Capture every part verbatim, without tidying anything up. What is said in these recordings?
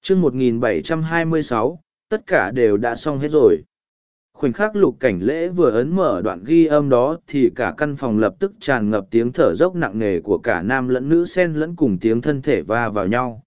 chương một nghìn bảy trăm hai mươi sáu, tất cả đều đã xong hết rồi. Khoảnh khắc Lục Cảnh Lễ vừa ấn mở đoạn ghi âm đó thì cả căn phòng lập tức tràn ngập tiếng thở dốc nặng nề của cả nam lẫn nữ xen lẫn cùng tiếng thân thể va vào nhau.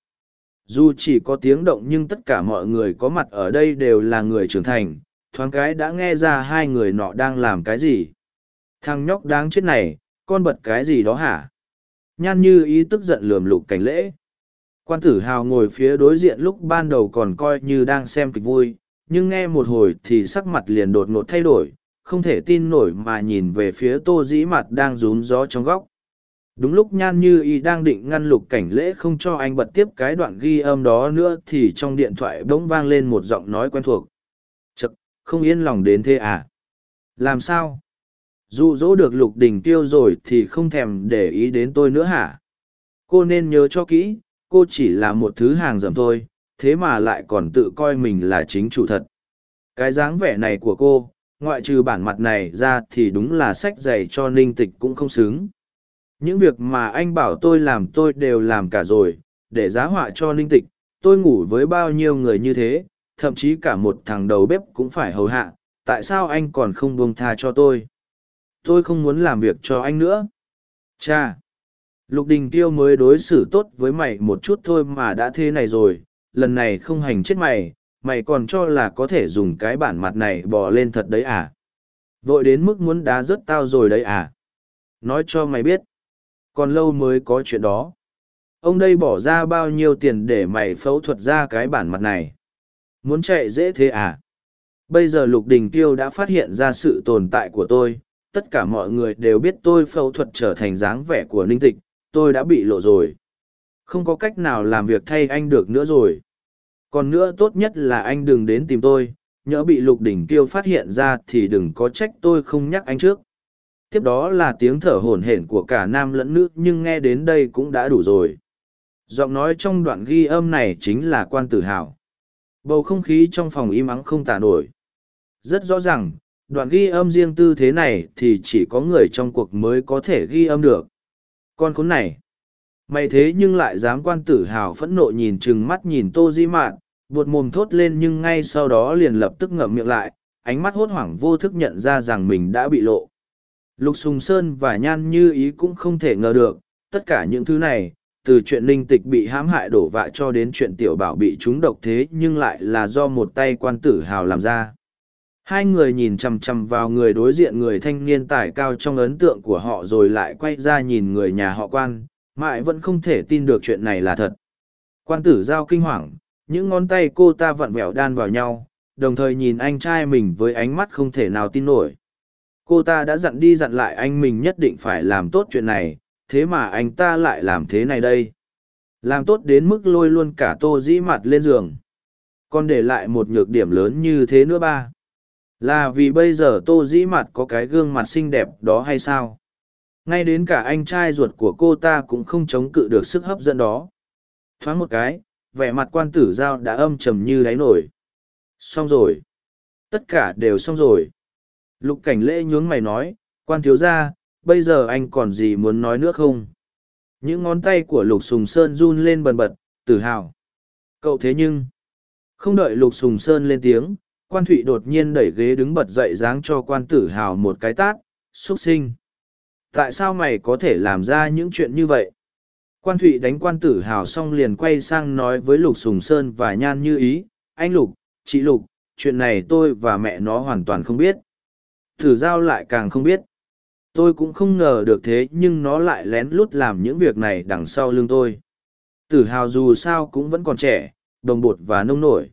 Dù chỉ có tiếng động nhưng tất cả mọi người có mặt ở đây đều là người trưởng thành, thoáng cái đã nghe ra hai người nọ đang làm cái gì. Thằng nhóc đáng chết này, con bật cái gì đó hả? Nhan Như Ý tức giận lườm Lục Cảnh Lễ. Quan Tử Hào ngồi phía đối diện lúc ban đầu còn coi như đang xem kịch vui, nhưng nghe một hồi thì sắc mặt liền đột ngột thay đổi, không thể tin nổi mà nhìn về phía Tô Dĩ Mặt đang rúm gió trong góc. Đúng lúc Nhan Như Ý đang định ngăn Lục Cảnh Lễ không cho anh bật tiếp cái đoạn ghi âm đó nữa thì trong điện thoại bỗng vang lên một giọng nói quen thuộc. Chậc, không yên lòng đến thế à? Làm sao? Dụ dỗ được Lục Đình Tiêu rồi thì không thèm để ý đến tôi nữa hả? Cô nên nhớ cho kỹ, cô chỉ là một thứ hàng dầm thôi, thế mà lại còn tự coi mình là chính chủ thật. Cái dáng vẻ này của cô, ngoại trừ bản mặt này ra thì đúng là sách giày cho Ninh Tịch cũng không xứng. Những việc mà anh bảo tôi làm tôi đều làm cả rồi, để giá họa cho Ninh Tịch, tôi ngủ với bao nhiêu người như thế, thậm chí cả một thằng đầu bếp cũng phải hầu hạ, tại sao anh còn không buông tha cho tôi? Tôi không muốn làm việc cho anh nữa. Cha! Lục Đình Tiêu mới đối xử tốt với mày một chút thôi mà đã thế này rồi, lần này không hành chết mày, mày còn cho là có thể dùng cái bản mặt này bò lên thật đấy à? Vội đến mức muốn đá rớt tao rồi đấy à? Nói cho mày biết, còn lâu mới có chuyện đó. Ông đây bỏ ra bao nhiêu tiền để mày phẫu thuật ra cái bản mặt này? Muốn chạy dễ thế à? Bây giờ Lục Đình Tiêu đã phát hiện ra sự tồn tại của tôi, tất cả mọi người đều biết tôi phẫu thuật trở thành dáng vẻ của Ninh Tịch, tôi đã bị lộ rồi. Không có cách nào làm việc thay anh được nữa rồi. Còn nữa tốt nhất là anh đừng đến tìm tôi, nhỡ bị Lục Đỉnh Kiêu phát hiện ra thì đừng có trách tôi không nhắc anh trước. Tiếp đó là tiếng thở hổn hển của cả nam lẫn nữ nhưng nghe đến đây cũng đã đủ rồi. Giọng nói trong đoạn ghi âm này chính là Quan Tử Hào. Bầu không khí trong phòng im ắng không tả nổi. Rất rõ ràng, đoạn ghi âm riêng tư thế này thì chỉ có người trong cuộc mới có thể ghi âm được. Con khốn này! Mày thế nhưng lại dám. Quan Tử Hào phẫn nộ nhìn chừng mắt nhìn Tô Dĩ Mạn, buột mồm thốt lên nhưng ngay sau đó liền lập tức ngậm miệng lại, ánh mắt hốt hoảng vô thức nhận ra rằng mình đã bị lộ. Lục Sùng Sơn và Nhan Như Ý cũng không thể ngờ được, tất cả những thứ này, từ chuyện Ninh Tịch bị hãm hại đổ vạ cho đến chuyện Tiểu Bảo bị trúng độc thế nhưng lại là do một tay Quan Tử Hào làm ra. Hai người nhìn chằm chằm vào người đối diện, người thanh niên tài cao trong ấn tượng của họ rồi lại quay ra nhìn người nhà họ Quan, mãi vẫn không thể tin được chuyện này là thật. Quan Tử Giao kinh hoàng, những ngón tay cô ta vặn vẹo đan vào nhau, đồng thời nhìn anh trai mình với ánh mắt không thể nào tin nổi. Cô ta đã dặn đi dặn lại anh mình nhất định phải làm tốt chuyện này, thế mà anh ta lại làm thế này đây. Làm tốt đến mức lôi luôn cả Tô Dĩ Mặt lên giường. Còn để lại một nhược điểm lớn như thế nữa ba. Là vì bây giờ Tô Dĩ Mặt có cái gương mặt xinh đẹp đó hay sao? Ngay đến cả anh trai ruột của cô ta cũng không chống cự được sức hấp dẫn đó. Thoáng một cái, vẻ mặt Quan Tử Giao đã âm trầm như đáy nổi. Xong rồi. Tất cả đều xong rồi. Lục Cảnh Lễ nhướng mày nói, Quan thiếu gia, bây giờ anh còn gì muốn nói nữa không? Những ngón tay của Lục Sùng Sơn run lên bần bật, Tử Hào. Cậu thế nhưng... Không đợi Lục Sùng Sơn lên tiếng, Quan Thụy đột nhiên đẩy ghế đứng bật dậy giáng cho Quan Tử Hào một cái tát, xuất sinh. Tại sao mày có thể làm ra những chuyện như vậy? Quan Thụy đánh Quan Tử Hào xong liền quay sang nói với Lục Sùng Sơn và Nhan Như Ý, anh Lục, chị Lục, chuyện này tôi và mẹ nó hoàn toàn không biết. Tử Giao lại càng không biết. Tôi cũng không ngờ được thế nhưng nó lại lén lút làm những việc này đằng sau lưng tôi. Tử Hào dù sao cũng vẫn còn trẻ, đồng bột và nông nổi.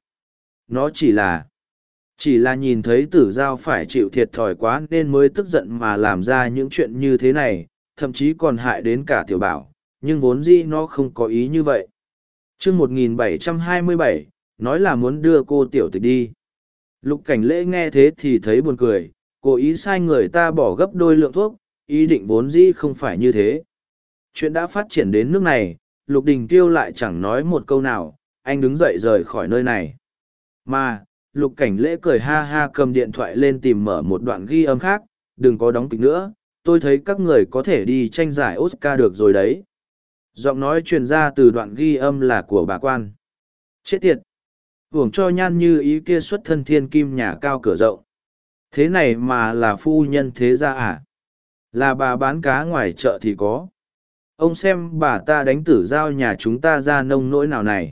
Nó chỉ là... Chỉ là nhìn thấy Tử Giao phải chịu thiệt thòi quá nên mới tức giận mà làm ra những chuyện như thế này, thậm chí còn hại đến cả Tiểu Bảo, nhưng vốn dĩ nó không có ý như vậy. chương một nghìn bảy trăm hai mươi bảy, nói là muốn đưa cô Tiểu Tịch đi. Lục Cảnh Lễ nghe thế thì thấy buồn cười, cố ý sai người ta bỏ gấp đôi lượng thuốc, ý định vốn dĩ không phải như thế. Chuyện đã phát triển đến nước này, Lục Đình Tiêu lại chẳng nói một câu nào, anh đứng dậy rời khỏi nơi này. Mà... Lục Cảnh Lễ cười ha ha cầm điện thoại lên tìm mở một đoạn ghi âm khác, đừng có đóng kịch nữa, tôi thấy các người có thể đi tranh giải Oscar được rồi đấy. Giọng nói truyền ra từ đoạn ghi âm là của bà Quan. Chết tiệt! Hưởng cho Nhan Như Ý kia xuất thân thiên kim nhà cao cửa rộng. Thế này mà là phu nhân thế gia à? Là bà bán cá ngoài chợ thì có. Ông xem bà ta đánh Tử Giao nhà chúng ta ra nông nỗi nào này.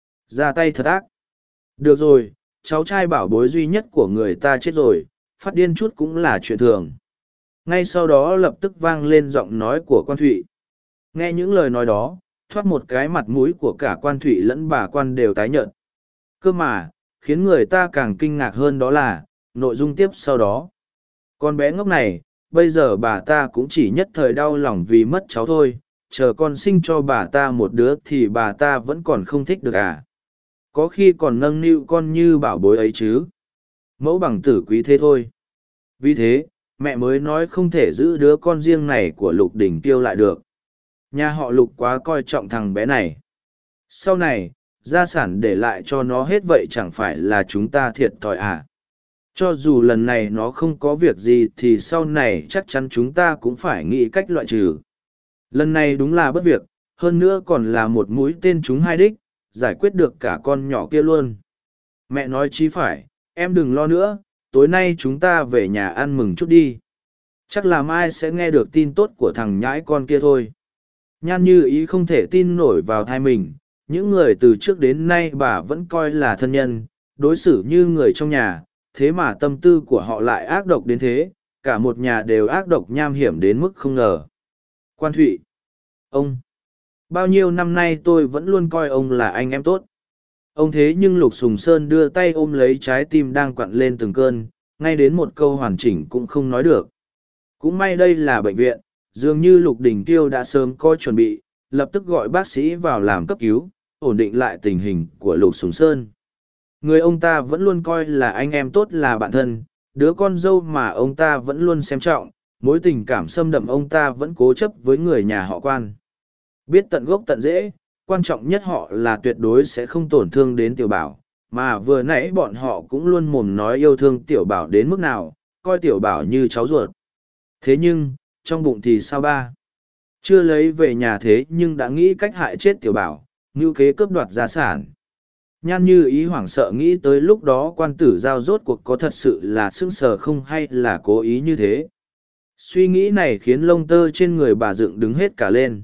Ra tay thật ác. Được rồi, cháu trai bảo bối duy nhất của người ta chết rồi, phát điên chút cũng là chuyện thường. Ngay sau đó lập tức vang lên giọng nói của Quan Thụy. Nghe những lời nói đó, thoát một cái mặt mũi của cả Quan Thụy lẫn bà Quan đều tái nhợt. Cơ mà, khiến người ta càng kinh ngạc hơn đó là, nội dung tiếp sau đó. Con bé ngốc này, bây giờ bà ta cũng chỉ nhất thời đau lòng vì mất cháu thôi, chờ con sinh cho bà ta một đứa thì bà ta vẫn còn không thích được à. Có khi còn nâng niu con như bảo bối ấy chứ. Mẫu bằng tử quý thế thôi. Vì thế, mẹ mới nói không thể giữ đứa con riêng này của Lục Đình Tiêu lại được. Nhà họ Lục quá coi trọng thằng bé này. Sau này, gia sản để lại cho nó hết vậy chẳng phải là chúng ta thiệt thòi à. Cho dù lần này nó không có việc gì thì sau này chắc chắn chúng ta cũng phải nghĩ cách loại trừ. Lần này đúng là bất việc, hơn nữa còn là một mũi tên trúng hai đích, giải quyết được cả con nhỏ kia luôn. Mẹ nói chí phải, em đừng lo nữa, tối nay chúng ta về nhà ăn mừng chút đi. Chắc là mai sẽ nghe được tin tốt của thằng nhãi con kia thôi. Nhan Như Ý không thể tin nổi vào thai mình, những người từ trước đến nay bà vẫn coi là thân nhân, đối xử như người trong nhà, thế mà tâm tư của họ lại ác độc đến thế, cả một nhà đều ác độc nham hiểm đến mức không ngờ. Quan Thụy, ông, bao nhiêu năm nay tôi vẫn luôn coi ông là anh em tốt. Ông thế nhưng Lục Sùng Sơn đưa tay ôm lấy trái tim đang quặn lên từng cơn, ngay đến một câu hoàn chỉnh cũng không nói được. Cũng may đây là bệnh viện, dường như Lục Đình Tiêu đã sớm có chuẩn bị, lập tức gọi bác sĩ vào làm cấp cứu, ổn định lại tình hình của Lục Sùng Sơn. Người ông ta vẫn luôn coi là anh em tốt, là bạn thân, đứa con dâu mà ông ta vẫn luôn xem trọng, mối tình cảm xâm đậm ông ta vẫn cố chấp với người nhà họ Quan. Biết tận gốc tận rễ, quan trọng nhất họ là tuyệt đối sẽ không tổn thương đến Tiểu Bảo, mà vừa nãy bọn họ cũng luôn mồm nói yêu thương Tiểu Bảo đến mức nào, coi Tiểu Bảo như cháu ruột. Thế nhưng, trong bụng thì sao ba? Chưa lấy về nhà thế nhưng đã nghĩ cách hại chết Tiểu Bảo, mưu kế cướp đoạt gia sản. Nhan Như Ý hoảng sợ nghĩ tới lúc đó Quan Tử Giao rốt cuộc có thật sự là sững sờ không hay là cố ý như thế. Suy nghĩ này khiến lông tơ trên người bà dựng đứng hết cả lên.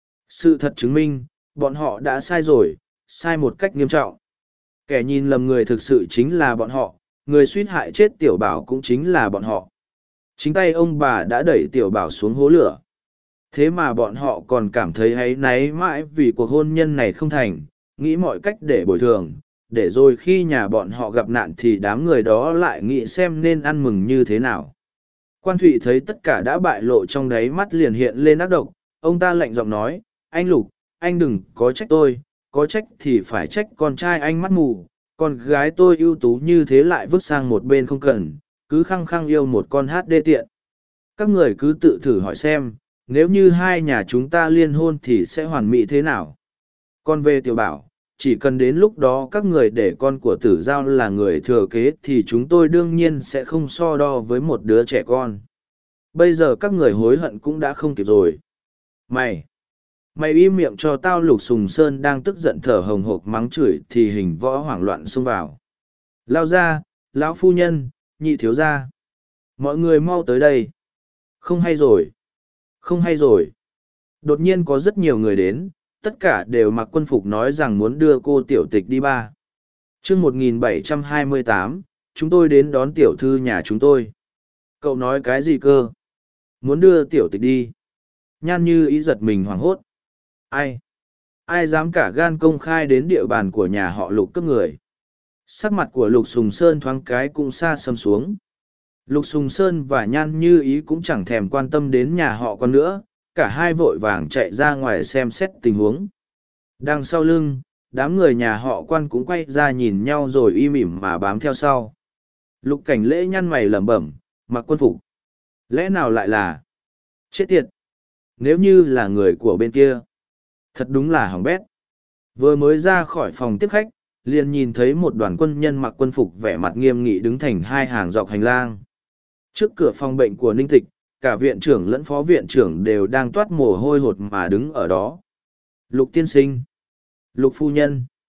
Sự thật chứng minh, bọn họ đã sai rồi, sai một cách nghiêm trọng. Kẻ nhìn lầm người thực sự chính là bọn họ, người suýt hại chết Tiểu Bảo cũng chính là bọn họ. Chính tay ông bà đã đẩy Tiểu Bảo xuống hố lửa. Thế mà bọn họ còn cảm thấy áy náy mãi vì cuộc hôn nhân này không thành, nghĩ mọi cách để bồi thường, để rồi khi nhà bọn họ gặp nạn thì đám người đó lại nghĩ xem nên ăn mừng như thế nào. Quan Thụy thấy tất cả đã bại lộ trong đáy mắt liền hiện lên ác độc, ông ta lạnh giọng nói, anh Lục, anh đừng có trách tôi, có trách thì phải trách con trai anh mắt mù, con gái tôi ưu tú như thế lại vứt sang một bên không cần, cứ khăng khăng yêu một con hát đê tiện. Các người cứ tự thử hỏi xem, nếu như hai nhà chúng ta liên hôn thì sẽ hoàn mỹ thế nào? Còn về Tiểu Bảo, chỉ cần đến lúc đó các người để con của Tử Giao là người thừa kế thì chúng tôi đương nhiên sẽ không so đo với một đứa trẻ con. Bây giờ các người hối hận cũng đã không kịp rồi. Mày! Mày im miệng cho tao. Lục Sùng Sơn đang tức giận thở hồng hộc mắng chửi thì Hình Võ hoảng loạn xông vào. Lao ra, lão phu nhân, nhị thiếu gia. Mọi người mau tới đây. Không hay rồi. Không hay rồi. Đột nhiên có rất nhiều người đến, tất cả đều mặc quân phục nói rằng muốn đưa cô tiểu tịch đi ba. Chương một nghìn bảy trăm hai mươi tám, chúng tôi đến đón tiểu thư nhà chúng tôi. Cậu nói cái gì cơ? Muốn đưa tiểu tịch đi. Nhan Như Ý giật mình hoảng hốt. Ai? Ai dám cả gan công khai đến địa bàn của nhà họ Lục cướp người? Sắc mặt của Lục Sùng Sơn thoáng cái cũng xa xăm xuống. Lục Sùng Sơn và Nhan Như Ý cũng chẳng thèm quan tâm đến nhà họ con nữa, cả hai vội vàng chạy ra ngoài xem xét tình huống. Đằng sau lưng, đám người nhà họ Quan cũng quay ra nhìn nhau rồi im ỉm mà bám theo sau. Lục Cảnh Lễ nhăn mày lẩm bẩm, mặc quân phục. Lẽ nào lại là... Chết tiệt! Nếu như là người của bên kia, thật đúng là hỏng bét. Vừa mới ra khỏi phòng tiếp khách, liền nhìn thấy một đoàn quân nhân mặc quân phục vẻ mặt nghiêm nghị đứng thành hai hàng dọc hành lang. Trước cửa phòng bệnh của Ninh Tịch, cả viện trưởng lẫn phó viện trưởng đều đang toát mồ hôi hột mà đứng ở đó. Lục tiên sinh, Lục phu nhân,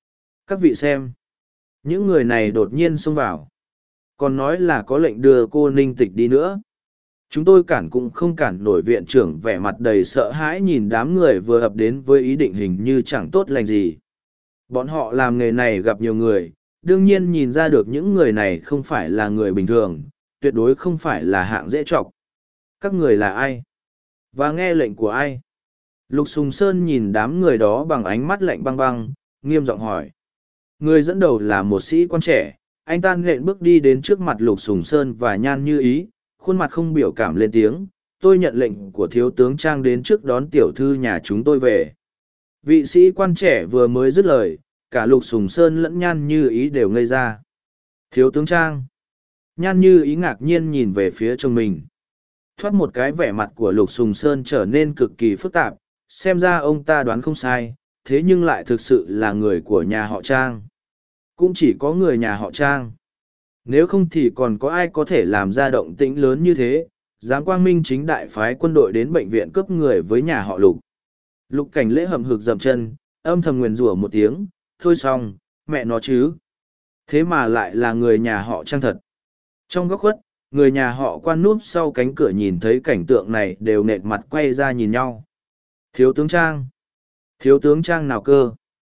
Các vị xem. Những người này đột nhiên xông vào. Còn nói là có lệnh đưa cô Ninh Tịch đi nữa. Chúng tôi cản cũng không cản nổi, viện trưởng vẻ mặt đầy sợ hãi nhìn đám người vừa ập đến với ý định hình như chẳng tốt lành gì. Bọn họ làm nghề này gặp nhiều người, đương nhiên nhìn ra được những người này không phải là người bình thường, tuyệt đối không phải là hạng dễ chọc. Các người là ai? Và nghe lệnh của ai? Lục Sùng Sơn nhìn đám người đó bằng ánh mắt lạnh băng băng, nghiêm giọng hỏi. Người dẫn đầu là một sĩ quan trẻ, anh ta nện bước đi đến trước mặt Lục Sùng Sơn và Nhan Như Ý, khuôn mặt không biểu cảm lên tiếng. Tôi nhận lệnh của thiếu tướng Trang đến trước đón tiểu thư nhà chúng tôi về. Vị sĩ quan trẻ vừa mới dứt lời, cả Lục Sùng Sơn lẫn Nhan Như Ý đều ngây ra. Thiếu tướng Trang. Nhan Như Ý ngạc nhiên nhìn về phía chồng mình. Thoát một cái, vẻ mặt của Lục Sùng Sơn trở nên cực kỳ phức tạp, xem ra ông ta đoán không sai, thế nhưng lại thực sự là người của nhà họ Trang. Cũng chỉ có người nhà họ Trang. Nếu không thì còn có ai có thể làm ra động tĩnh lớn như thế, dám quang minh chính đại phái quân đội đến bệnh viện cướp người với nhà họ Lục. Lục Cảnh Lễ hậm hực dậm chân, âm thầm nguyền rủa một tiếng, thôi xong, mẹ nó chứ. Thế mà lại là người nhà họ Trang thật. Trong góc khuất, người nhà họ Quan núp sau cánh cửa nhìn thấy cảnh tượng này đều nện mặt quay ra nhìn nhau. Thiếu tướng Trang. Thiếu tướng Trang nào cơ?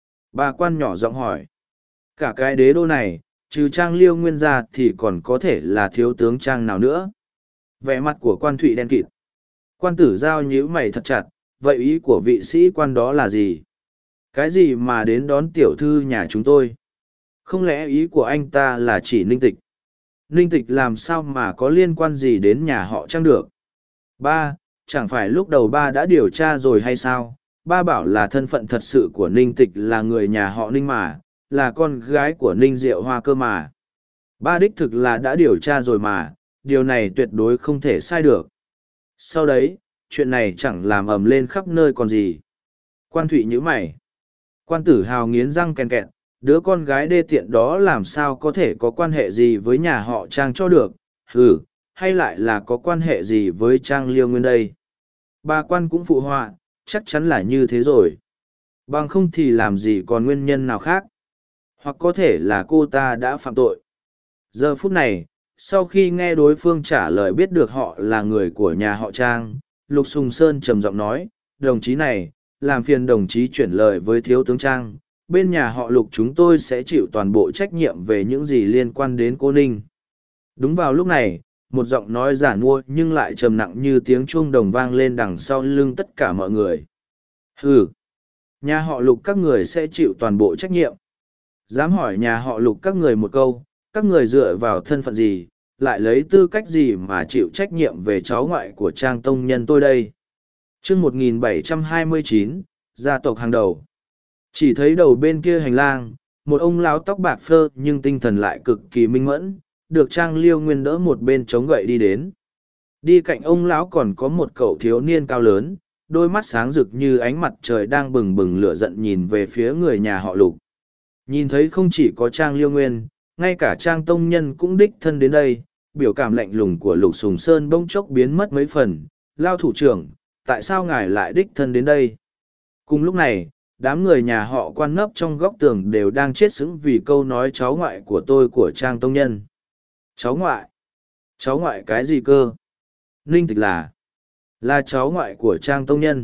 Bà Quan nhỏ giọng hỏi. Cả cái đế đô này, trừ Trang Liêu Nguyên ra thì còn có thể là thiếu tướng Trang nào nữa? Vẻ mặt của Quan Thụy đen kịt. Quan Tử Giao nhíu mày thật chặt, vậy ý của vị sĩ quan đó là gì? Cái gì mà đến đón tiểu thư nhà chúng tôi? Không lẽ ý của anh ta là chỉ Ninh Tịch? Ninh Tịch làm sao mà có liên quan gì đến nhà họ Trang được? Ba, chẳng phải lúc đầu ba đã điều tra rồi hay sao? Ba bảo là thân phận thật sự của Ninh Tịch là người nhà họ Ninh mà, là con gái của Ninh Diệu Hoa cơ mà. Ba đích thực là đã điều tra rồi mà, điều này tuyệt đối không thể sai được. Sau đấy, chuyện này chẳng làm ầm lên khắp nơi còn gì. Quan Thụy nhíu mày. Quan Tử Hào nghiến răng ken kẹt, đứa con gái đê tiện đó làm sao có thể có quan hệ gì với nhà họ Trang cho được, hừ, hay lại là có quan hệ gì với Trang Liêu Nguyên đây. Bà Quan cũng phụ họa, chắc chắn là như thế rồi. Bằng không thì làm gì còn nguyên nhân nào khác. Hoặc có thể là cô ta đã phạm tội. Giờ phút này, sau khi nghe đối phương trả lời biết được họ là người của nhà họ Trang, Lục Sùng Sơn trầm giọng nói, đồng chí này, làm phiền đồng chí chuyển lời với thiếu tướng Trang, bên nhà họ Lục chúng tôi sẽ chịu toàn bộ trách nhiệm về những gì liên quan đến cô Ninh. Đúng vào lúc này, một giọng nói giả nua nhưng lại trầm nặng như tiếng chuông đồng vang lên đằng sau lưng tất cả mọi người. Hừ, nhà họ Lục các người sẽ chịu toàn bộ trách nhiệm. Dám hỏi nhà họ Lục các người một câu, các người dựa vào thân phận gì, lại lấy tư cách gì mà chịu trách nhiệm về cháu ngoại của Trang tông nhân tôi đây? Chương một nghìn bảy trăm hai mươi chín, gia tộc hàng đầu. Chỉ thấy đầu bên kia hành lang, một ông lão tóc bạc phơ nhưng tinh thần lại cực kỳ minh mẫn, được Trang Liêu Nguyên đỡ một bên chống gậy đi đến. Đi cạnh ông lão còn có một cậu thiếu niên cao lớn, đôi mắt sáng rực như ánh mặt trời đang bừng bừng lửa giận nhìn về phía người nhà họ Lục. Nhìn thấy không chỉ có Trang Liêu Nguyên, ngay cả Trang tông nhân cũng đích thân đến đây, biểu cảm lạnh lùng của Lục Sùng Sơn bỗng chốc biến mất mấy phần. Lao thủ trưởng, tại sao ngài lại đích thân đến đây? Cùng lúc này, đám người nhà họ Quan nấp trong góc tường đều đang chết sững vì câu nói cháu ngoại của tôi của Trang tông nhân. Cháu ngoại? Cháu ngoại cái gì cơ? Ninh Tịch là là cháu ngoại của Trang tông nhân.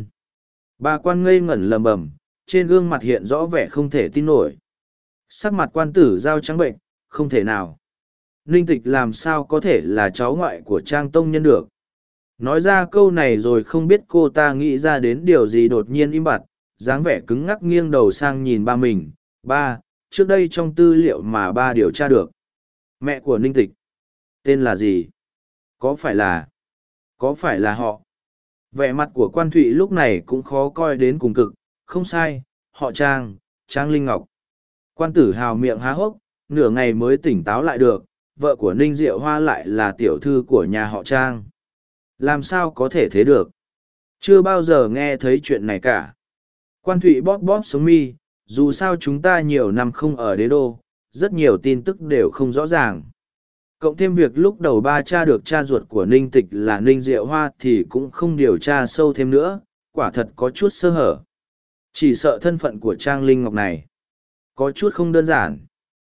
Bà Quan ngây ngẩn lầm bầm, trên gương mặt hiện rõ vẻ không thể tin nổi. Sắc mặt Quan Tử Giao trắng bệnh, không thể nào. Ninh Tịch làm sao có thể là cháu ngoại của Trang tông nhân được? Nói ra câu này rồi không biết cô ta nghĩ ra đến điều gì đột nhiên im bặt, dáng vẻ cứng ngắc nghiêng đầu sang nhìn ba mình. Ba, trước đây trong tư liệu mà ba điều tra được, mẹ của Ninh Tịch tên là gì? Có phải là có phải là họ? Vẻ mặt của Quan Thụy lúc này cũng khó coi đến cùng cực. Không sai, họ Trang, Trang Linh Ngọc. Quan Tử Hào miệng há hốc, nửa ngày mới tỉnh táo lại được, vợ của Ninh Diệu Hoa lại là tiểu thư của nhà họ Trang. Làm sao có thể thế được? Chưa bao giờ nghe thấy chuyện này cả. Quan Thụy bóp bóp sống mi, dù sao chúng ta nhiều năm không ở đế đô, rất nhiều tin tức đều không rõ ràng. Cộng thêm việc lúc đầu ba cha được cha ruột của Ninh Tịch là Ninh Diệu Hoa thì cũng không điều tra sâu thêm nữa, quả thật có chút sơ hở. Chỉ sợ thân phận của Trang Linh Ngọc này Có chút không đơn giản.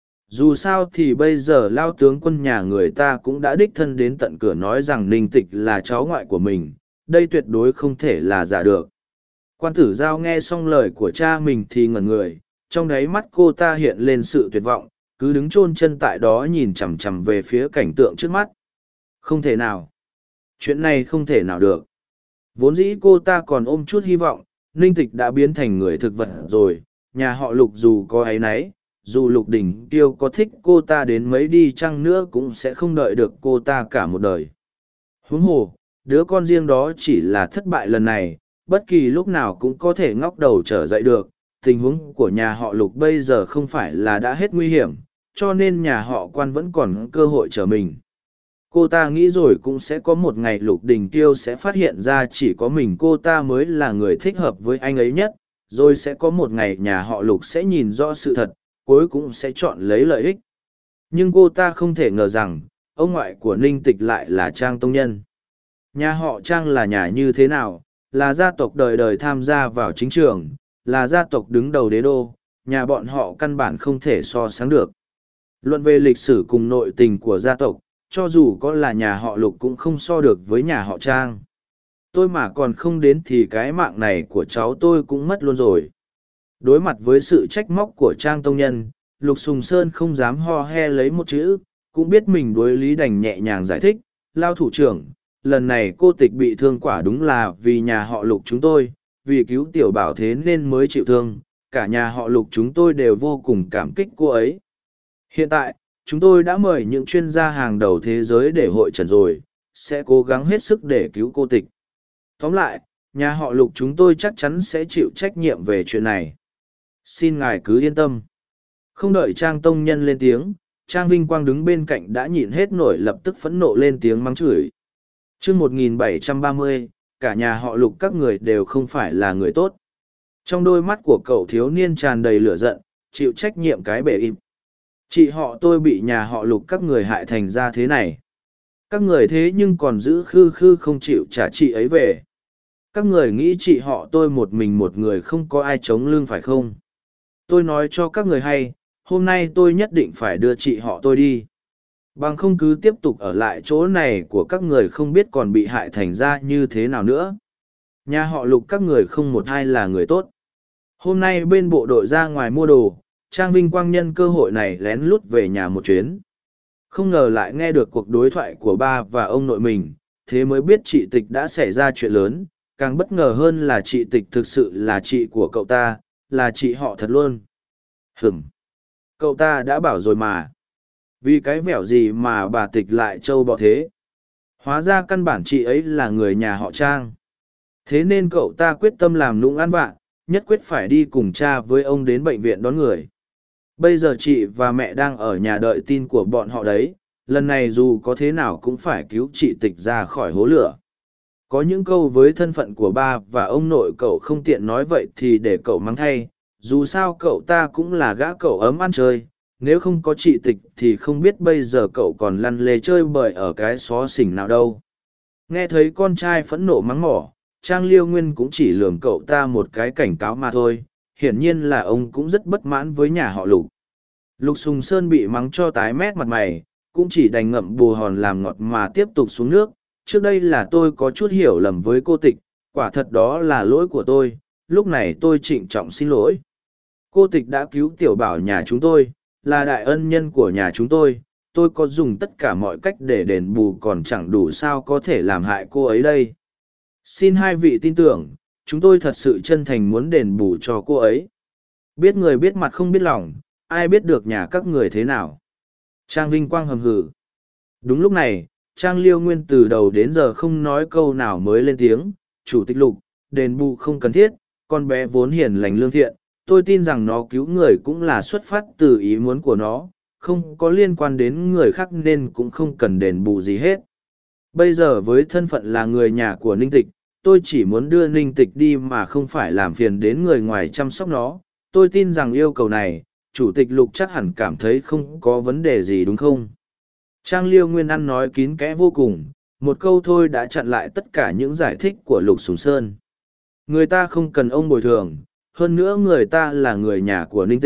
Dù sao thì bây giờ lao tướng quân nhà người ta cũng đã đích thân đến tận cửa nói rằng Ninh Tịch là cháu ngoại của mình, đây tuyệt đối không thể là giả được. Quan tử giao nghe xong lời của cha mình thì ngẩn người, trong đáy mắt cô ta hiện lên sự tuyệt vọng, cứ đứng chôn chân tại đó nhìn chằm chằm về phía cảnh tượng trước mắt. Không thể nào. Chuyện này không thể nào được. Vốn dĩ cô ta còn ôm chút hy vọng, Ninh Tịch đã biến thành người thực vật rồi, nhà họ Lục dù có áy náy, dù Lục Đình Tiêu có thích cô ta đến mấy đi chăng nữa cũng sẽ không đợi được cô ta cả một đời. Huống hồ, đứa con riêng đó chỉ là thất bại lần này, bất kỳ lúc nào cũng có thể ngóc đầu trở dậy được. Tình huống của nhà họ Lục bây giờ không phải là đã hết nguy hiểm, cho nên nhà họ Quan vẫn còn cơ hội trở mình. Cô ta nghĩ rồi cũng sẽ có một ngày Lục Đình Tiêu sẽ phát hiện ra chỉ có mình cô ta mới là người thích hợp với anh ấy nhất, rồi sẽ có một ngày nhà họ Lục sẽ nhìn rõ sự thật, cuối cùng sẽ chọn lấy lợi ích. Nhưng cô ta không thể ngờ rằng, ông ngoại của Ninh Tịch lại là Trang Tông Nhân. Nhà họ Trang là nhà như thế nào? Là gia tộc đời đời tham gia vào chính trường, là gia tộc đứng đầu đế đô, nhà bọn họ căn bản không thể so sánh được. Luận về lịch sử cùng nội tình của gia tộc, cho dù có là nhà họ Lục cũng không so được với nhà họ Trang. Tôi mà còn không đến thì cái mạng này của cháu tôi cũng mất luôn rồi. Đối mặt với sự trách móc của Trang Tông Nhân, Lục Sùng Sơn không dám ho he lấy một chữ, cũng biết mình đối lý đành nhẹ nhàng giải thích. Lao thủ trưởng, lần này cô Tịch bị thương quả đúng là vì nhà họ Lục chúng tôi, vì cứu tiểu bảo thế nên mới chịu thương, cả nhà họ Lục chúng tôi đều vô cùng cảm kích cô ấy. Hiện tại, chúng tôi đã mời những chuyên gia hàng đầu thế giới để hội trần rồi, sẽ cố gắng hết sức để cứu cô Tịch. Tóm lại, nhà họ Lục chúng tôi chắc chắn sẽ chịu trách nhiệm về chuyện này. Xin ngài cứ yên tâm. Không đợi Trang Tông Nhân lên tiếng, Trang Vinh Quang đứng bên cạnh đã nhịn hết nổi lập tức phẫn nộ lên tiếng mắng chửi. Chương một nghìn bảy trăm ba mươi, cả nhà họ Lục các người đều không phải là người tốt. Trong đôi mắt của cậu thiếu niên tràn đầy lửa giận, chịu trách nhiệm cái bể im. Chị họ tôi bị nhà họ Lục các người hại thành ra thế này. Các người thế nhưng còn giữ khư khư không chịu trả chị ấy về. Các người nghĩ chị họ tôi một mình một người không có ai chống lưng phải không? Tôi nói cho các người hay, hôm nay tôi nhất định phải đưa chị họ tôi đi. Bằng không cứ tiếp tục ở lại chỗ này của các người không biết còn bị hại thành ra như thế nào nữa. Nhà họ Lục các người không một ai là người tốt. Hôm nay bên bộ đội ra ngoài mua đồ, Trang Vinh Quang nhân cơ hội này lén lút về nhà một chuyến. Không ngờ lại nghe được cuộc đối thoại của ba và ông nội mình, thế mới biết chị Tịch đã xảy ra chuyện lớn, càng bất ngờ hơn là chị Tịch thực sự là chị của cậu ta, là chị họ thật luôn. Hửm! Cậu ta đã bảo rồi mà. Vì cái vẻo gì mà bà Tịch lại trâu bọ thế? Hóa ra căn bản chị ấy là người nhà họ Trang. Thế nên cậu ta quyết tâm làm nũng ăn vạ, nhất quyết phải đi cùng cha với ông đến bệnh viện đón người. Bây giờ chị và mẹ đang ở nhà đợi tin của bọn họ đấy, lần này dù có thế nào cũng phải cứu chị Tịch ra khỏi hố lửa. Có những câu với thân phận của ba và ông nội cậu không tiện nói vậy thì để cậu mắng thay, dù sao cậu ta cũng là gã cậu ấm ăn chơi, nếu không có chị Tịch thì không biết bây giờ cậu còn lăn lê chơi bời ở cái xó xỉnh nào đâu. Nghe thấy con trai phẫn nộ mắng mỏ, Trang Liêu Nguyên cũng chỉ lườm cậu ta một cái cảnh cáo mà thôi, hiển nhiên là ông cũng rất bất mãn với nhà họ Lục. Lục Sùng Sơn bị mắng cho tái mét mặt mày, cũng chỉ đành ngậm bù hòn làm ngọt mà tiếp tục xuống nước. Trước đây là tôi có chút hiểu lầm với cô Tịch, quả thật đó là lỗi của tôi, lúc này tôi trịnh trọng xin lỗi. Cô Tịch đã cứu tiểu bảo nhà chúng tôi, là đại ân nhân của nhà chúng tôi, tôi có dùng tất cả mọi cách để đền bù còn chẳng đủ sao có thể làm hại cô ấy đây. Xin hai vị tin tưởng, chúng tôi thật sự chân thành muốn đền bù cho cô ấy. Biết người biết mặt không biết lòng, ai biết được nhà các người thế nào. Trang Vinh Quang hầm hử. Đúng lúc này, Trang Liêu Nguyên từ đầu đến giờ không nói câu nào mới lên tiếng. Chủ tịch Lục, đền bù không cần thiết, con bé vốn hiền lành lương thiện, tôi tin rằng nó cứu người cũng là xuất phát từ ý muốn của nó, không có liên quan đến người khác nên cũng không cần đền bù gì hết. Bây giờ với thân phận là người nhà của Ninh Tịch, tôi chỉ muốn đưa Ninh Tịch đi mà không phải làm phiền đến người ngoài chăm sóc nó. Tôi tin rằng yêu cầu này, Chủ tịch Lục chắc hẳn cảm thấy không có vấn đề gì đúng không? Trang Liêu Nguyên ăn nói kín kẽ vô cùng, một câu thôi đã chặn lại tất cả những giải thích của Lục Sùng Sơn. Người ta không cần ông bồi thường, hơn nữa người ta là người nhà của Ninh Tịch,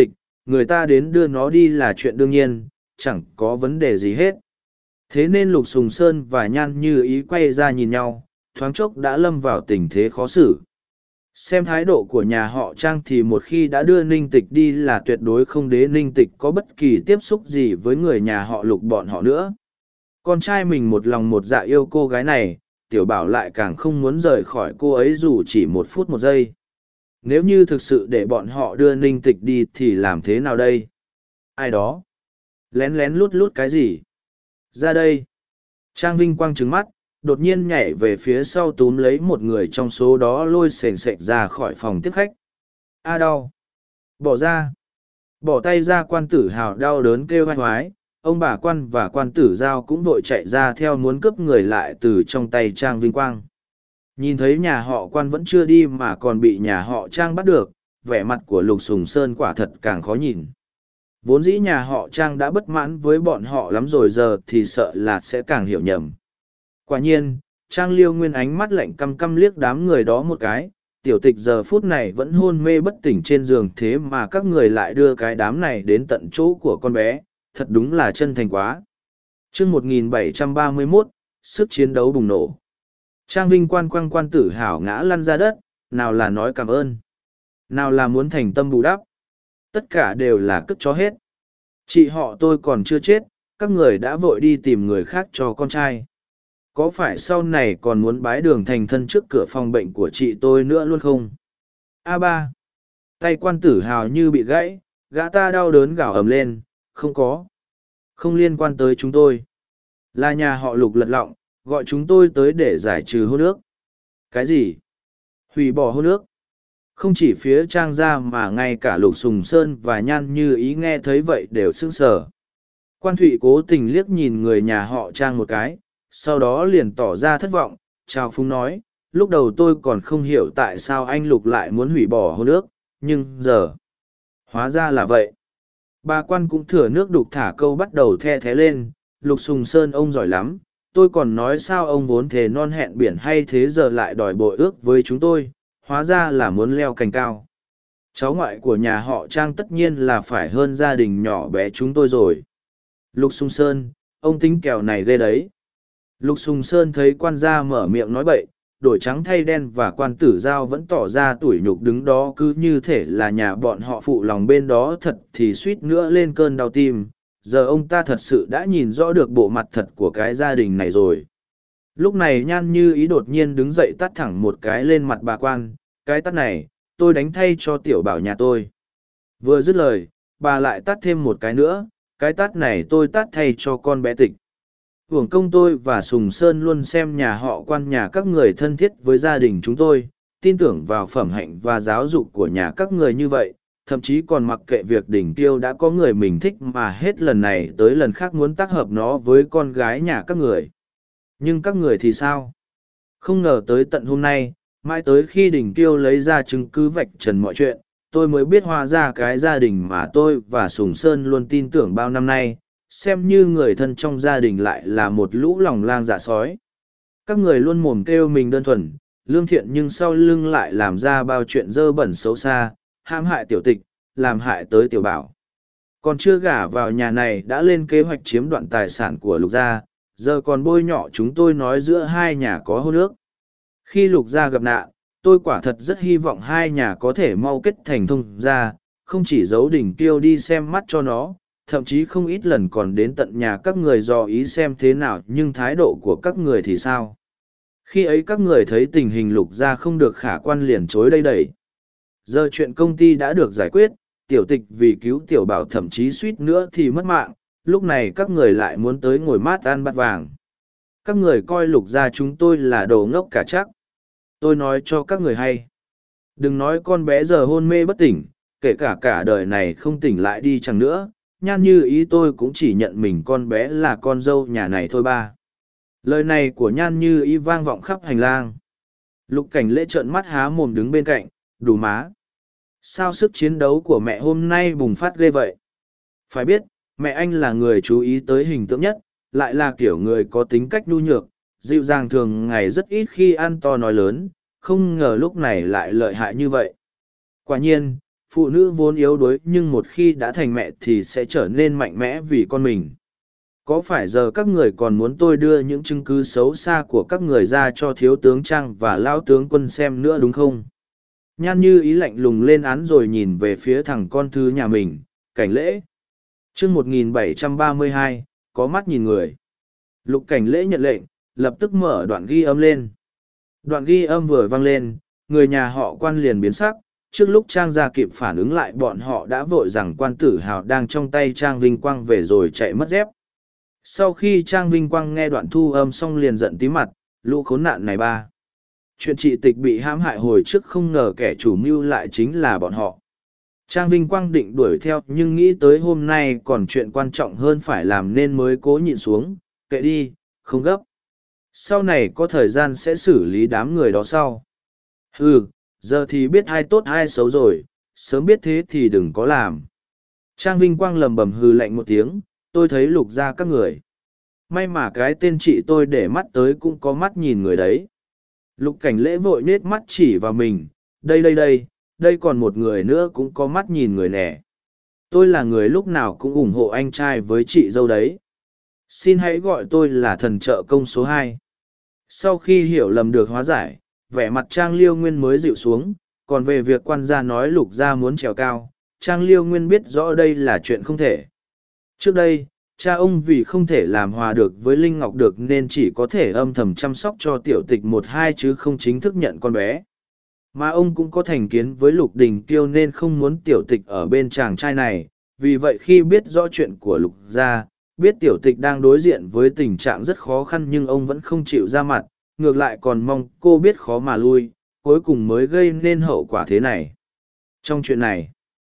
người ta đến đưa nó đi là chuyện đương nhiên, chẳng có vấn đề gì hết. Thế nên Lục Sùng Sơn và Nhan Như Ý quay ra nhìn nhau, thoáng chốc đã lâm vào tình thế khó xử. Xem thái độ của nhà họ Trang thì một khi đã đưa Ninh Tịch đi là tuyệt đối không để Ninh Tịch có bất kỳ tiếp xúc gì với người nhà họ Lục bọn họ nữa. Con trai mình một lòng một dạ yêu cô gái này, Tiểu Bảo lại càng không muốn rời khỏi cô ấy dù chỉ một phút một giây. Nếu như thực sự để bọn họ đưa Ninh Tịch đi thì làm thế nào đây? Ai đó? Lén lén lút lút cái gì? Ra đây! Trang Vinh Quang trừng mắt, đột nhiên nhảy về phía sau túm lấy một người trong số đó lôi sền sệt ra khỏi phòng tiếp khách. A đau! Bỏ ra! Bỏ tay ra, Quan Tử Hào đau đớn kêu oai oái, ông bà Quan và Quan Tử Giao cũng vội chạy ra theo muốn cướp người lại từ trong tay Trang Vinh Quang. Nhìn thấy nhà họ Quan vẫn chưa đi mà còn bị nhà họ Trang bắt được, vẻ mặt của Lục Sùng Sơn quả thật càng khó nhìn. Vốn dĩ nhà họ Trang đã bất mãn với bọn họ lắm rồi, giờ thì sợ là sẽ càng hiểu nhầm. Quả nhiên, Trang Liêu Nguyên ánh mắt lạnh căm căm liếc đám người đó một cái, Tiểu Tịch giờ phút này vẫn hôn mê bất tỉnh trên giường, thế mà các người lại đưa cái đám này đến tận chỗ của con bé, thật đúng là chân thành quá. Chương một nghìn bảy trăm ba mươi mốt, sức chiến đấu bùng nổ. Trang Vinh Quan quăng Quan Tử Hảo ngã lăn ra đất, nào là nói cảm ơn, nào là muốn thành tâm bù đắp. Tất cả đều là cất chó hết. Chị họ tôi còn chưa chết, các người đã vội đi tìm người khác cho con trai. Có phải sau này còn muốn bái đường thành thân trước cửa phòng bệnh của chị tôi nữa luôn không? A ba. Tay Quan Tử Hào như bị gãy, gã ta đau đớn gào ầm lên, không có. Không liên quan tới chúng tôi. Là nhà họ Lục lật lọng, gọi chúng tôi tới để giải trừ hôn ước. Cái gì? Hủy bỏ hôn ước? Không chỉ phía Trang gia mà ngay cả Lục Sùng Sơn và Nhan Như Ý nghe thấy vậy đều sững sờ. Quan Thụy cố tình liếc nhìn người nhà họ Trang một cái, sau đó liền tỏ ra thất vọng, Trào Phúng nói, lúc đầu tôi còn không hiểu tại sao anh Lục lại muốn hủy bỏ hôn ước, nhưng giờ, hóa ra là vậy. Bà Quan cũng thừa nước đục thả câu bắt đầu the thé lên, Lục Sùng Sơn ông giỏi lắm, tôi còn nói sao ông vốn thề non hẹn biển hay thế giờ lại đòi bội ước với chúng tôi, hóa ra là muốn leo cành cao. Cháu ngoại của nhà họ Trang tất nhiên là phải hơn gia đình nhỏ bé chúng tôi rồi. Lục Sùng Sơn, ông tính kèo này ghê đấy. Lục Sùng Sơn thấy quan gia mở miệng nói bậy, đổi trắng thay đen và Quan Tử Giao vẫn tỏ ra tủi nhục đứng đó cứ như thể là nhà bọn họ phụ lòng bên đó thật thì suýt nữa lên cơn đau tim. Giờ ông ta thật sự đã nhìn rõ được bộ mặt thật của cái gia đình này rồi. Lúc này Nhan Như Ý đột nhiên đứng dậy tát thẳng một cái lên mặt bà Quan, cái tát này, tôi đánh thay cho Tiểu Bảo nhà tôi. Vừa dứt lời, bà lại tát thêm một cái nữa, cái tát này tôi tát thay cho con bé Tịch. Hưởng công tôi và Sùng Sơn luôn xem nhà họ Quan nhà các người thân thiết với gia đình chúng tôi, tin tưởng vào phẩm hạnh và giáo dục của nhà các người như vậy, thậm chí còn mặc kệ việc Đỉnh Tiêu đã có người mình thích mà hết lần này tới lần khác muốn tác hợp nó với con gái nhà các người. Nhưng các người thì sao? Không ngờ tới tận hôm nay, mãi tới khi Đỉnh Tiêu lấy ra chứng cứ vạch trần mọi chuyện, tôi mới biết hóa ra cái gia đình mà tôi và Sùng Sơn luôn tin tưởng bao năm nay, xem như người thân trong gia đình lại là một lũ lòng lang dạ sói. Các người luôn mồm kêu mình đơn thuần, lương thiện nhưng sau lưng lại làm ra bao chuyện dơ bẩn xấu xa, hãm hại Tiểu Tịch, làm hại tới Tiểu Bảo. Còn chưa gả vào nhà này đã lên kế hoạch chiếm đoạt tài sản của Lục gia, giờ còn bôi nhọ chúng tôi nói giữa hai nhà có hôn ước. Khi Lục gia gặp nạn, tôi quả thật rất hy vọng hai nhà có thể mau kết thành thông gia, không chỉ giấu Đỉnh Tiêu đi xem mắt cho nó, thậm chí không ít lần còn đến tận nhà các người dò ý xem thế nào, nhưng thái độ của các người thì sao? Khi ấy các người thấy tình hình Lục gia không được khả quan liền chối đây đẩy. Giờ chuyện công ty đã được giải quyết, Tiểu Tịch vì cứu Tiểu Bảo thậm chí suýt nữa thì mất mạng, lúc này các người lại muốn tới ngồi mát ăn bát vàng. Các người coi Lục gia chúng tôi là đồ ngốc cả chắc. Tôi nói cho các người hay. Đừng nói con bé giờ hôn mê bất tỉnh, kể cả cả đời này không tỉnh lại đi chăng nữa, Nhan Như Ý tôi cũng chỉ nhận mình con bé là con dâu nhà này thôi ba. Lời này của Nhan Như Ý vang vọng khắp hành lang. Lục Cảnh Lễ trợn mắt há mồm đứng bên cạnh, đủ má. Sao sức chiến đấu của mẹ hôm nay bùng phát ghê vậy? Phải biết, mẹ anh là người chú ý tới hình tượng nhất, lại là kiểu người có tính cách nhu nhược, dịu dàng thường ngày rất ít khi ăn to nói lớn, không ngờ lúc này lại lợi hại như vậy. Quả nhiên, Phụ nữ vốn yếu đuối nhưng một khi đã thành mẹ thì sẽ trở nên mạnh mẽ vì con mình. Có phải giờ các người còn muốn tôi đưa những chứng cứ xấu xa của các người ra cho thiếu tướng Trang và lão tướng quân xem nữa đúng không? Nhan Như Ý lạnh lùng lên án rồi nhìn về phía thằng con thứ nhà mình, Cảnh Lễ. chương một nghìn bảy trăm ba mươi hai, có mắt nhìn người. Lục Cảnh Lễ nhận lệnh, lập tức mở đoạn ghi âm lên. Đoạn ghi âm vừa vang lên, người nhà họ Quan liền biến sắc. Trước lúc Trang ra kịp phản ứng lại, bọn họ đã vội rằng Quan Tử Hào đang trong tay Trang Vinh Quang về rồi chạy mất dép. Sau khi Trang Vinh Quang nghe đoạn thu âm xong liền giận tí mặt, lũ khốn nạn này ba. Chuyện chị Tịch bị hãm hại hồi trước không ngờ kẻ chủ mưu lại chính là bọn họ. Trang Vinh Quang định đuổi theo nhưng nghĩ tới hôm nay còn chuyện quan trọng hơn phải làm nên mới cố nhịn xuống, kệ đi, không gấp. Sau này có thời gian sẽ xử lý đám người đó sau. Ừ, giờ thì biết ai tốt ai xấu rồi, sớm biết thế thì đừng có làm. Trang Vinh Quang lầm bầm hừ lạnh một tiếng, tôi thấy Lục ra các người. May mà cái tên chị tôi để mắt tới cũng có mắt nhìn người đấy. Lục Cảnh Lễ vội nết mắt chỉ vào mình, đây đây đây, đây còn một người nữa cũng có mắt nhìn người nè. Tôi là người lúc nào cũng ủng hộ anh trai với chị dâu đấy. Xin hãy gọi tôi là thần trợ công số hai. Sau khi hiểu lầm được hóa giải, vẻ mặt Trang Liêu Nguyên mới dịu xuống, còn về việc quan gia nói Lục gia muốn trèo cao, Trang Liêu Nguyên biết rõ đây là chuyện không thể. Trước đây, cha ông vì không thể làm hòa được với Linh Ngọc được nên chỉ có thể âm thầm chăm sóc cho Tiểu Tịch một hai chứ không chính thức nhận con bé. Mà ông cũng có thành kiến với Lục Đình Kiêu nên không muốn Tiểu Tịch ở bên chàng trai này, vì vậy khi biết rõ chuyện của Lục gia, biết Tiểu Tịch đang đối diện với tình trạng rất khó khăn nhưng ông vẫn không chịu ra mặt, ngược lại còn mong cô biết khó mà lui, cuối cùng mới gây nên hậu quả thế này. Trong chuyện này,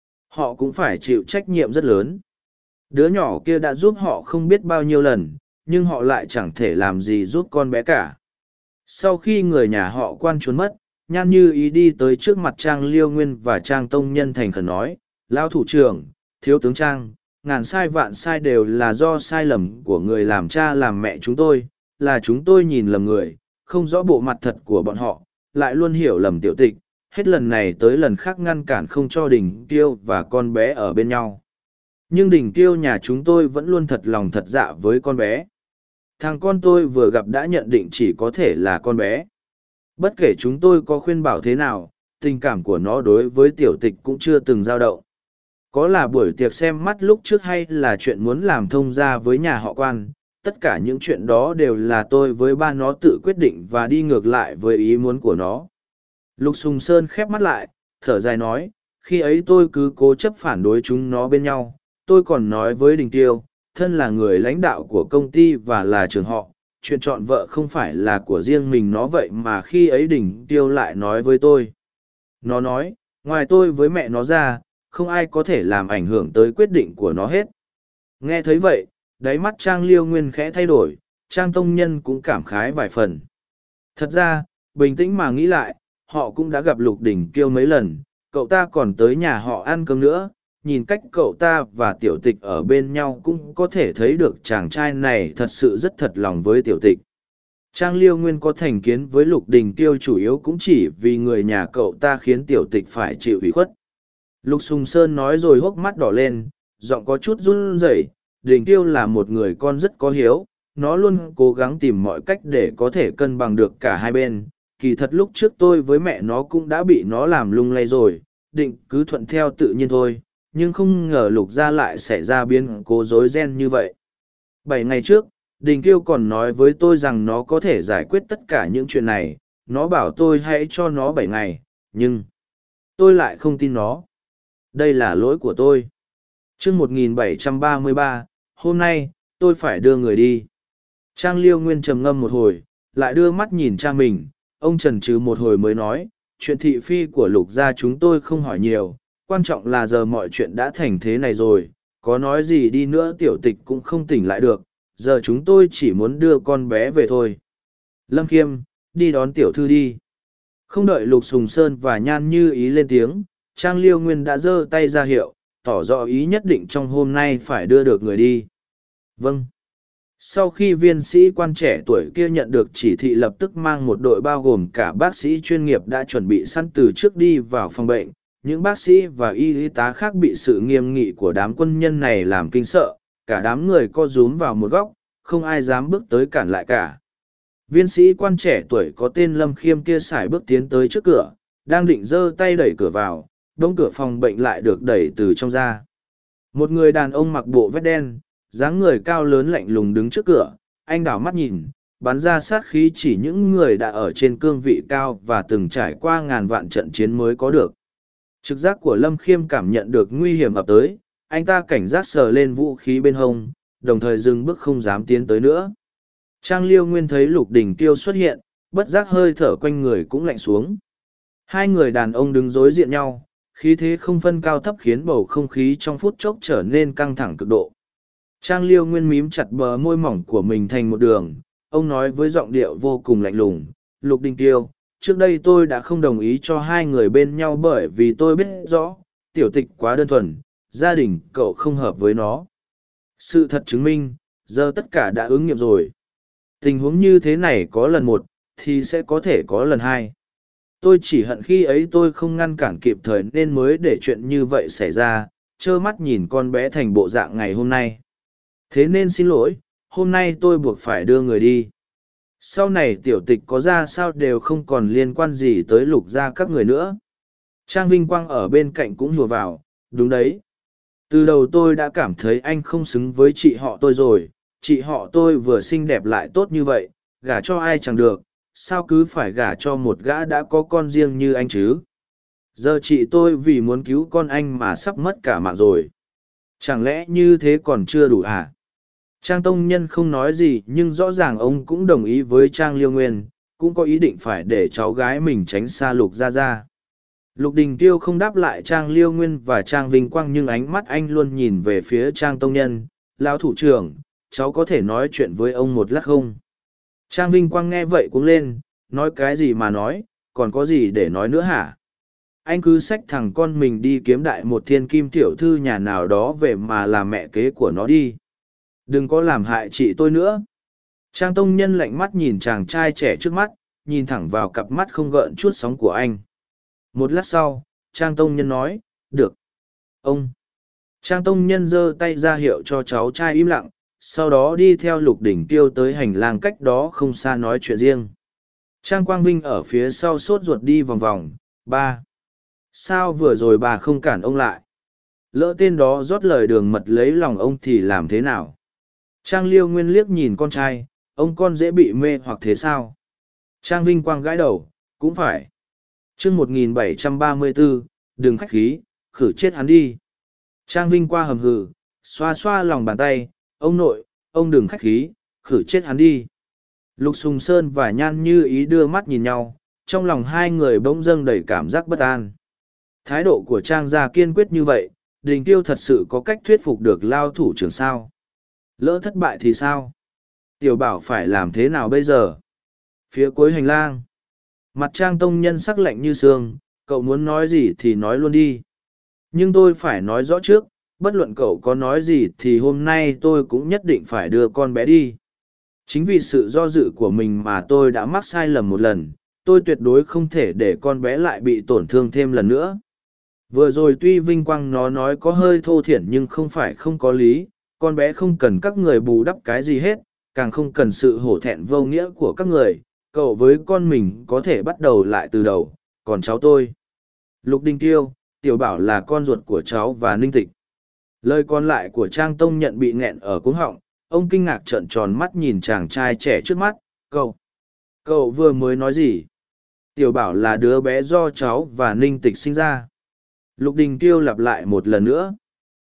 họ cũng phải chịu trách nhiệm rất lớn. Đứa nhỏ kia đã giúp họ không biết bao nhiêu lần, nhưng họ lại chẳng thể làm gì giúp con bé cả. Sau khi người nhà họ Quan trốn mất, Nhan Như Ý đi tới trước mặt Trang Liêu Nguyên và Trang Tông Nhân thành khẩn nói, Lão thủ trưởng, thiếu tướng Trang, ngàn sai vạn sai đều là do sai lầm của người làm cha làm mẹ chúng tôi, là chúng tôi nhìn lầm người, không rõ bộ mặt thật của bọn họ, lại luôn hiểu lầm Tiểu Tịch, hết lần này tới lần khác ngăn cản không cho Đình Kiêu và con bé ở bên nhau. Nhưng Đình Kiêu nhà chúng tôi vẫn luôn thật lòng thật dạ với con bé. Thằng con tôi vừa gặp đã nhận định chỉ có thể là con bé. Bất kể chúng tôi có khuyên bảo thế nào, tình cảm của nó đối với Tiểu Tịch cũng chưa từng dao động. Có là buổi tiệc xem mắt lúc trước hay là chuyện muốn làm thông gia với nhà họ Quan, tất cả những chuyện đó đều là tôi với ba nó tự quyết định và đi ngược lại với ý muốn của nó. Lục Sùng Sơn khép mắt lại, thở dài nói, khi ấy tôi cứ cố chấp phản đối chúng nó bên nhau, tôi còn nói với Đình Tiêu, thân là người lãnh đạo của công ty và là trường họ, chuyện chọn vợ không phải là của riêng mình nó vậy mà khi ấy Đình Tiêu lại nói với tôi. Nó nói, ngoài tôi với mẹ nó ra, không ai có thể làm ảnh hưởng tới quyết định của nó hết. Nghe thấy vậy, đáy mắt Trang Liêu Nguyên khẽ thay đổi, Trang Tông Nhân cũng cảm khái vài phần. Thật ra, bình tĩnh mà nghĩ lại, họ cũng đã gặp Lục Đình Kiêu mấy lần, cậu ta còn tới nhà họ ăn cơm nữa, nhìn cách cậu ta và Tiểu Tịch ở bên nhau cũng có thể thấy được chàng trai này thật sự rất thật lòng với Tiểu Tịch. Trang Liêu Nguyên có thành kiến với Lục Đình Kiêu chủ yếu cũng chỉ vì người nhà cậu ta khiến Tiểu Tịch phải chịu ủy khuất. Lục Sùng Sơn nói rồi hốc mắt đỏ lên, giọng có chút run rẩy. Đình Kiêu là một người con rất có hiếu, nó luôn cố gắng tìm mọi cách để có thể cân bằng được cả hai bên. Kỳ thật lúc trước tôi với mẹ nó cũng đã bị nó làm lung lay rồi, định cứ thuận theo tự nhiên thôi, nhưng không ngờ Lục gia lại xảy ra biến cố rối ren như vậy. Bảy ngày trước, Đình Kiêu còn nói với tôi rằng nó có thể giải quyết tất cả những chuyện này, nó bảo tôi hãy cho nó bảy ngày, nhưng tôi lại không tin nó. Đây là lỗi của tôi. chương một nghìn bảy trăm ba mươi ba, hôm nay, tôi phải đưa người đi. Trang Liêu Nguyên trầm ngâm một hồi, lại đưa mắt nhìn cha mình, ông chần chừ một hồi mới nói, chuyện thị phi của Lục gia chúng tôi không hỏi nhiều, quan trọng là giờ mọi chuyện đã thành thế này rồi, có nói gì đi nữa Tiểu Tịch cũng không tỉnh lại được, giờ chúng tôi chỉ muốn đưa con bé về thôi. Lâm Khiêm, đi đón tiểu thư đi. Không đợi Lục Sùng Sơn và Nhan Như Ý lên tiếng, Trang Liêu Nguyên đã giơ tay ra hiệu, tỏ rõ ý nhất định trong hôm nay phải đưa được người đi. Vâng. Sau khi viên sĩ quan trẻ tuổi kia nhận được chỉ thị lập tức mang một đội bao gồm cả bác sĩ chuyên nghiệp đã chuẩn bị sẵn từ trước đi vào phòng bệnh, những bác sĩ và y tá khác bị sự nghiêm nghị của đám quân nhân này làm kinh sợ, cả đám người co rúm vào một góc, không ai dám bước tới cản lại cả. Viên sĩ quan trẻ tuổi có tên Lâm Khiêm kia sải bước tiến tới trước cửa, đang định giơ tay đẩy cửa vào, đống cửa phòng bệnh lại được đẩy từ trong ra. Một người đàn ông mặc bộ vest đen, dáng người cao lớn lạnh lùng đứng trước cửa, anh đảo mắt nhìn, bắn ra sát khí chỉ những người đã ở trên cương vị cao và từng trải qua ngàn vạn trận chiến mới có được. Trực giác của Lâm Khiêm cảm nhận được nguy hiểm ập tới, anh ta cảnh giác sờ lên vũ khí bên hông, đồng thời dừng bước không dám tiến tới nữa. Trang Liêu Nguyên thấy Lục Đình Tiêu xuất hiện, bất giác hơi thở quanh người cũng lạnh xuống. Hai người đàn ông đứng đối diện nhau, khí thế không phân cao thấp khiến bầu không khí trong phút chốc trở nên căng thẳng cực độ. Trang Liêu Nguyên mím chặt bờ môi mỏng của mình thành một đường, ông nói với giọng điệu vô cùng lạnh lùng, Lục Đình Tiêu, trước đây tôi đã không đồng ý cho hai người bên nhau bởi vì tôi biết rõ, tiểu tịch quá đơn thuần, gia đình cậu không hợp với nó. Sự thật chứng minh, giờ tất cả đã ứng nghiệm rồi. Tình huống như thế này có lần một, thì sẽ có thể có lần hai. Tôi chỉ hận khi ấy tôi không ngăn cản kịp thời nên mới để chuyện như vậy xảy ra, trơ mắt nhìn con bé thành bộ dạng ngày hôm nay. Thế nên xin lỗi, hôm nay tôi buộc phải đưa người đi. Sau này tiểu tịch có ra sao đều không còn liên quan gì tới Lục gia các người nữa. Trang Vinh Quang ở bên cạnh cũng hùa vào, đúng đấy. Từ đầu tôi đã cảm thấy anh không xứng với chị họ tôi rồi, chị họ tôi vừa xinh đẹp lại tốt như vậy, gả cho ai chẳng được, sao cứ phải gả cho một gã đã có con riêng như anh chứ? Giờ chị tôi vì muốn cứu con anh mà sắp mất cả mạng rồi. Chẳng lẽ như thế còn chưa đủ à? Trang Tông Nhân không nói gì nhưng rõ ràng ông cũng đồng ý với Trang Liêu Nguyên, cũng có ý định phải để cháu gái mình tránh xa Lục Gia Gia. Lục Đình Tiêu không đáp lại Trang Liêu Nguyên và Trang Vinh Quang nhưng ánh mắt anh luôn nhìn về phía Trang Tông Nhân. Lão thủ trưởng, cháu có thể nói chuyện với ông một lát không? Trang Vinh Quang nghe vậy cũng lên, nói cái gì mà nói, còn có gì để nói nữa hả? Anh cứ xách thằng con mình đi kiếm đại một thiên kim tiểu thư nhà nào đó về mà làm mẹ kế của nó đi. Đừng có làm hại chị tôi nữa. Trang Tông Nhân lạnh mắt nhìn chàng trai trẻ trước mắt, nhìn thẳng vào cặp mắt không gợn chút sóng của anh. Một lát sau, Trang Tông Nhân nói, được. Ông. Trang Tông Nhân giơ tay ra hiệu cho cháu trai im lặng, sau đó đi theo Lục Đỉnh Tiêu tới hành lang cách đó không xa nói chuyện riêng. Trang Quang Vinh ở phía sau sốt ruột đi vòng vòng, ba. Sao vừa rồi bà không cản ông lại? Lỡ tên đó rót lời đường mật lấy lòng ông thì làm thế nào? Trang Liêu Nguyên liếc nhìn con trai, ông con dễ bị mê hoặc thế sao? Trang Vinh Quang gãi đầu, cũng phải. chương một nghìn bảy trăm ba mươi bốn, đừng khách khí, khử chết hắn đi. Trang Vinh qua hầm hừ, xoa xoa lòng bàn tay, ông nội, ông đừng khách khí, khử chết hắn đi. Lục Sùng Sơn và Nhan Như Ý đưa mắt nhìn nhau, trong lòng hai người bỗng dâng đầy cảm giác bất an. Thái độ của Trang gia kiên quyết như vậy, Đình Tiêu thật sự có cách thuyết phục được Lao thủ trưởng sao? Lỡ thất bại thì sao? Tiểu Bảo phải làm thế nào bây giờ? Phía cuối hành lang, mặt Trang Tông Nhân sắc lạnh như sương, cậu muốn nói gì thì nói luôn đi. Nhưng tôi phải nói rõ trước, bất luận cậu có nói gì thì hôm nay tôi cũng nhất định phải đưa con bé đi. Chính vì sự do dự của mình mà tôi đã mắc sai lầm một lần, tôi tuyệt đối không thể để con bé lại bị tổn thương thêm lần nữa. Vừa rồi tuy Vinh Quang nó nói có hơi thô thiển nhưng không phải không có lý, con bé không cần các người bù đắp cái gì hết, càng không cần sự hổ thẹn vô nghĩa của các người, cậu với con mình có thể bắt đầu lại từ đầu, còn cháu tôi. Lục Đình Tiêu, Tiểu Bảo là con ruột của cháu và Ninh Tịch. Lời còn lại của Trang Tông Nhận bị nghẹn ở cuống họng, ông kinh ngạc trợn tròn mắt nhìn chàng trai trẻ trước mắt, cậu, cậu vừa mới nói gì? Tiểu Bảo là đứa bé do cháu và Ninh Tịch sinh ra. Lục Đình Tiêu lặp lại một lần nữa.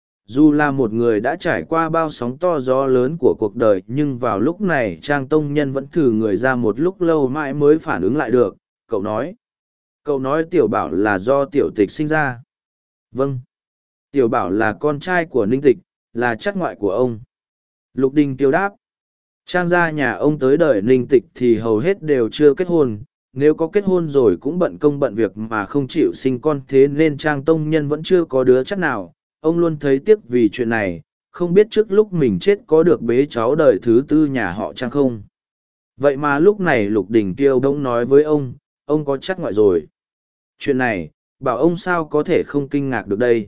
Dù là một người đã trải qua bao sóng to gió lớn của cuộc đời nhưng vào lúc này Trang Tông Nhân vẫn thử người ra một lúc lâu mãi mới phản ứng lại được. Cậu nói. Cậu nói Tiểu Bảo là do Tiểu Tịch sinh ra. Vâng. Tiểu Bảo là con trai của Ninh Tịch, là chắc ngoại của ông. Lục Đình Tiêu đáp. Trang gia nhà ông tới đời Ninh Tịch thì hầu hết đều chưa kết hôn. Nếu có kết hôn rồi cũng bận công bận việc mà không chịu sinh con thế nên Trang Tông Nhân vẫn chưa có đứa chắc nào. Ông luôn thấy tiếc vì chuyện này, không biết trước lúc mình chết có được bế cháu đời thứ tư nhà họ Trang không. Vậy mà lúc này Lục Đình Tiêu bỗng nói với ông, ông có chắc ngoại rồi. Chuyện này, Bảo ông sao có thể không kinh ngạc được đây.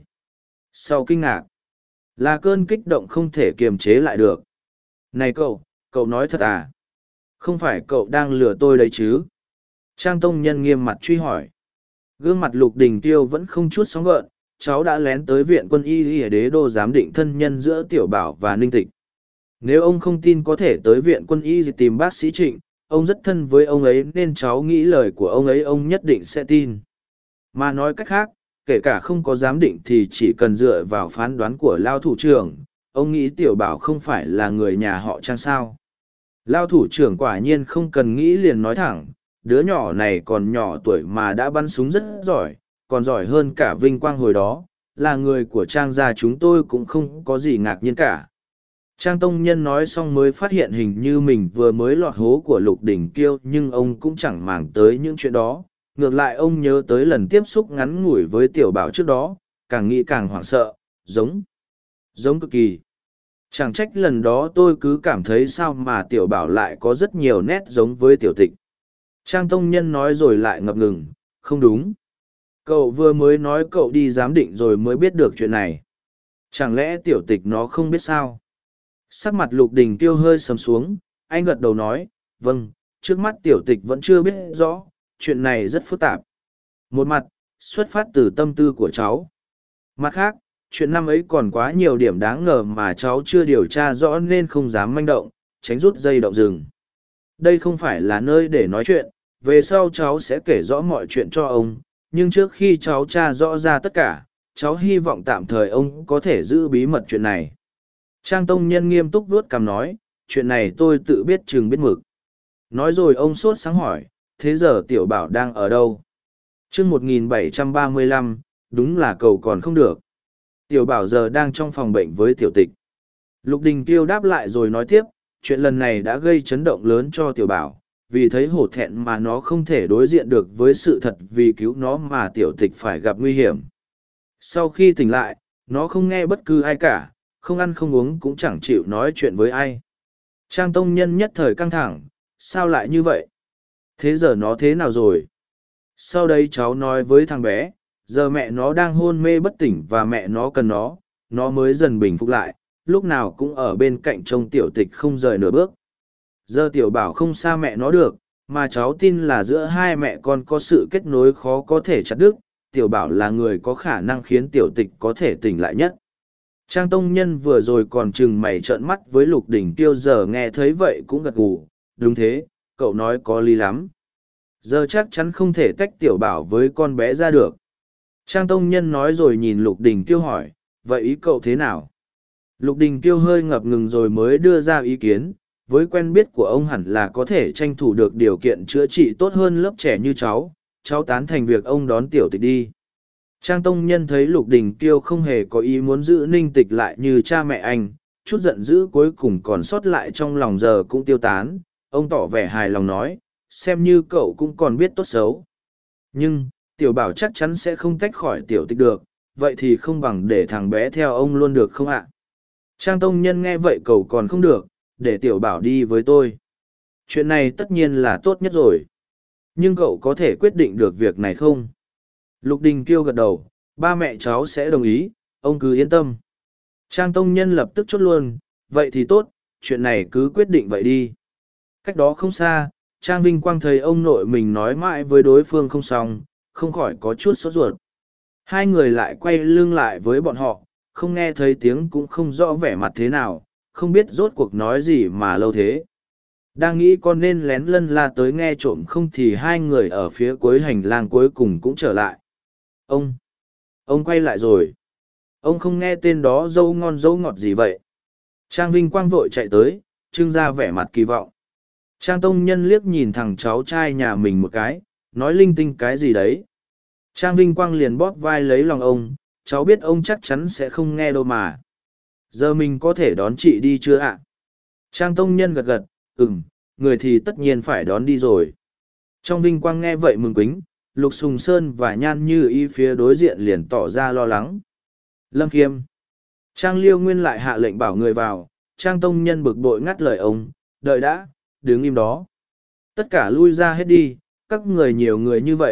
Sau kinh ngạc, là cơn kích động không thể kiềm chế lại được. Này cậu, cậu nói thật à? Không phải cậu đang lừa tôi đấy chứ? Trang Tông Nhân nghiêm mặt truy hỏi. Gương mặt Lục Đình Tiêu vẫn không chút sóng gợn, cháu đã lén tới viện quân y y đế đô giám định thân nhân giữa Tiểu Bảo và Ninh Tịch. Nếu ông không tin có thể tới viện quân y tìm bác sĩ Trịnh, ông rất thân với ông ấy nên cháu nghĩ lời của ông ấy ông nhất định sẽ tin. Mà nói cách khác, kể cả không có giám định thì chỉ cần dựa vào phán đoán của Lao thủ trưởng, ông nghĩ Tiểu Bảo không phải là người nhà họ Trang sao. Lao thủ trưởng quả nhiên không cần nghĩ liền nói thẳng, đứa nhỏ này còn nhỏ tuổi mà đã bắn súng rất giỏi, còn giỏi hơn cả Vinh Quang hồi đó, là người của Trang gia chúng tôi cũng không có gì ngạc nhiên cả. Trang Tông Nhân nói xong mới phát hiện hình như mình vừa mới lọt hố của Lục Đỉnh Kiêu, nhưng ông cũng chẳng màng tới những chuyện đó. Ngược lại ông nhớ tới lần tiếp xúc ngắn ngủi với Tiểu Bảo trước đó, càng nghĩ càng hoảng sợ, giống, giống cực kỳ. Chẳng trách lần đó tôi cứ cảm thấy sao mà Tiểu Bảo lại có rất nhiều nét giống với Tiểu Tịch. Trang Tông Nhân nói rồi lại ngập ngừng, không đúng. Cậu vừa mới nói cậu đi giám định rồi mới biết được chuyện này. Chẳng lẽ Tiểu Tịch nó không biết sao? Sắc mặt Lục Đình Tiêu hơi sầm xuống, anh gật đầu nói, vâng, trước mắt Tiểu Tịch vẫn chưa biết rõ, chuyện này rất phức tạp. Một mặt, xuất phát từ tâm tư của cháu. Mặt khác, chuyện năm ấy còn quá nhiều điểm đáng ngờ mà cháu chưa điều tra rõ nên không dám manh động, tránh rút dây động rừng. Đây không phải là nơi để nói chuyện, về sau cháu sẽ kể rõ mọi chuyện cho ông, nhưng trước khi cháu tra rõ ra tất cả, cháu hy vọng tạm thời ông có thể giữ bí mật chuyện này. Trang Tông Nhân nghiêm túc vuốt cằm nói, chuyện này tôi tự biết chừng biết mực. Nói rồi ông sốt sáng hỏi, thế giờ Tiểu Bảo đang ở đâu? chương một nghìn bảy trăm ba mươi lăm, đúng là cầu còn không được. Tiểu Bảo giờ đang trong phòng bệnh với Tiểu Tịch. Lục Đình Kiêu đáp lại rồi nói tiếp, chuyện lần này đã gây chấn động lớn cho Tiểu Bảo, vì thấy hổ thẹn mà nó không thể đối diện được với sự thật vì cứu nó mà Tiểu Tịch phải gặp nguy hiểm. Sau khi tỉnh lại, nó không nghe bất cứ ai cả, không ăn không uống cũng chẳng chịu nói chuyện với ai. Trang Tông Nhân nhất thời căng thẳng, sao lại như vậy? Thế giờ nó thế nào rồi? Sau đấy cháu nói với thằng bé, giờ mẹ nó đang hôn mê bất tỉnh và mẹ nó cần nó, nó mới dần bình phục lại, lúc nào cũng ở bên cạnh trông Tiểu Tịch không rời nửa bước. Giờ Tiểu Bảo không xa mẹ nó được, mà cháu tin là giữa hai mẹ con có sự kết nối khó có thể chặt đứt, Tiểu Bảo là người có khả năng khiến Tiểu Tịch có thể tỉnh lại nhất. Trang Tông Nhân vừa rồi còn chừng mày trợn mắt với Lục Đỉnh Kiêu, giờ nghe thấy vậy cũng gật gù, đúng thế, cậu nói có lý lắm. Giờ chắc chắn không thể tách Tiểu Bảo với con bé ra được. Trang Tông Nhân nói rồi nhìn Lục Đình Kiêu hỏi, vậy ý cậu thế nào? Lục Đình Kiêu hơi ngập ngừng rồi mới đưa ra ý kiến, với quen biết của ông hẳn là có thể tranh thủ được điều kiện chữa trị tốt hơn lớp trẻ như cháu, cháu tán thành việc ông đón Tiểu Tịch đi. Trang Tông Nhân thấy Lục Đình Kiêu không hề có ý muốn giữ Ninh Tịch lại như cha mẹ anh, chút giận dữ cuối cùng còn sót lại trong lòng giờ cũng tiêu tán, ông tỏ vẻ hài lòng nói, xem như cậu cũng còn biết tốt xấu. Nhưng, Tiểu Bảo chắc chắn sẽ không tách khỏi Tiểu Tịch được, vậy thì không bằng để thằng bé theo ông luôn được không ạ? Trang Tông Nhân nghe vậy cậu còn không được, để Tiểu Bảo đi với tôi. Chuyện này tất nhiên là tốt nhất rồi. Nhưng cậu có thể quyết định được việc này không? Lục Đình Kiêu gật đầu, ba mẹ cháu sẽ đồng ý, ông cứ yên tâm. Trang Tông Nhân lập tức chốt luôn, vậy thì tốt, chuyện này cứ quyết định vậy đi. Cách đó không xa, Trang Vinh Quang thấy ông nội mình nói mãi với đối phương không xong, không khỏi có chút sốt ruột. Hai người lại quay lưng lại với bọn họ, không nghe thấy tiếng cũng không rõ vẻ mặt thế nào, không biết rốt cuộc nói gì mà lâu thế. Đang nghĩ con nên lén lân la tới nghe trộm không thì hai người ở phía cuối hành lang cuối cùng cũng trở lại. Ông! Ông quay lại rồi. Ông không nghe tên đó dâu ngon dâu ngọt gì vậy? Trang Vinh Quang vội chạy tới, trưng ra vẻ mặt kỳ vọng. Trang Tông Nhân liếc nhìn thằng cháu trai nhà mình một cái, nói linh tinh cái gì đấy. Trang Vinh Quang liền bóp vai lấy lòng ông, cháu biết ông chắc chắn sẽ không nghe đâu mà. Giờ mình có thể đón chị đi chưa ạ? Trang Tông Nhân gật gật, ừm, người thì tất nhiên phải đón đi rồi. Trong Vinh Quang nghe vậy mừng quính, Lục Sùng Sơn và Nhan Như Y phía đối diện liền tỏ ra lo lắng. Lâm Khiêm. Trang Liêu Nguyên lại hạ lệnh bảo người vào, Trang Tông Nhân bực bội ngắt lời ông, đợi đã, đứng im đó. Tất cả lui ra hết đi, các người nhiều người như vậy,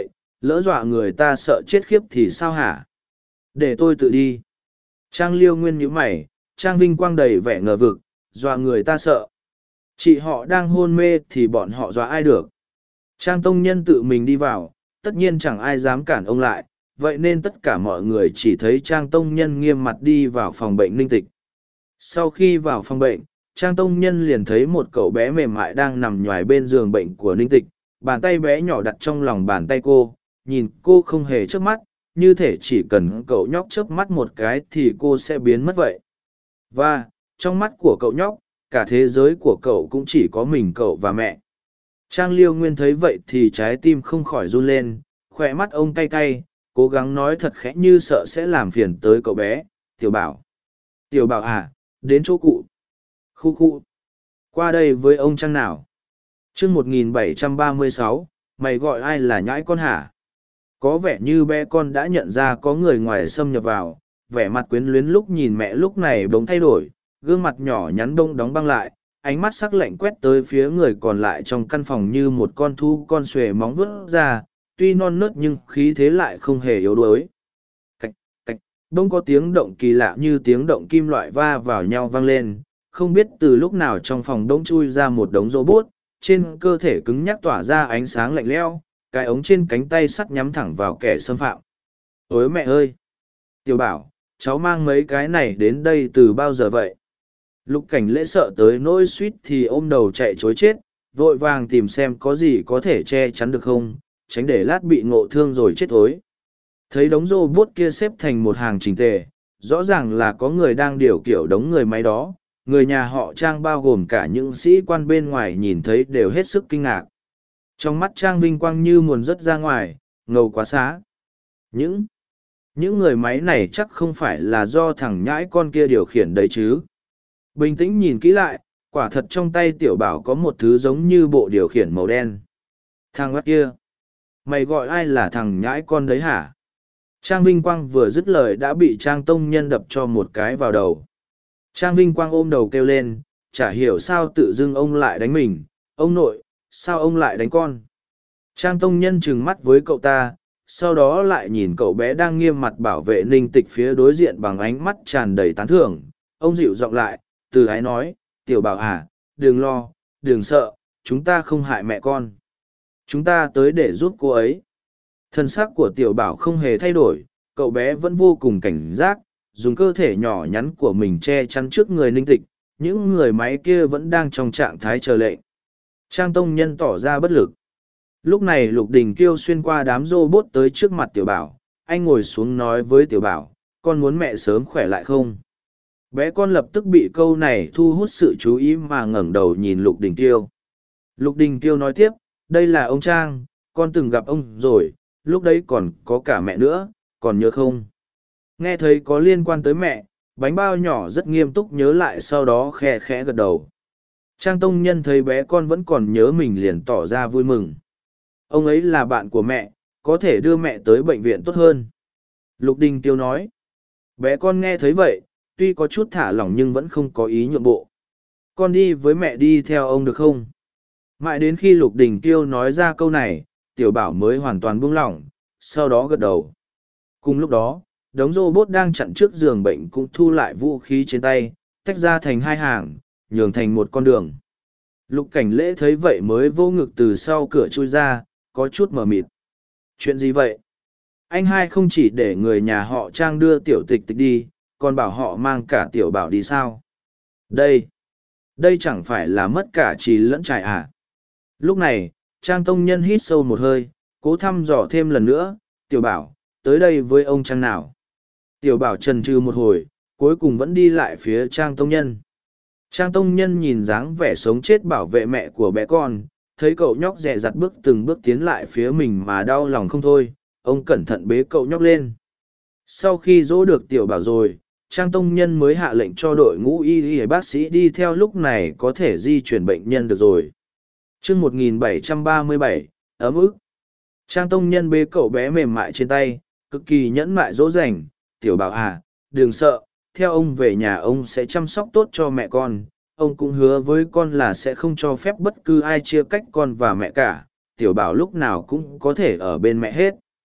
Lỡ dọa người ta sợ chết khiếp thì sao hả? Để tôi tự đi. Trang Liêu Nguyên nhíu mày, Trang Vinh Quang đầy vẻ ngờ vực, dọa người ta sợ. Chị họ đang hôn mê thì bọn họ dọa ai được? Trang Tông Nhân tự mình đi vào, tất nhiên chẳng ai dám cản ông lại, vậy nên tất cả mọi người chỉ thấy Trang Tông Nhân nghiêm mặt đi vào phòng bệnh Ninh Tịch. Sau khi vào phòng bệnh, Trang Tông Nhân liền thấy một cậu bé mềm mại đang nằm nhoài bên giường bệnh của Ninh Tịch, bàn tay bé nhỏ đặt trong lòng bàn tay cô, nhìn cô không hề chớp mắt, như thể chỉ cần cậu nhóc chớp mắt một cái thì cô sẽ biến mất vậy. Và, trong mắt của cậu nhóc, cả thế giới của cậu cũng chỉ có mình cậu và mẹ. Trang Liêu Nguyên thấy vậy thì trái tim không khỏi run lên, khỏe mắt ông cay cay, cố gắng nói thật khẽ như sợ sẽ làm phiền tới cậu bé. Tiểu Bảo. Tiểu Bảo à, đến chỗ cụ. Khu khu. Qua đây với ông Trang nào. chương một nghìn bảy trăm ba mươi sáu, mày gọi ai là nhãi con hả? Có vẻ như bé con đã nhận ra có người ngoài xâm nhập vào, vẻ mặt quyến luyến lúc nhìn mẹ lúc này bỗng thay đổi, gương mặt nhỏ nhắn bông đóng băng lại, ánh mắt sắc lạnh quét tới phía người còn lại trong căn phòng như một con thú con xuề móng vuốt ra, tuy non nớt nhưng khí thế lại không hề yếu đuối. Cạch, cạch, bỗng có tiếng động kỳ lạ như tiếng động kim loại va vào nhau vang lên, không biết từ lúc nào trong phòng đông chui ra một đống robot, trên cơ thể cứng nhắc tỏa ra ánh sáng lạnh lẽo, cái ống trên cánh tay sắt nhắm thẳng vào kẻ xâm phạm. Ôi mẹ ơi! Tiểu Bảo, cháu mang mấy cái này đến đây từ bao giờ vậy? Lục Cảnh Lễ sợ tới nỗi suýt thì ôm đầu chạy chối chết, vội vàng tìm xem có gì có thể che chắn được không, tránh để lát bị ngộ thương rồi chết thối. Thấy đống robot kia xếp thành một hàng chỉnh tề, rõ ràng là có người đang điều kiểu đống người máy đó. Người nhà họ Trang bao gồm cả những sĩ quan bên ngoài nhìn thấy đều hết sức kinh ngạc. Trong mắt Trang Vinh Quang như muốn rớt ra ngoài, ngầu quá xá. Những, những người máy này chắc không phải là do thằng nhãi con kia điều khiển đấy chứ. Bình tĩnh nhìn kỹ lại, quả thật trong tay Tiểu Bảo có một thứ giống như bộ điều khiển màu đen. Thằng mắt kia, mày gọi ai là thằng nhãi con đấy hả? Trang Vinh Quang vừa dứt lời đã bị Trang Tông Nhân đập cho một cái vào đầu. Trang Vinh Quang ôm đầu kêu lên, chả hiểu sao tự dưng ông lại đánh mình, ông nội, sao ông lại đánh con? Trang Tông Nhân trừng mắt với cậu ta, sau đó lại nhìn cậu bé đang nghiêm mặt bảo vệ Ninh Tịch phía đối diện bằng ánh mắt tràn đầy tán thưởng. Ông dịu giọng lại, từ ái nói, Tiểu Bảo à, đừng lo, đừng sợ, chúng ta không hại mẹ con. Chúng ta tới để giúp cô ấy. Thân xác của Tiểu Bảo không hề thay đổi, cậu bé vẫn vô cùng cảnh giác, dùng cơ thể nhỏ nhắn của mình che chắn trước người Ninh Tịch, những người máy kia vẫn đang trong trạng thái chờ lệnh. Trang Tông Nhân tỏ ra bất lực. Lúc này Lục Đình Kiêu xuyên qua đám robot tới trước mặt Tiểu Bảo, anh ngồi xuống nói với Tiểu Bảo, con muốn mẹ sớm khỏe lại không? Bé con lập tức bị câu này thu hút sự chú ý mà ngẩng đầu nhìn Lục Đình Kiêu. Lục Đình Kiêu nói tiếp, đây là ông Trang, con từng gặp ông rồi, lúc đấy còn có cả mẹ nữa, còn nhớ không? Nghe thấy có liên quan tới mẹ, bánh bao nhỏ rất nghiêm túc nhớ lại sau đó khe khẽ gật đầu. Trang Tông Nhân thấy bé con vẫn còn nhớ mình liền tỏ ra vui mừng. Ông ấy là bạn của mẹ, có thể đưa mẹ tới bệnh viện tốt hơn. Lục Đình Kiêu nói. Bé con nghe thấy vậy, tuy có chút thả lỏng nhưng vẫn không có ý nhượng bộ. Con đi với mẹ đi theo ông được không? Mãi đến khi Lục Đình Kiêu nói ra câu này, Tiểu Bảo mới hoàn toàn buông lỏng, sau đó gật đầu. Cùng lúc đó, đống robot đang chặn trước giường bệnh cũng thu lại vũ khí trên tay, tách ra thành hai hàng, nhường thành một con đường. Lục Cảnh Lễ thấy vậy mới vô ngực từ sau cửa chui ra, có chút mờ mịt. Chuyện gì vậy? Anh hai không chỉ để người nhà họ Trang đưa Tiểu Tịch Tịch đi, còn bảo họ mang cả Tiểu Bảo đi sao? Đây, đây chẳng phải là mất cả trí lẫn trải à? Lúc này, Trang Tông Nhân hít sâu một hơi, cố thăm dò thêm lần nữa, Tiểu Bảo, tới đây với ông Trang nào? Tiểu Bảo chần chừ một hồi, cuối cùng vẫn đi lại phía Trang Tông Nhân. Trang Tông Nhân nhìn dáng vẻ sống chết bảo vệ mẹ của bé con, thấy cậu nhóc dè dặt bước từng bước tiến lại phía mình mà đau lòng không thôi, ông cẩn thận bế cậu nhóc lên. Sau khi dỗ được Tiểu Bảo rồi, Trang Tông Nhân mới hạ lệnh cho đội ngũ y y bác sĩ đi theo, lúc này có thể di chuyển bệnh nhân được rồi. chương một nghìn bảy trăm ba mươi bảy, ấm ức. Trang Tông Nhân bế cậu bé mềm mại trên tay, cực kỳ nhẫn mại dỗ dành, Tiểu Bảo à, đừng sợ, theo ông về nhà ông sẽ chăm sóc tốt cho mẹ con, ông cũng hứa với con là sẽ không cho phép bất cứ ai chia cách con và mẹ cả, Tiểu Bảo lúc nào cũng có thể ở bên mẹ hết.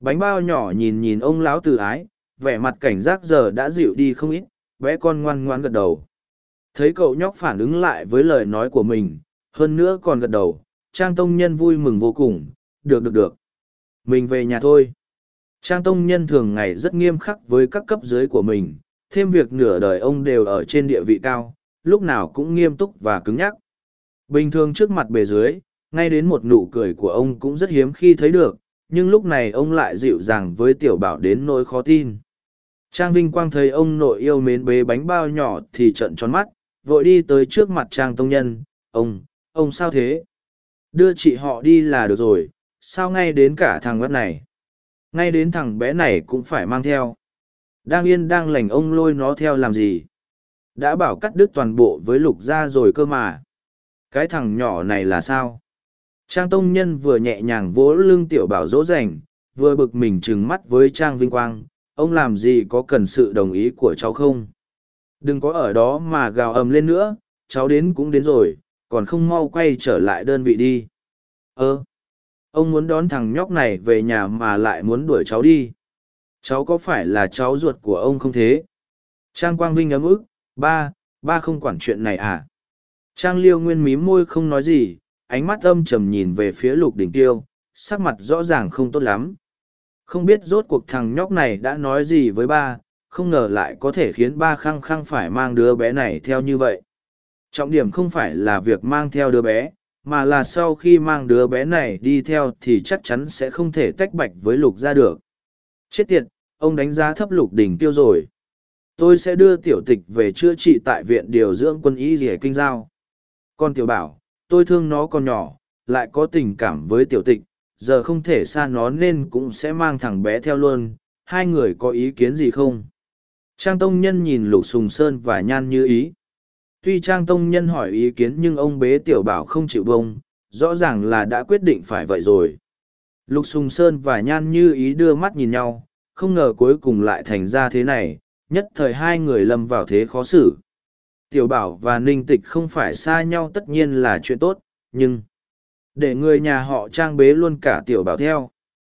Bánh bao nhỏ nhìn nhìn ông lão từ ái, vẻ mặt cảnh giác giờ đã dịu đi không ít, bé con ngoan ngoan gật đầu. Thấy cậu nhóc phản ứng lại với lời nói của mình, hơn nữa còn gật đầu, Trang Tông Nhân vui mừng vô cùng, được được được. Mình về nhà thôi. Trang Tông Nhân thường ngày rất nghiêm khắc với các cấp dưới của mình, thêm việc nửa đời ông đều ở trên địa vị cao, lúc nào cũng nghiêm túc và cứng nhắc. Bình thường trước mặt bề dưới, ngay đến một nụ cười của ông cũng rất hiếm khi thấy được, nhưng lúc này ông lại dịu dàng với tiểu bảo đến nỗi khó tin. Trang Vinh Quang thấy ông nội yêu mến bế bánh bao nhỏ thì trợn tròn mắt, vội đi tới trước mặt Trang Tông Nhân. Ông, ông sao thế? Đưa chị họ đi là được rồi, sao ngay đến cả thằng ngất này? Ngay đến thằng bé này cũng phải mang theo. Đang yên đang lành ông lôi nó theo làm gì? Đã bảo cắt đứt toàn bộ với Lục gia rồi cơ mà. Cái thằng nhỏ này là sao? Trang Tông Nhân vừa nhẹ nhàng vỗ lưng tiểu bảo dỗ dành, vừa bực mình trừng mắt với Trang Vinh Quang. Ông làm gì có cần sự đồng ý của cháu không? Đừng có ở đó mà gào ầm lên nữa, cháu đến cũng đến rồi, còn không mau quay trở lại đơn vị đi. Ơ, ông muốn đón thằng nhóc này về nhà mà lại muốn đuổi cháu đi. Cháu có phải là cháu ruột của ông không thế? Trang Quang Vinh ấm ức, ba, ba không quản chuyện này à? Trang Liêu Nguyên mím môi không nói gì, ánh mắt âm trầm nhìn về phía Lục Đình Tiêu, sắc mặt rõ ràng không tốt lắm. Không biết rốt cuộc thằng nhóc này đã nói gì với ba, không ngờ lại có thể khiến ba khăng khăng phải mang đứa bé này theo như vậy. Trọng điểm không phải là việc mang theo đứa bé, mà là sau khi mang đứa bé này đi theo thì chắc chắn sẽ không thể tách bạch với Lục gia được. Chết tiệt, ông đánh giá thấp Lục Đình Tiêu rồi. Tôi sẽ đưa tiểu tịch về chữa trị tại viện điều dưỡng quân y rỉa kinh giao. Con tiểu bảo, tôi thương nó còn nhỏ, lại có tình cảm với tiểu tịch, giờ không thể xa nó nên cũng sẽ mang thằng bé theo luôn. Hai người có ý kiến gì không? Trang Tông Nhân nhìn Lục Sùng Sơn và Nhan Như Ý. Tuy Trang Tông Nhân hỏi ý kiến nhưng ông bế tiểu bảo không chịu bông, rõ ràng là đã quyết định phải vậy rồi. Lục Sùng Sơn và Nhan Như Ý đưa mắt nhìn nhau, không ngờ cuối cùng lại thành ra thế này, nhất thời hai người lâm vào thế khó xử. Tiểu bảo và Ninh Tịch không phải xa nhau tất nhiên là chuyện tốt, nhưng để người nhà họ Trang bế luôn cả tiểu bảo theo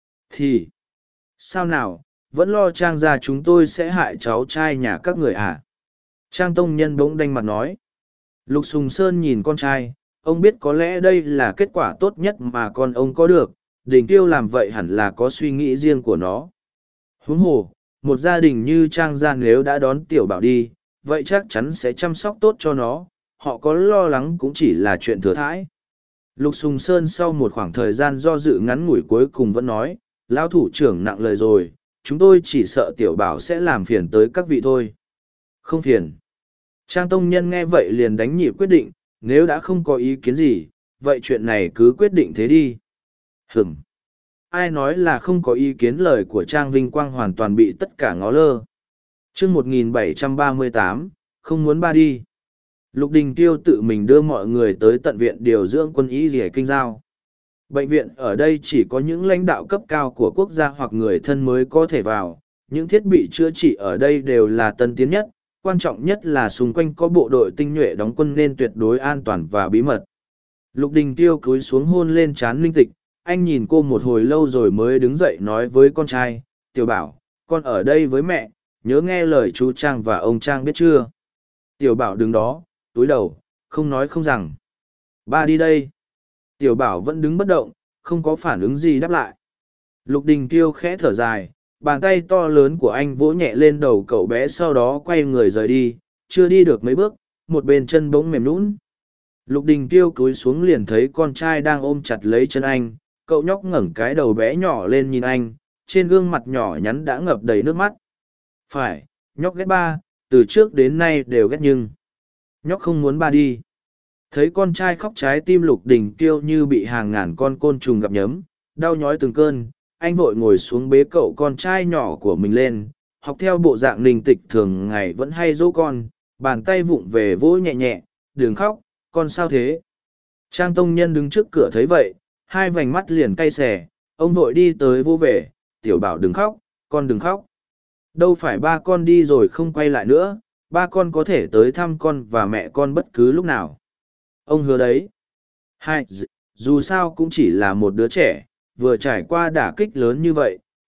thì sao nào, vẫn lo Trang gia chúng tôi sẽ hại cháu trai nhà các người à? Trang Tông Nhân bỗng đanh mặt nói. Lục Sùng Sơn nhìn con trai, ông biết có lẽ đây là kết quả tốt nhất mà con ông có được, Đình Tiêu làm vậy hẳn là có suy nghĩ riêng của nó. Huống hồ, một gia đình như Trang gia nếu đã đón tiểu bảo đi, vậy chắc chắn sẽ chăm sóc tốt cho nó, họ có lo lắng cũng chỉ là chuyện thừa thãi. Lục Sùng Sơn sau một khoảng thời gian do dự ngắn ngủi cuối cùng vẫn nói, lão thủ trưởng nặng lời rồi, chúng tôi chỉ sợ tiểu bảo sẽ làm phiền tới các vị thôi. Không phiền. Trang Tông Nhân nghe vậy liền đánh nhịp quyết định, nếu đã không có ý kiến gì, vậy chuyện này cứ quyết định thế đi. Hửm. Ai nói là không có ý kiến, lời của Trang Vinh Quang hoàn toàn bị tất cả ngó lơ. Chương một nghìn bảy trăm ba mươi tám, không muốn ba đi. Lục Đình Tiêu tự mình đưa mọi người tới tận viện điều dưỡng quân y rỉa kinh giao. Bệnh viện ở đây chỉ có những lãnh đạo cấp cao của quốc gia hoặc người thân mới có thể vào, những thiết bị chữa trị ở đây đều là tân tiến nhất, quan trọng nhất là xung quanh có bộ đội tinh nhuệ đóng quân nên tuyệt đối an toàn và bí mật. Lục Đình Tiêu cúi xuống hôn lên trán Ninh Tịch, anh nhìn cô một hồi lâu rồi mới đứng dậy nói với con trai, Tiểu Bảo, con ở đây với mẹ, nhớ nghe lời chú Trang và ông Trang biết chưa? Tiểu Bảo đứng đó, túi đầu, không nói không rằng. Ba đi đây. Tiểu Bảo vẫn đứng bất động, không có phản ứng gì đáp lại. Lục Đình Tiêu khẽ thở dài, bàn tay to lớn của anh vỗ nhẹ lên đầu cậu bé, sau đó quay người rời đi, chưa đi được mấy bước, một bên chân bỗng mềm nhũn. Lục Đình Tiêu cúi xuống liền thấy con trai đang ôm chặt lấy chân anh, cậu nhóc ngẩng cái đầu bé nhỏ lên nhìn anh, trên gương mặt nhỏ nhắn đã ngập đầy nước mắt. Phải, nhóc ghét ba, từ trước đến nay đều ghét nhưng nhóc không muốn ba đi. Thấy con trai khóc, trái tim Lục Đình Tiêu như bị hàng ngàn con côn trùng gặp nhấm, đau nhói từng cơn, anh vội ngồi xuống bế cậu con trai nhỏ của mình lên, học theo bộ dạng Ninh Tịch thường ngày vẫn hay dỗ con, bàn tay vụng về vỗ nhẹ nhẹ, đừng khóc, con sao thế? Trang Tông Nhân đứng trước cửa thấy vậy, hai vành mắt liền cay xè, ông vội đi tới vô về, Tiểu Bảo đừng khóc, con đừng khóc. Đâu phải ba con đi rồi không quay lại nữa, ba con có thể tới thăm con và mẹ con bất cứ lúc nào. Ông hứa đấy. Hai, dù sao cũng chỉ là một đứa trẻ, vừa trải qua đả kích lớn như vậy,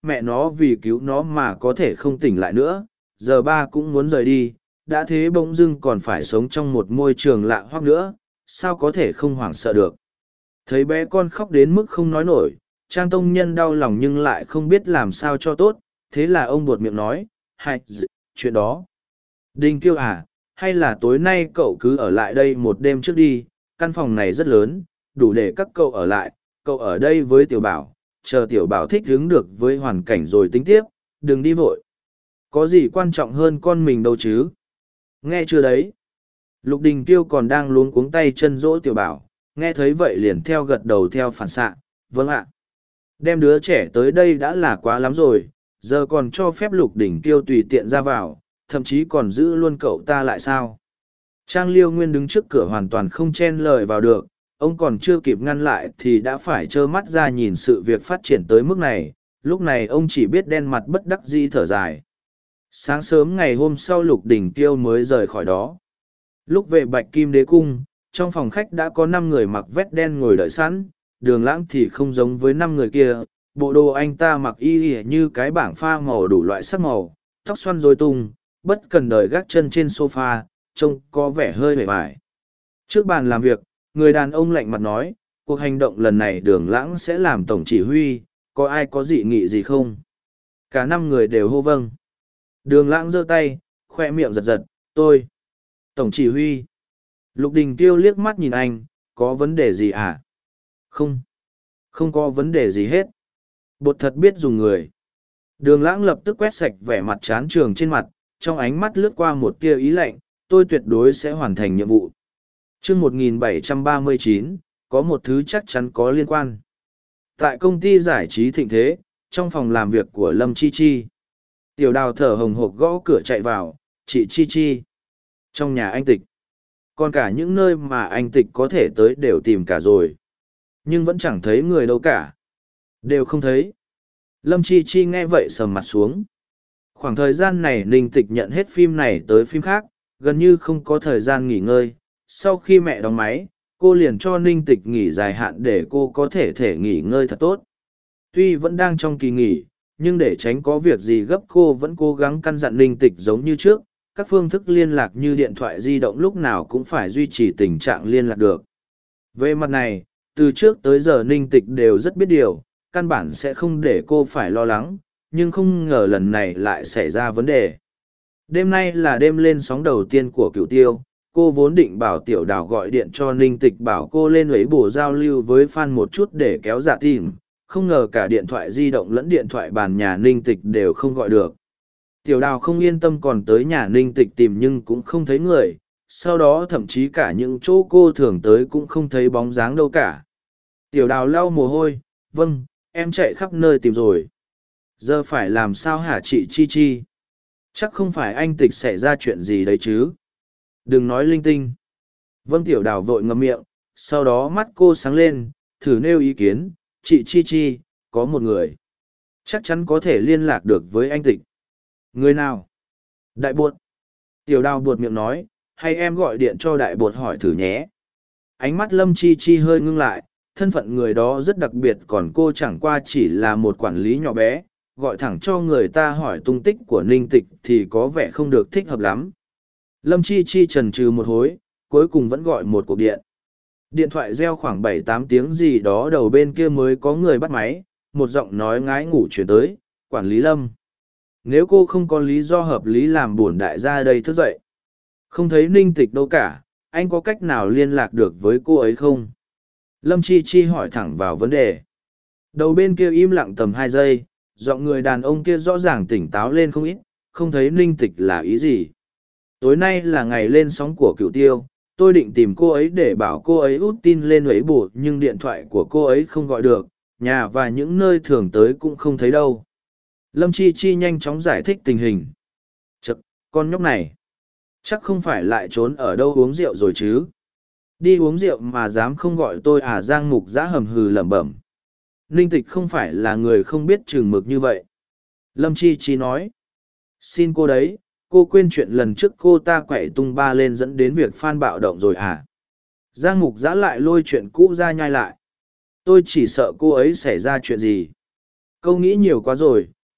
mẹ nó vì cứu nó mà có thể không tỉnh lại nữa, giờ ba cũng muốn rời đi, đã thế bỗng dưng còn phải sống trong một môi trường lạ hoắc nữa, sao có thể không hoảng sợ được. Thấy bé con khóc đến mức không nói nổi, Trang Tông Nhân đau lòng nhưng lại không biết làm sao cho tốt, thế là ông buột miệng nói, hay, chuyện đó. Đinh Kiêu à, hay là tối nay cậu cứ ở lại đây một đêm trước đi, căn phòng này rất lớn, đủ để các cậu ở lại, cậu ở đây với Tiểu Bảo, chờ Tiểu Bảo thích ứng được với hoàn cảnh rồi tính tiếp, đừng đi vội. Có gì quan trọng hơn con mình đâu chứ? Nghe chưa đấy? Lục Đình Kiêu còn đang luống cuống tay chân dỗ Tiểu Bảo, nghe thấy vậy liền theo gật đầu theo phản xạ, vâng ạ. Đem đứa trẻ tới đây đã là quá lắm rồi, giờ còn cho phép Lục Đình Kiêu tùy tiện ra vào, thậm chí còn giữ luôn cậu ta lại sao? Trang Liêu Nguyên đứng trước cửa hoàn toàn không chen lời vào được, ông còn chưa kịp ngăn lại thì đã phải trơ mắt ra nhìn sự việc phát triển tới mức này, lúc này ông chỉ biết đen mặt bất đắc dĩ thở dài. Sáng sớm ngày hôm sau Lục Đình Kiêu mới rời khỏi đó. Lúc về Bạch Kim Đế Cung, trong phòng khách đã có năm người mặc vest đen ngồi đợi sẵn, Đường Lãng thì không giống với năm người kia, bộ đồ anh ta mặc y y như cái bảng pha màu đủ loại sắc màu, tóc xoăn rối tung, bất cần đời gác chân trên sofa, trông có vẻ hơi bề bại. Trước bàn làm việc, người đàn ông lạnh mặt nói, cuộc hành động lần này Đường Lãng sẽ làm tổng chỉ huy, có ai có dị nghị gì không? Cả năm người đều hô vâng. Đường Lãng giơ tay, khoe miệng giật giật, tôi. Tổng chỉ huy. Lục Đình Kiêu liếc mắt nhìn anh, có vấn đề gì à? Không. Không có vấn đề gì hết. Bột thật biết dùng người. Đường Lãng lập tức quét sạch vẻ mặt chán trường trên mặt, trong ánh mắt lướt qua một tia ý lạnh, tôi tuyệt đối sẽ hoàn thành nhiệm vụ. Chương một nghìn bảy trăm ba mươi chín, có một thứ chắc chắn có liên quan. Tại công ty giải trí Thịnh Thế, trong phòng làm việc của Lâm Chi Chi. Tiểu Đào thở hồng hộc gõ cửa chạy vào, chị Chi Chi. Trong nhà anh Tịch. Còn cả những nơi mà anh Tịch có thể tới đều tìm cả rồi. Nhưng vẫn chẳng thấy người đâu cả. Đều không thấy. Lâm Chi Chi nghe vậy sầm mặt xuống. Khoảng thời gian này Ninh Tịch nhận hết phim này tới phim khác, gần như không có thời gian nghỉ ngơi. Sau khi mẹ đóng máy, cô liền cho Ninh Tịch nghỉ dài hạn để cô có thể thể nghỉ ngơi thật tốt. Tuy vẫn đang trong kỳ nghỉ, nhưng để tránh có việc gì gấp cô vẫn cố gắng căn dặn Ninh Tịch giống như trước. Các phương thức liên lạc như điện thoại di động lúc nào cũng phải duy trì tình trạng liên lạc được. Về mặt này, từ trước tới giờ Ninh Tịch đều rất biết điều, căn bản sẽ không để cô phải lo lắng, nhưng không ngờ lần này lại xảy ra vấn đề. Đêm nay là đêm lên sóng đầu tiên của Cửu Tiêu, cô vốn định bảo Tiểu Đào gọi điện cho Ninh Tịch bảo cô lên lấy bổ giao lưu với fan một chút để kéo dạ tìm, không ngờ cả điện thoại di động lẫn điện thoại bàn nhà Ninh Tịch đều không gọi được. Tiểu Đào không yên tâm còn tới nhà Ninh Tịch tìm nhưng cũng không thấy người, sau đó thậm chí cả những chỗ cô thường tới cũng không thấy bóng dáng đâu cả. Tiểu Đào lau mồ hôi, vâng, em chạy khắp nơi tìm rồi. Giờ phải làm sao hả chị Chi Chi? Chắc không phải anh Tịch xảy ra chuyện gì đấy chứ? Đừng nói linh tinh. Vâng, Tiểu Đào vội ngậm miệng, sau đó mắt cô sáng lên, thử nêu ý kiến, chị Chi Chi, có một người. Chắc chắn có thể liên lạc được với anh Tịch. Người nào? Đại Bột. Tiểu Đào buột miệng nói, hay em gọi điện cho Đại Bột hỏi thử nhé. Ánh mắt Lâm Chi Chi hơi ngưng lại, thân phận người đó rất đặc biệt còn cô chẳng qua chỉ là một quản lý nhỏ bé, gọi thẳng cho người ta hỏi tung tích của Ninh Tịch thì có vẻ không được thích hợp lắm. Lâm Chi Chi chần chừ một hối, cuối cùng vẫn gọi một cuộc điện. Điện thoại reo khoảng bảy tám tiếng gì đó đầu bên kia mới có người bắt máy, một giọng nói ngái ngủ chuyển tới, quản lý Lâm. Nếu cô không có lý do hợp lý làm buồn đại gia đây thức dậy. Không thấy Ninh Tịch đâu cả, anh có cách nào liên lạc được với cô ấy không? Lâm Chi Chi hỏi thẳng vào vấn đề. Đầu bên kia im lặng tầm hai giây, giọng người đàn ông kia rõ ràng tỉnh táo lên không ít, không thấy Ninh Tịch là ý gì. Tối nay là ngày lên sóng của Cửu Tiêu, tôi định tìm cô ấy để bảo cô ấy út tin lên ấy bổ nhưng điện thoại của cô ấy không gọi được, nhà và những nơi thường tới cũng không thấy đâu. Lâm Chi Chi nhanh chóng giải thích tình hình. Chậc, con nhóc này. Chắc không phải lại trốn ở đâu uống rượu rồi chứ. Đi uống rượu mà dám không gọi tôi à? Giang Mục Giã hầm hừ lẩm bẩm. Ninh Tịch không phải là người không biết chừng mực như vậy. Lâm Chi Chi nói. Xin cô đấy, cô quên chuyện lần trước cô ta quậy tung ba lên dẫn đến việc fan bạo động rồi à? Giang Mục Giã lại lôi chuyện cũ ra nhai lại. Tôi chỉ sợ cô ấy xảy ra chuyện gì. Câu nghĩ nhiều quá rồi,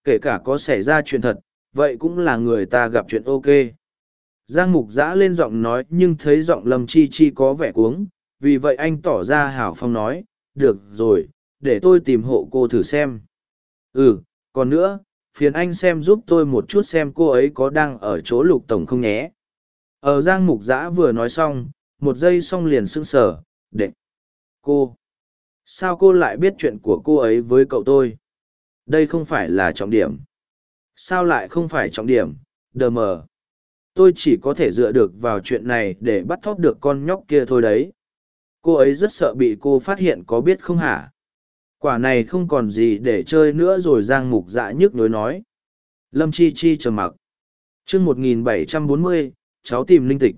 kể cả có xảy ra chuyện thật, vậy cũng là người ta gặp chuyện ok. Giang Mục Giã lên giọng nói nhưng thấy giọng Lâm Chi Chi có vẻ cuống, vì vậy anh tỏ ra hào phong nói, được rồi, để tôi tìm hộ cô thử xem. Ừ, còn nữa, phiền anh xem giúp tôi một chút xem cô ấy có đang ở chỗ Lục Tổng không nhé. Ở Giang Mục Giã vừa nói xong, một giây xong liền sững sờ, đệ. Cô! Sao cô lại biết chuyện của cô ấy với cậu tôi? Đây không phải là trọng điểm. Sao lại không phải trọng điểm, đờ mờ. Tôi chỉ có thể dựa được vào chuyện này để bắt thóp được con nhóc kia thôi đấy. Cô ấy rất sợ bị cô phát hiện có biết không hả? Quả này không còn gì để chơi nữa rồi. Giang Mục Dạ nhức nhối nói. Lâm Chi Chi trầm mặc. chương một nghìn bảy trăm bốn mươi, cháu tìm linh tịch.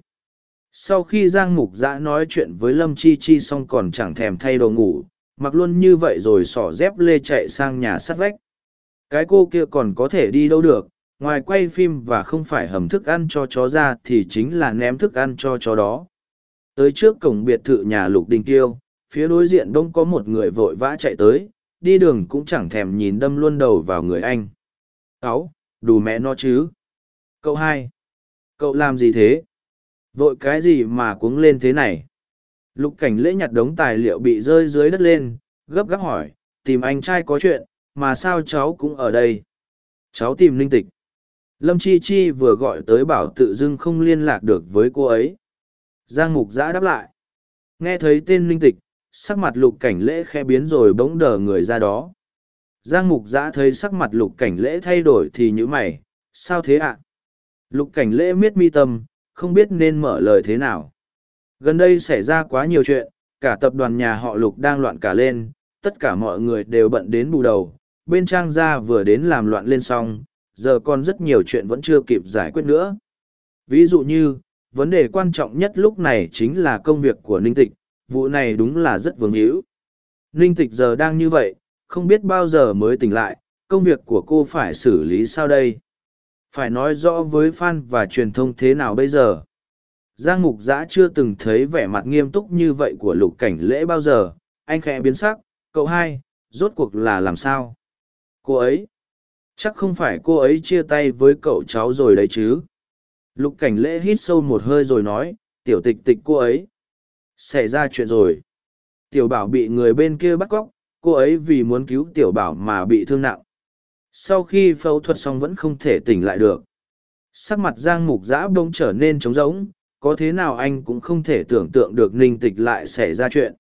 Sau khi Giang Mục Dạ nói chuyện với Lâm Chi Chi xong còn chẳng thèm thay đồ ngủ, mặc luôn như vậy rồi xỏ dép lê chạy sang nhà sắt vách. Cái cô kia còn có thể đi đâu được, ngoài quay phim và không phải hầm thức ăn cho chó ra thì chính là ném thức ăn cho chó đó. Tới trước cổng biệt thự nhà Lục Đình Kiêu, phía đối diện đông có một người vội vã chạy tới, đi đường cũng chẳng thèm nhìn đâm luôn đầu vào người anh. Cáu, đù mẹ nó chứ. Cậu hai, cậu làm gì thế? Vội cái gì mà cuống lên thế này? Lục Cảnh Lễ nhặt đống tài liệu bị rơi dưới đất lên, gấp gáp hỏi, tìm anh trai có chuyện, mà sao cháu cũng ở đây? Cháu tìm linh tịch. Lâm Chi Chi vừa gọi tới bảo tự dưng không liên lạc được với cô ấy. Giang Mục Giã đáp lại. Nghe thấy tên linh tịch, sắc mặt Lục Cảnh Lễ khẽ biến rồi bỗng đờ người ra đó. Giang Mục Giã thấy sắc mặt Lục Cảnh Lễ thay đổi thì nhíu mày, sao thế ạ? Lục Cảnh Lễ miết mi tâm, không biết nên mở lời thế nào. Gần đây xảy ra quá nhiều chuyện, cả tập đoàn nhà họ Lục đang loạn cả lên, tất cả mọi người đều bận đến bù đầu, bên Trang gia vừa đến làm loạn lên xong, giờ còn rất nhiều chuyện vẫn chưa kịp giải quyết nữa. Ví dụ như, vấn đề quan trọng nhất lúc này chính là công việc của Ninh Tịch, vụ này đúng là rất vướng hữu. Ninh Tịch giờ đang như vậy, không biết bao giờ mới tỉnh lại, công việc của cô phải xử lý sao đây? Phải nói rõ với fan và truyền thông thế nào bây giờ? Giang Mục Giã chưa từng thấy vẻ mặt nghiêm túc như vậy của Lục Cảnh Lễ bao giờ, anh khẽ biến sắc, cậu hai, rốt cuộc là làm sao? Cô ấy? Chắc không phải cô ấy chia tay với cậu cháu rồi đấy chứ? Lục Cảnh Lễ hít sâu một hơi rồi nói, tiểu tịch tịch cô ấy. Xảy ra chuyện rồi. Tiểu bảo bị người bên kia bắt cóc, cô ấy vì muốn cứu tiểu bảo mà bị thương nặng. Sau khi phẫu thuật xong vẫn không thể tỉnh lại được. Sắc mặt Giang Mục Giã bỗng trở nên trống rỗng, có thế nào anh cũng không thể tưởng tượng được Ninh Tịch lại xảy ra chuyện.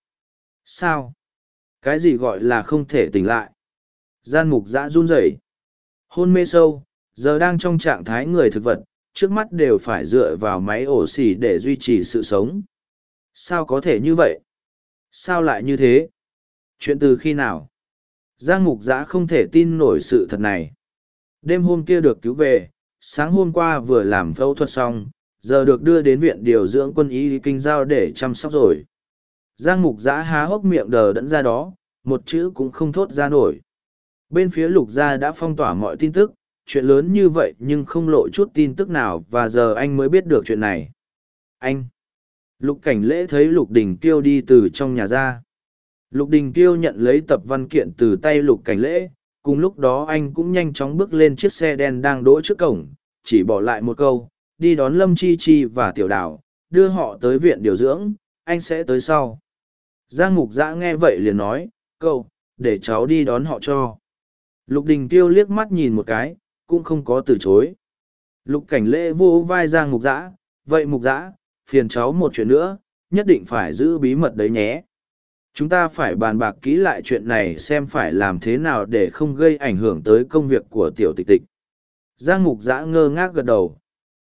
Sao? Cái gì gọi là không thể tỉnh lại? Giang Mục Giã run rẩy. Hôn mê sâu, giờ đang trong trạng thái người thực vật, trước mắt đều phải dựa vào máy ổ xỉ để duy trì sự sống. Sao có thể như vậy? Sao lại như thế? Chuyện từ khi nào? Giang Mục Giã không thể tin nổi sự thật này. Đêm hôm kia được cứu về, sáng hôm qua vừa làm phẫu thuật xong, giờ được đưa đến viện điều dưỡng quân y Kinh Giao để chăm sóc rồi. Giang Mục Giã há hốc miệng đờ đẫn ra đó, một chữ cũng không thốt ra nổi. Bên phía Lục gia đã phong tỏa mọi tin tức, chuyện lớn như vậy nhưng không lộ chút tin tức nào và giờ anh mới biết được chuyện này. Anh! Lục Cảnh Lễ thấy Lục Đình Kiêu đi từ trong nhà ra. Lục Đình Kiêu nhận lấy tập văn kiện từ tay Lục Cảnh Lễ, cùng lúc đó anh cũng nhanh chóng bước lên chiếc xe đen đang đỗ trước cổng, chỉ bỏ lại một câu, đi đón Lâm Chi Chi và Tiểu Đào, đưa họ tới viện điều dưỡng, anh sẽ tới sau. Giang Mục Giã nghe vậy liền nói, cậu, để cháu đi đón họ cho. Lục Đình Kiêu liếc mắt nhìn một cái, cũng không có từ chối. Lục Cảnh Lễ vô vai Giang Mục Giã, vậy Mục Giã, phiền cháu một chuyện nữa, nhất định phải giữ bí mật đấy nhé. Chúng ta phải bàn bạc kỹ lại chuyện này xem phải làm thế nào để không gây ảnh hưởng tới công việc của tiểu tịch tịch. Giang Mục Giã ngơ ngác gật đầu.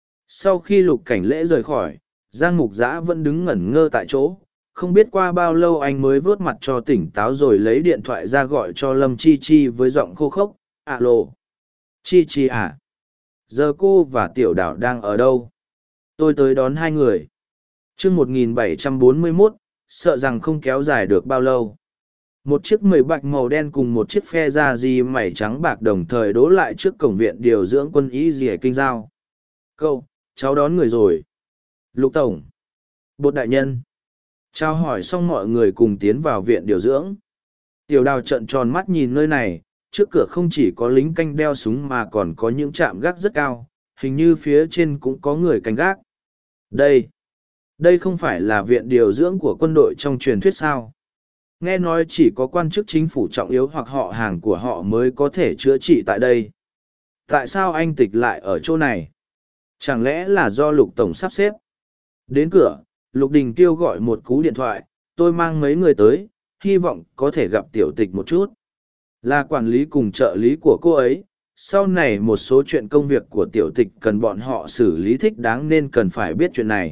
Sau khi Lục Cảnh Lễ rời khỏi, Giang Mục Giã vẫn đứng ngẩn ngơ tại chỗ, không biết qua bao lâu anh mới vớt mặt cho tỉnh táo rồi lấy điện thoại ra gọi cho Lâm Chi Chi với giọng khô khốc, alo. Chi Chi à? Giờ cô và Tiểu Đào đang ở đâu? Tôi tới đón hai người. chương một nghìn bảy trăm bốn mươi mốt, sợ rằng không kéo dài được bao lâu. Một chiếc mười bạch màu đen cùng một chiếc phe da di mảy trắng bạc đồng thời đỗ lại trước cổng viện điều dưỡng quân y dìa Kinh Giao. Cậu, cháu đón người rồi. Lục Tổng. Bột đại nhân. Chào hỏi xong mọi người cùng tiến vào viện điều dưỡng. Tiểu Đào trợn tròn mắt nhìn nơi này, trước cửa không chỉ có lính canh đeo súng mà còn có những trạm gác rất cao, hình như phía trên cũng có người canh gác. Đây, đây không phải là viện điều dưỡng của quân đội trong truyền thuyết sao? Nghe nói chỉ có quan chức chính phủ trọng yếu hoặc họ hàng của họ mới có thể chữa trị tại đây. Tại sao anh Tịch lại ở chỗ này? Chẳng lẽ là do Lục Tổng sắp xếp? Đến cửa, Lục Đình kêu gọi một cú điện thoại, tôi mang mấy người tới, hy vọng có thể gặp Tiểu Tịch một chút. Là quản lý cùng trợ lý của cô ấy, sau này một số chuyện công việc của Tiểu Tịch cần bọn họ xử lý thích đáng nên cần phải biết chuyện này.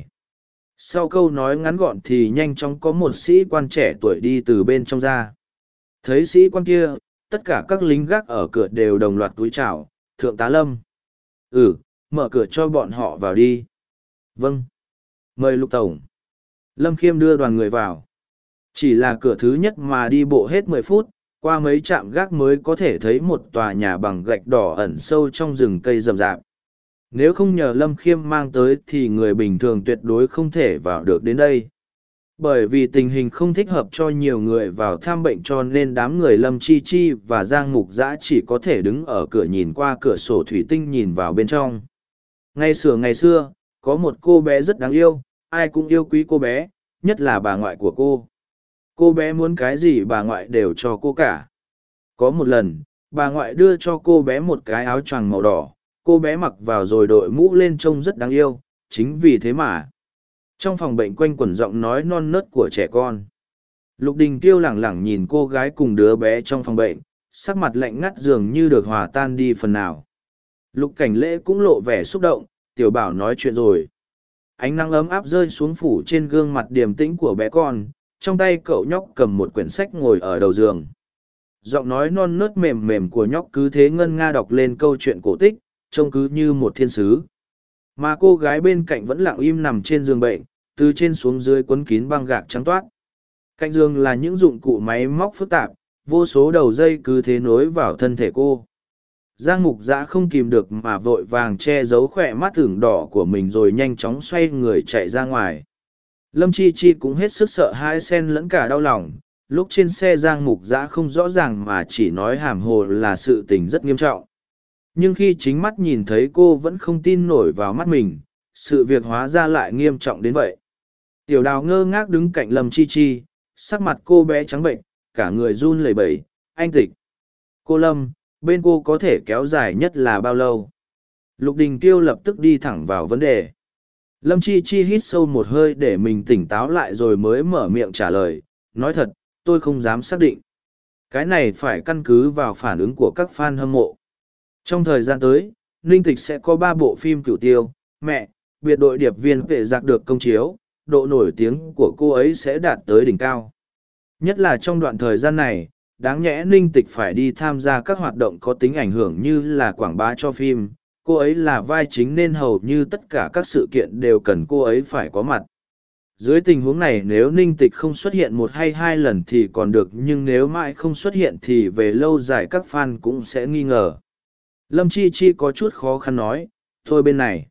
Sau câu nói ngắn gọn thì nhanh chóng có một sĩ quan trẻ tuổi đi từ bên trong ra. Thấy sĩ quan kia, tất cả các lính gác ở cửa đều đồng loạt cúi chào, Thượng tá Lâm. Ừ, mở cửa cho bọn họ vào đi. Vâng. Mời Lục Tổng. Lâm Khiêm đưa đoàn người vào. Chỉ là cửa thứ nhất mà đi bộ hết mười phút, qua mấy trạm gác mới có thể thấy một tòa nhà bằng gạch đỏ ẩn sâu trong rừng cây rậm rạp. Nếu không nhờ Lâm Khiêm mang tới thì người bình thường tuyệt đối không thể vào được đến đây. Bởi vì tình hình không thích hợp cho nhiều người vào thăm bệnh cho nên đám người Lâm Chi Chi và Giang Mục Giã chỉ có thể đứng ở cửa nhìn qua cửa sổ thủy tinh nhìn vào bên trong. Ngày xưa ngày xưa, có một cô bé rất đáng yêu, ai cũng yêu quý cô bé, nhất là bà ngoại của cô. Cô bé muốn cái gì bà ngoại đều cho cô cả. Có một lần, bà ngoại đưa cho cô bé một cái áo choàng màu đỏ, cô bé mặc vào rồi đội mũ lên trông rất đáng yêu, chính vì thế mà. Trong phòng bệnh quanh quẩn giọng nói non nớt của trẻ con. Lục Đình Tiêu lẳng lẳng nhìn cô gái cùng đứa bé trong phòng bệnh, sắc mặt lạnh ngắt dường như được hòa tan đi phần nào. Lục Cảnh Lễ cũng lộ vẻ xúc động, Tiểu Bảo nói chuyện rồi. Ánh nắng ấm áp rơi xuống phủ trên gương mặt điềm tĩnh của bé con, trong tay cậu nhóc cầm một quyển sách ngồi ở đầu giường. Giọng nói non nớt mềm mềm của nhóc cứ thế ngân nga đọc lên câu chuyện cổ tích, trông cứ như một thiên sứ. Mà cô gái bên cạnh vẫn lặng im nằm trên giường bệnh, từ trên xuống dưới quấn kín băng gạc trắng toát. Cạnh giường là những dụng cụ máy móc phức tạp, vô số đầu dây cứ thế nối vào thân thể cô. Giang Mục Giã không kìm được mà vội vàng che giấu khỏe mắt ửng đỏ của mình rồi nhanh chóng xoay người chạy ra ngoài. Lâm Chi Chi cũng hết sức sợ hãi xen lẫn cả đau lòng. Lúc trên xe Giang Mục Giã không rõ ràng mà chỉ nói hàm hồ là sự tình rất nghiêm trọng. Nhưng khi chính mắt nhìn thấy cô vẫn không tin nổi vào mắt mình, sự việc hóa ra lại nghiêm trọng đến vậy. Tiểu Đào ngơ ngác đứng cạnh Lâm Chi Chi, sắc mặt cô bé trắng bệnh, cả người run lẩy bẩy. Anh Tịch. Cô Lâm, bên cô có thể kéo dài nhất là bao lâu? Lục Đình Tiêu lập tức đi thẳng vào vấn đề. Lâm Chi Chi hít sâu một hơi để mình tỉnh táo lại rồi mới mở miệng trả lời. Nói thật, tôi không dám xác định. Cái này phải căn cứ vào phản ứng của các fan hâm mộ. Trong thời gian tới, Ninh Tịch sẽ có ba bộ phim Cửu Tiêu, Mẹ, biệt đội điệp viên vệ giặc được công chiếu, độ nổi tiếng của cô ấy sẽ đạt tới đỉnh cao. Nhất là trong đoạn thời gian này, đáng nhẽ Ninh Tịch phải đi tham gia các hoạt động có tính ảnh hưởng như là quảng bá cho phim, cô ấy là vai chính nên hầu như tất cả các sự kiện đều cần cô ấy phải có mặt. Dưới tình huống này nếu Ninh Tịch không xuất hiện một hay hai lần thì còn được, nhưng nếu mãi không xuất hiện thì về lâu dài các fan cũng sẽ nghi ngờ. Lâm Chi Chi có chút khó khăn nói, thôi bên này,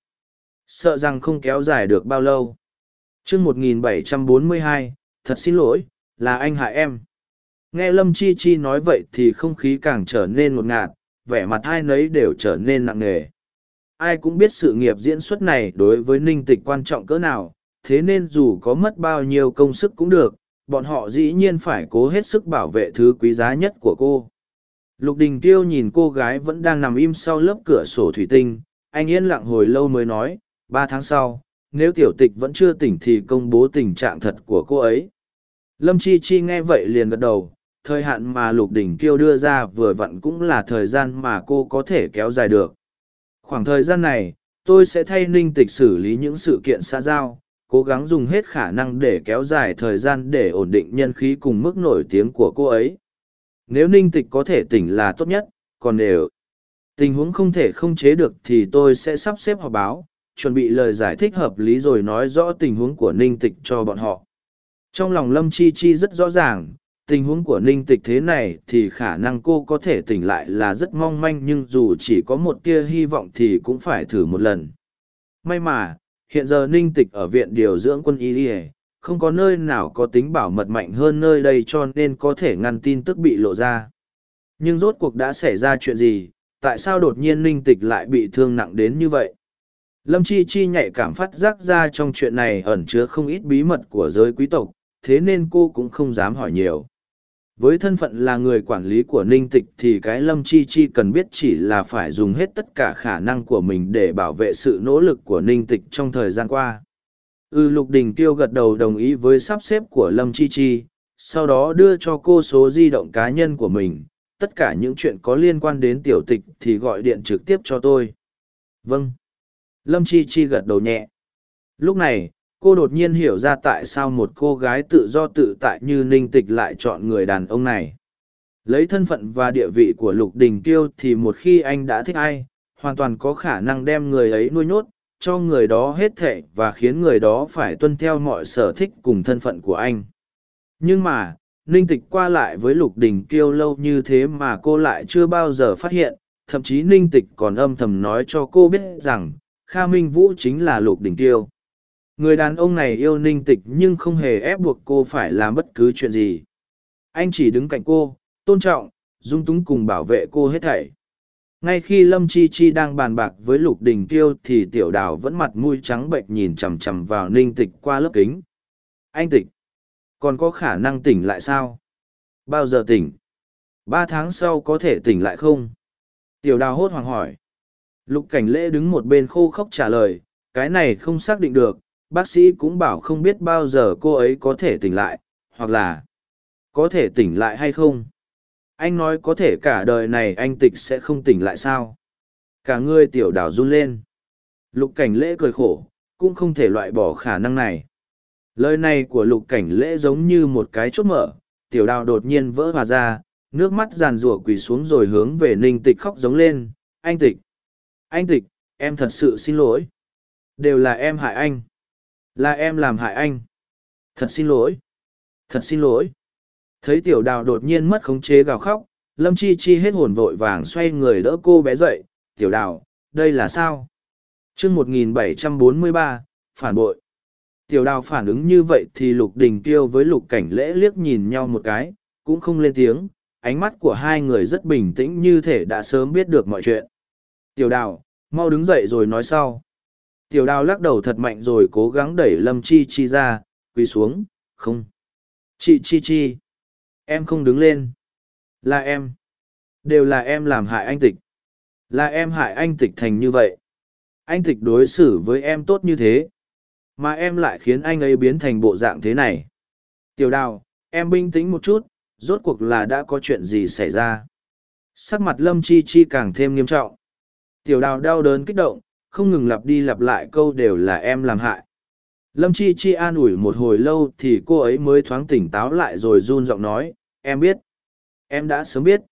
sợ rằng không kéo dài được bao lâu. Chương một nghìn bảy trăm bốn mươi hai, thật xin lỗi, là anh hại em. Nghe Lâm Chi Chi nói vậy thì không khí càng trở nên ngột ngạt, vẻ mặt ai nấy đều trở nên nặng nề. Ai cũng biết sự nghiệp diễn xuất này đối với Ninh Tịch quan trọng cỡ nào, thế nên dù có mất bao nhiêu công sức cũng được, bọn họ dĩ nhiên phải cố hết sức bảo vệ thứ quý giá nhất của cô. Lục Đình Tiêu nhìn cô gái vẫn đang nằm im sau lớp cửa sổ thủy tinh, anh yên lặng hồi lâu mới nói, ba tháng sau, nếu Tiểu Tịch vẫn chưa tỉnh thì công bố tình trạng thật của cô ấy. Lâm Chi Chi nghe vậy liền gật đầu, thời hạn mà Lục Đình Tiêu đưa ra vừa vặn cũng là thời gian mà cô có thể kéo dài được. Khoảng thời gian này, tôi sẽ thay Ninh Tịch xử lý những sự kiện xã giao, cố gắng dùng hết khả năng để kéo dài thời gian để ổn định nhân khí cùng mức nổi tiếng của cô ấy. Nếu Ninh Tịch có thể tỉnh là tốt nhất, còn nếu tình huống không thể không chế được thì tôi sẽ sắp xếp họp báo, chuẩn bị lời giải thích hợp lý rồi nói rõ tình huống của Ninh Tịch cho bọn họ. Trong lòng Lâm Chi Chi rất rõ ràng, tình huống của Ninh Tịch thế này thì khả năng cô có thể tỉnh lại là rất mong manh, nhưng dù chỉ có một tia hy vọng thì cũng phải thử một lần. May mà, hiện giờ Ninh Tịch ở viện điều dưỡng quân y, không có nơi nào có tính bảo mật mạnh hơn nơi đây cho nên có thể ngăn tin tức bị lộ ra. Nhưng rốt cuộc đã xảy ra chuyện gì, tại sao đột nhiên Ninh Tịch lại bị thương nặng đến như vậy? Lâm Chi Chi nhạy cảm phát giác ra trong chuyện này ẩn chứa không ít bí mật của giới quý tộc, thế nên cô cũng không dám hỏi nhiều. Với thân phận là người quản lý của Ninh Tịch thì cái Lâm Chi Chi cần biết chỉ là phải dùng hết tất cả khả năng của mình để bảo vệ sự nỗ lực của Ninh Tịch trong thời gian qua. Ừ, Lục Đình Tiêu gật đầu đồng ý với sắp xếp của Lâm Chi Chi, sau đó đưa cho cô số di động cá nhân của mình. Tất cả những chuyện có liên quan đến tiểu tịch thì gọi điện trực tiếp cho tôi. Vâng. Lâm Chi Chi gật đầu nhẹ. Lúc này, cô đột nhiên hiểu ra tại sao một cô gái tự do tự tại như Ninh Tịch lại chọn người đàn ông này. Lấy thân phận và địa vị của Lục Đình Tiêu thì một khi anh đã thích ai, hoàn toàn có khả năng đem người ấy nuôi nhốt, cho người đó hết thệ và khiến người đó phải tuân theo mọi sở thích cùng thân phận của anh. Nhưng mà, Ninh Tịch qua lại với Lục Đình Kiêu lâu như thế mà cô lại chưa bao giờ phát hiện, thậm chí Ninh Tịch còn âm thầm nói cho cô biết rằng, Kha Minh Vũ chính là Lục Đình Kiêu. Người đàn ông này yêu Ninh Tịch nhưng không hề ép buộc cô phải làm bất cứ chuyện gì. Anh chỉ đứng cạnh cô, tôn trọng, dung túng cùng bảo vệ cô hết thảy. Ngay khi Lâm Chi Chi đang bàn bạc với Lục Đình Kiêu thì Tiểu Đào vẫn mặt mũi trắng bệch nhìn chằm chằm vào Ninh Tịch qua lớp kính. Anh Tịch, còn có khả năng tỉnh lại sao? Bao giờ tỉnh? Ba tháng sau có thể tỉnh lại không? Tiểu Đào hốt hoảng hỏi. Lục Cảnh Lễ đứng một bên khô khốc trả lời, cái này không xác định được, bác sĩ cũng bảo không biết bao giờ cô ấy có thể tỉnh lại, hoặc là có thể tỉnh lại hay không. Anh nói có thể cả đời này anh Tịch sẽ không tỉnh lại sao? Cả người Tiểu Đào run lên. Lục Cảnh Lễ cười khổ, cũng không thể loại bỏ khả năng này. Lời này của Lục Cảnh Lễ giống như một cái chốt mở, Tiểu Đào đột nhiên vỡ hòa ra, nước mắt giàn rủa quỳ xuống rồi hướng về Ninh Tịch khóc giống lên, anh Tịch. Anh Tịch, em thật sự xin lỗi. Đều là em hại anh. Là em làm hại anh. Thật xin lỗi. Thật xin lỗi. Thấy Tiểu Đào đột nhiên mất khống chế gào khóc, Lâm Chi Chi hết hồn vội vàng xoay người đỡ cô bé dậy. Tiểu Đào, đây là sao? chương một nghìn bảy trăm bốn mươi ba, phản bội. Tiểu Đào phản ứng như vậy thì Lục Đình Kiêu với Lục Cảnh Lễ liếc nhìn nhau một cái, cũng không lên tiếng, ánh mắt của hai người rất bình tĩnh như thể đã sớm biết được mọi chuyện. Tiểu Đào, mau đứng dậy rồi nói sau. Tiểu Đào lắc đầu thật mạnh rồi cố gắng đẩy Lâm Chi Chi ra, quỳ xuống, không. Chị Chi Chi, em không đứng lên. Là em. Đều là em làm hại anh Tịch. Là em hại anh Tịch thành như vậy. Anh Tịch đối xử với em tốt như thế, mà em lại khiến anh ấy biến thành bộ dạng thế này. Tiểu Đào, em bình tĩnh một chút, rốt cuộc là đã có chuyện gì xảy ra. Sắc mặt Lâm Chi Chi càng thêm nghiêm trọng. Tiểu Đào đau đớn kích động, không ngừng lặp đi lặp lại câu đều là em làm hại. Lâm Chi Chi an ủi một hồi lâu thì cô ấy mới thoáng tỉnh táo lại rồi run giọng nói, em biết. Em đã sớm biết.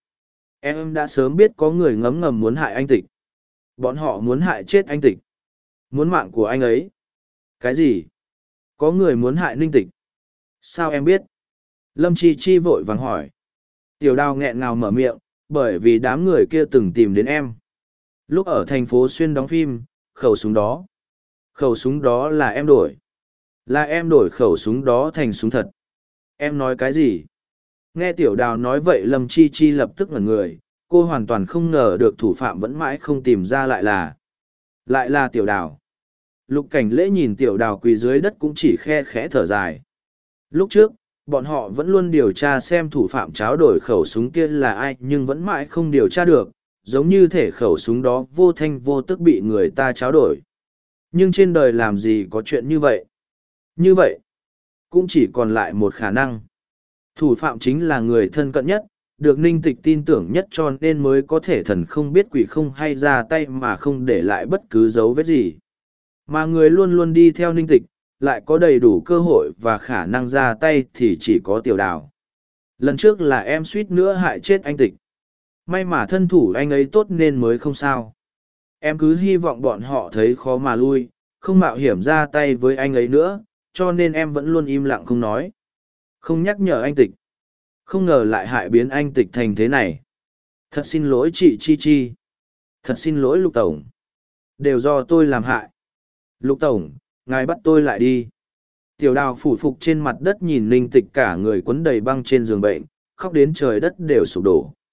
Em đã sớm biết có người ngấm ngầm muốn hại anh Tịch. Bọn họ muốn hại chết anh Tịch. Muốn mạng của anh ấy. Cái gì? Có người muốn hại Ninh Tịch. Sao em biết? Lâm Chi Chi vội vàng hỏi. Tiểu Đào nghẹn ngào mở miệng, bởi vì đám người kia từng tìm đến em. Lúc ở thành phố Xuyên đóng phim, khẩu súng đó. Khẩu súng đó là em đổi. Là em đổi khẩu súng đó thành súng thật. Em nói cái gì? Nghe Tiểu Đào nói vậy Lâm Chi Chi lập tức ngẩn người, cô hoàn toàn không ngờ được thủ phạm vẫn mãi không tìm ra lại là. Lại là Tiểu Đào. Lục Cảnh Lễ nhìn Tiểu Đào quỳ dưới đất cũng chỉ khe khẽ thở dài. Lúc trước, bọn họ vẫn luôn điều tra xem thủ phạm tráo đổi khẩu súng kia là ai nhưng vẫn mãi không điều tra được, giống như thể khẩu súng đó vô thanh vô tức bị người ta tráo đổi. Nhưng trên đời làm gì có chuyện như vậy? Như vậy, cũng chỉ còn lại một khả năng. Thủ phạm chính là người thân cận nhất, được Ninh Tịch tin tưởng nhất cho nên mới có thể thần không biết quỷ không hay ra tay mà không để lại bất cứ dấu vết gì. Mà người luôn luôn đi theo Ninh Tịch, lại có đầy đủ cơ hội và khả năng ra tay thì chỉ có Tiểu Đào. Lần trước là em suýt nữa hại chết anh Tịch. May mà thân thủ anh ấy tốt nên mới không sao. Em cứ hy vọng bọn họ thấy khó mà lui, không mạo hiểm ra tay với anh ấy nữa, cho nên em vẫn luôn im lặng không nói. Không nhắc nhở anh Tịch. Không ngờ lại hại biến anh Tịch thành thế này. Thật xin lỗi chị Chi Chi. Thật xin lỗi Lục Tổng. Đều do tôi làm hại. Lục Tổng, ngài bắt tôi lại đi. Tiểu Đào phủ phục trên mặt đất nhìn Ninh Tịch cả người quấn đầy băng trên giường bệnh, khóc đến trời đất đều sụp đổ.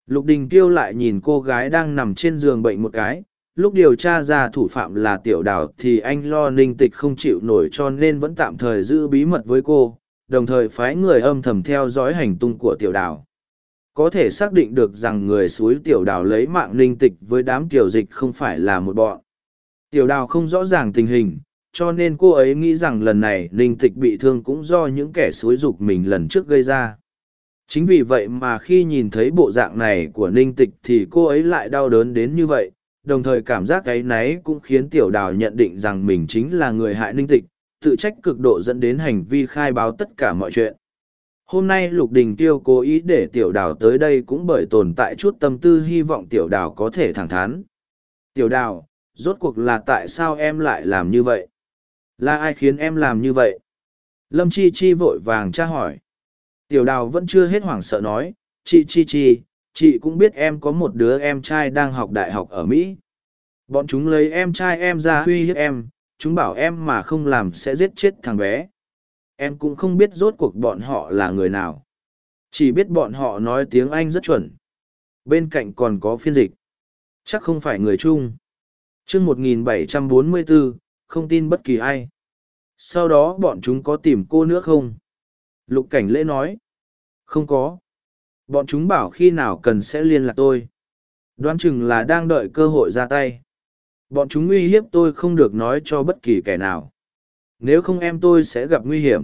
Lục Đình Kiêu lại nhìn cô gái đang nằm trên giường bệnh một cái, lúc điều tra ra thủ phạm là Tiểu Đào thì anh lo Ninh Tịch không chịu nổi cho nên vẫn tạm thời giữ bí mật với cô, đồng thời phái người âm thầm theo dõi hành tung của Tiểu Đào. Có thể xác định được rằng người xúi Tiểu Đào lấy mạng Ninh Tịch với đám Kiều Dịch không phải là một bọn. Tiểu Đào không rõ ràng tình hình, cho nên cô ấy nghĩ rằng lần này Ninh Tịch bị thương cũng do những kẻ xúi giục mình lần trước gây ra. Chính vì vậy mà khi nhìn thấy bộ dạng này của Ninh Tịch thì cô ấy lại đau đớn đến như vậy, đồng thời cảm giác áy náy cũng khiến Tiểu Đào nhận định rằng mình chính là người hại Ninh Tịch, tự trách cực độ dẫn đến hành vi khai báo tất cả mọi chuyện. Hôm nay Lục Đình Tiêu cố ý để Tiểu Đào tới đây cũng bởi tồn tại chút tâm tư hy vọng Tiểu Đào có thể thẳng thắn. Tiểu Đào, rốt cuộc là tại sao em lại làm như vậy? Là ai khiến em làm như vậy? Lâm Chi Chi vội vàng tra hỏi. Tiểu Đào vẫn chưa hết hoảng sợ nói, chị Chi Chi, chị cũng biết em có một đứa em trai đang học đại học ở Mỹ. Bọn chúng lấy em trai em ra uy hiếp em, chúng bảo em mà không làm sẽ giết chết thằng bé. Em cũng không biết rốt cuộc bọn họ là người nào. Chỉ biết bọn họ nói tiếng Anh rất chuẩn. Bên cạnh còn có phiên dịch. Chắc không phải người Trung. Chương một nghìn bảy trăm bốn mươi bốn, không tin bất kỳ ai. Sau đó bọn chúng có tìm cô nữa không? Lục Cảnh Lễ nói. Không có. Bọn chúng bảo khi nào cần sẽ liên lạc tôi. Đoán chừng là đang đợi cơ hội ra tay. Bọn chúng uy hiếp tôi không được nói cho bất kỳ kẻ nào. Nếu không em tôi sẽ gặp nguy hiểm.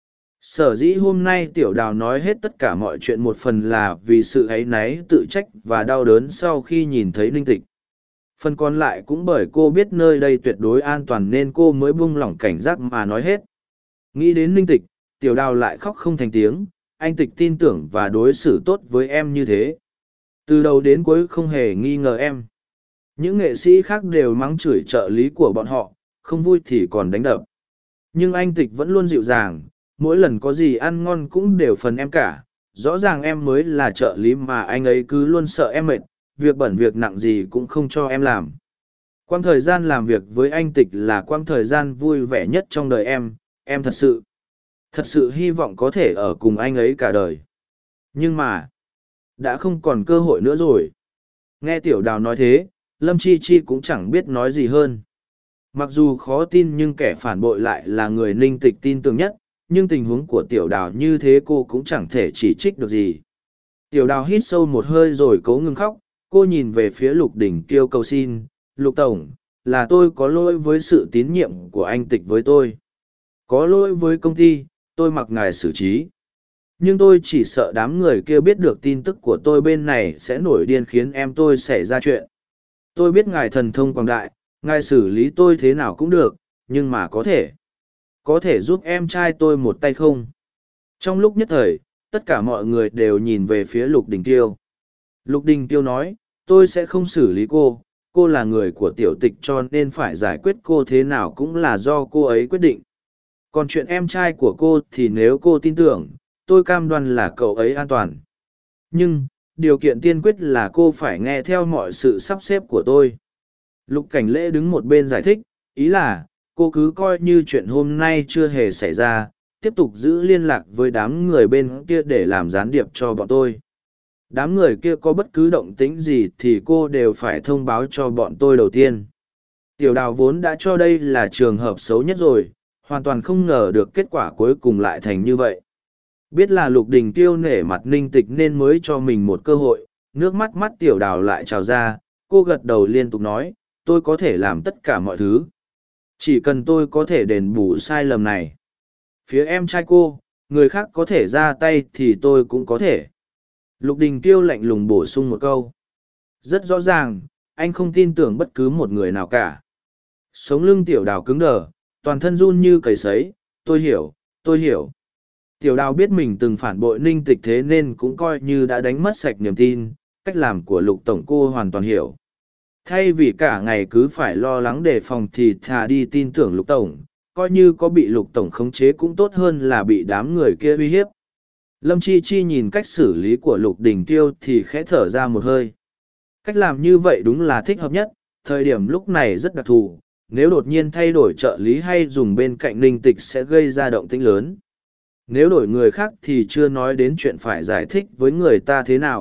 Sở dĩ hôm nay Tiểu Đào nói hết tất cả mọi chuyện một phần là vì sự áy náy tự trách và đau đớn sau khi nhìn thấy Ninh Tịch. Phần còn lại cũng bởi cô biết nơi đây tuyệt đối an toàn nên cô mới buông lỏng cảnh giác mà nói hết. Nghĩ đến Ninh Tịch, Tiểu Đào lại khóc không thành tiếng, anh Tịch tin tưởng và đối xử tốt với em như thế. Từ đầu đến cuối không hề nghi ngờ em. Những nghệ sĩ khác đều mắng chửi trợ lý của bọn họ, không vui thì còn đánh đập. Nhưng anh Tịch vẫn luôn dịu dàng, mỗi lần có gì ăn ngon cũng đều phần em cả. Rõ ràng em mới là trợ lý mà anh ấy cứ luôn sợ em mệt, việc bẩn việc nặng gì cũng không cho em làm. Quãng thời gian làm việc với anh Tịch là quãng thời gian vui vẻ nhất trong đời em, em thật sự, thật sự hy vọng có thể ở cùng anh ấy cả đời. Nhưng mà, đã không còn cơ hội nữa rồi. Nghe Tiểu Đào nói thế, Lâm Chi Chi cũng chẳng biết nói gì hơn. Mặc dù khó tin nhưng kẻ phản bội lại là người Ninh Tịch tin tưởng nhất, nhưng tình huống của Tiểu Đào như thế cô cũng chẳng thể chỉ trích được gì. Tiểu Đào hít sâu một hơi rồi cố ngừng khóc, cô nhìn về phía Lục Đình Kiêu cầu xin, Lục Tổng, là tôi có lỗi với sự tín nhiệm của anh Tịch với tôi. Có lỗi với công ty, tôi mặc ngài xử trí. Nhưng tôi chỉ sợ đám người kia biết được tin tức của tôi bên này sẽ nổi điên khiến em tôi xảy ra chuyện. Tôi biết ngài thần thông quảng đại, ngài xử lý tôi thế nào cũng được, nhưng mà có thể. Có thể giúp em trai tôi một tay không? Trong lúc nhất thời, tất cả mọi người đều nhìn về phía Lục Đình Kiêu. Lục Đình Kiêu nói, tôi sẽ không xử lý cô, cô là người của tiểu tịch cho nên phải giải quyết cô thế nào cũng là do cô ấy quyết định. Còn chuyện em trai của cô thì nếu cô tin tưởng, tôi cam đoan là cậu ấy an toàn. Nhưng, điều kiện tiên quyết là cô phải nghe theo mọi sự sắp xếp của tôi. Lục Cảnh Lễ đứng một bên giải thích, ý là, cô cứ coi như chuyện hôm nay chưa hề xảy ra, tiếp tục giữ liên lạc với đám người bên kia để làm gián điệp cho bọn tôi. Đám người kia có bất cứ động tĩnh gì thì cô đều phải thông báo cho bọn tôi đầu tiên. Tiểu Đào vốn đã cho đây là trường hợp xấu nhất rồi, hoàn toàn không ngờ được kết quả cuối cùng lại thành như vậy. Biết là Lục Đình Kiêu nể mặt Ninh Tịch nên mới cho mình một cơ hội, nước mắt mắt Tiểu Đào lại trào ra, cô gật đầu liên tục nói, tôi có thể làm tất cả mọi thứ. Chỉ cần tôi có thể đền bù sai lầm này. Phía em trai cô, người khác có thể ra tay thì tôi cũng có thể. Lục Đình Kiêu lạnh lùng bổ sung một câu. Rất rõ ràng, anh không tin tưởng bất cứ một người nào cả. Sống lưng Tiểu Đào cứng đờ, toàn thân run như cầy sấy, tôi hiểu, tôi hiểu. Tiểu Đào biết mình từng phản bội Ninh Tịch thế nên cũng coi như đã đánh mất sạch niềm tin, cách làm của Lục Tổng cô hoàn toàn hiểu. Thay vì cả ngày cứ phải lo lắng đề phòng thì thà đi tin tưởng Lục Tổng, coi như có bị Lục Tổng khống chế cũng tốt hơn là bị đám người kia uy hiếp. Lâm Chi Chi nhìn cách xử lý của Lục Đình Kiêu thì khẽ thở ra một hơi. Cách làm như vậy đúng là thích hợp nhất, thời điểm lúc này rất đặc thù, nếu đột nhiên thay đổi trợ lý hay dùng bên cạnh Ninh Tịch sẽ gây ra động tĩnh lớn. Nếu đổi người khác thì chưa nói đến chuyện phải giải thích với người ta thế nào,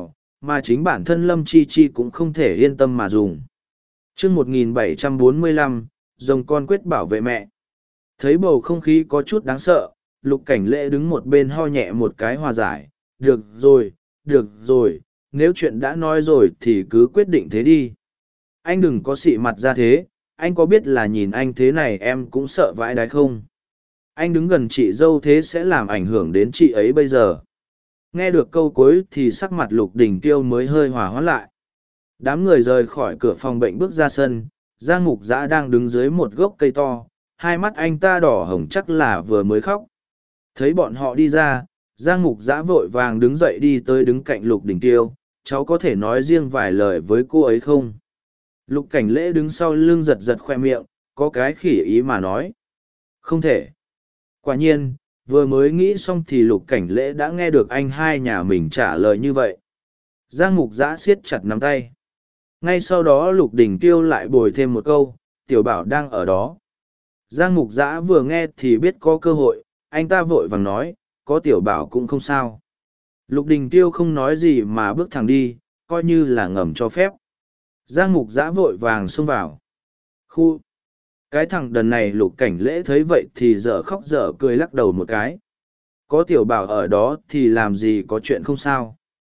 mà chính bản thân Lâm Chi Chi cũng không thể yên tâm mà dùng. chương một nghìn bảy trăm bốn mươi lăm, rồng con quyết bảo vệ mẹ. Thấy bầu không khí có chút đáng sợ, Lục Cảnh Lễ đứng một bên ho nhẹ một cái hòa giải. Được rồi, được rồi, nếu chuyện đã nói rồi thì cứ quyết định thế đi. Anh đừng có xị mặt ra thế, anh có biết là nhìn anh thế này em cũng sợ vãi đái không? Anh đứng gần chị dâu thế sẽ làm ảnh hưởng đến chị ấy bây giờ. Nghe được câu cuối thì sắc mặt Lục Đình Tiêu mới hơi hòa hoãn lại. Đám người rời khỏi cửa phòng bệnh bước ra sân, Giang Mục Dã đang đứng dưới một gốc cây to, hai mắt anh ta đỏ hồng chắc là vừa mới khóc. Thấy bọn họ đi ra, Giang Mục Dã vội vàng đứng dậy đi tới đứng cạnh Lục Đình Tiêu. Cháu có thể nói riêng vài lời với cô ấy không? Lục Cảnh Lễ đứng sau lưng giật giật khoe miệng, có cái khỉ ý mà nói. Không thể. Quả nhiên, vừa mới nghĩ xong thì Lục Cảnh Lễ đã nghe được anh hai nhà mình trả lời như vậy. Giang Mục Dã siết chặt nắm tay. Ngay sau đó Lục Đình Tiêu lại bồi thêm một câu, Tiểu Bảo đang ở đó. Giang Mục Dã vừa nghe thì biết có cơ hội, anh ta vội vàng nói, có Tiểu Bảo cũng không sao. Lục Đình Tiêu không nói gì mà bước thẳng đi, coi như là ngầm cho phép. Giang Mục Dã vội vàng xông vào. Khu! Cái thằng đần này Lục Cảnh Lễ thấy vậy thì dở khóc dở cười lắc đầu một cái. Có Tiểu Bảo ở đó thì làm gì có chuyện không sao.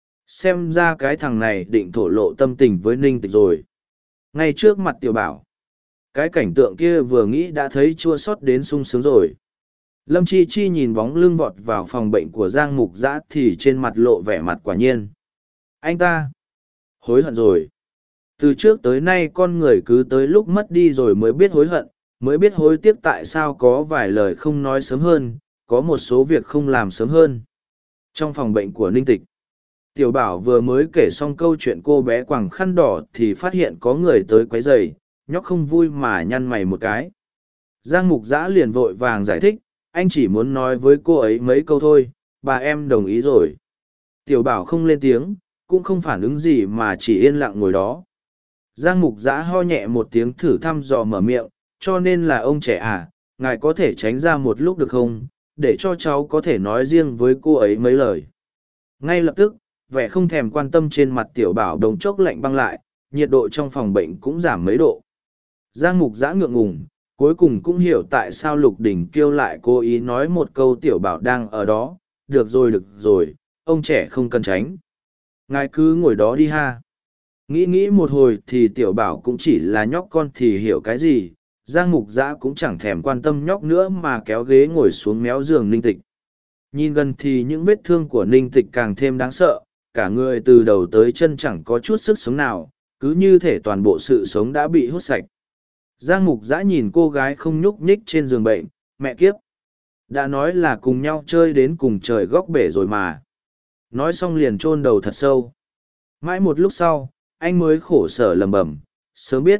Xem ra cái thằng này định thổ lộ tâm tình với Ninh Tịch rồi. Ngay trước mặt Tiểu Bảo. Cái cảnh tượng kia vừa nghĩ đã thấy chua xót đến sung sướng rồi. Lâm Chi Chi nhìn bóng lưng vọt vào phòng bệnh của Giang Mục Dã thì trên mặt lộ vẻ mặt quả nhiên. Anh ta hối hận rồi. Từ trước tới nay con người cứ tới lúc mất đi rồi mới biết hối hận, mới biết hối tiếc tại sao có vài lời không nói sớm hơn, có một số việc không làm sớm hơn. Trong phòng bệnh của Ninh Tịch, Tiểu Bảo vừa mới kể xong câu chuyện cô bé quàng khăn đỏ thì phát hiện có người tới quấy rầy, nhóc không vui mà nhăn mày một cái. Giang Mục Dã liền vội vàng giải thích, anh chỉ muốn nói với cô ấy mấy câu thôi, bà em đồng ý rồi. Tiểu Bảo không lên tiếng, cũng không phản ứng gì mà chỉ yên lặng ngồi đó. Giang Mục Dã ho nhẹ một tiếng thử thăm dò mở miệng, cho nên là ông trẻ à, ngài có thể tránh ra một lúc được không, để cho cháu có thể nói riêng với cô ấy mấy lời. Ngay lập tức, vẻ không thèm quan tâm trên mặt Tiểu Bảo đồng chốc lạnh băng lại, nhiệt độ trong phòng bệnh cũng giảm mấy độ. Giang Mục Dã ngượng ngùng, cuối cùng cũng hiểu tại sao Lục Đình Kiêu lại cố ý nói một câu Tiểu Bảo đang ở đó. Được rồi được rồi, ông trẻ không cần tránh. Ngài cứ ngồi đó đi ha. Nghĩ nghĩ một hồi thì Tiểu Bảo cũng chỉ là nhóc con thì hiểu cái gì. Giang Mục Dã cũng chẳng thèm quan tâm nhóc nữa mà kéo ghế ngồi xuống méo giường Ninh Tịch. Nhìn gần thì những vết thương của Ninh Tịch càng thêm đáng sợ, cả người từ đầu tới chân chẳng có chút sức sống nào, cứ như thể toàn bộ sự sống đã bị hút sạch. Giang Mục Dã nhìn cô gái không nhúc nhích trên giường bệnh, mẹ kiếp. Đã nói là cùng nhau chơi đến cùng trời góc bể rồi mà. Nói xong liền chôn đầu thật sâu. Mãi một lúc sau, anh mới khổ sở lầm bầm, sớm biết.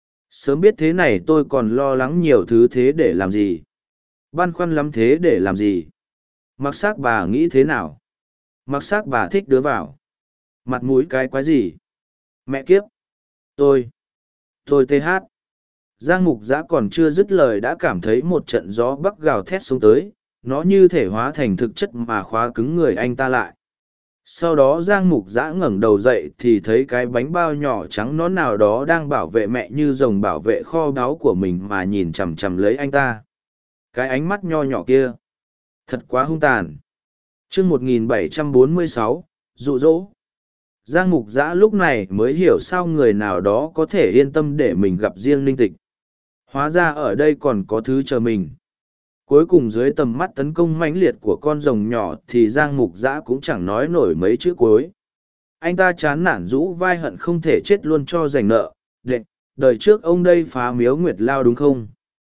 Sớm biết thế này tôi còn lo lắng nhiều thứ thế để làm gì. Băn khoăn lắm thế để làm gì. Mặc xác bà nghĩ thế nào? Mặc xác bà thích đứa vào. Mặt mũi cái quái gì? Mẹ kiếp. Tôi. Tôi tê hát. Giang Mục Dã còn chưa dứt lời đã cảm thấy một trận gió bắc gào thét xuống tới, nó như thể hóa thành thực chất mà khóa cứng người anh ta lại. Sau đó Giang Mục Dã ngẩng đầu dậy thì thấy cái bánh bao nhỏ trắng nón nào đó đang bảo vệ mẹ như rồng bảo vệ kho báu của mình mà nhìn chằm chằm lấy anh ta. Cái ánh mắt nho nhỏ kia. Thật quá hung tàn. chương một nghìn bảy trăm bốn mươi sáu, dụ dỗ. Giang Mục Dã lúc này mới hiểu sao người nào đó có thể yên tâm để mình gặp riêng Ninh Tịch. Hóa ra ở đây còn có thứ chờ mình. Cuối cùng dưới tầm mắt tấn công mãnh liệt của con rồng nhỏ thì Giang Mục Dã cũng chẳng nói nổi mấy chữ cuối. Anh ta chán nản rũ vai hận không thể chết luôn cho giành nợ. Đệ, đời trước ông đây phá miếu Nguyệt Lao đúng không?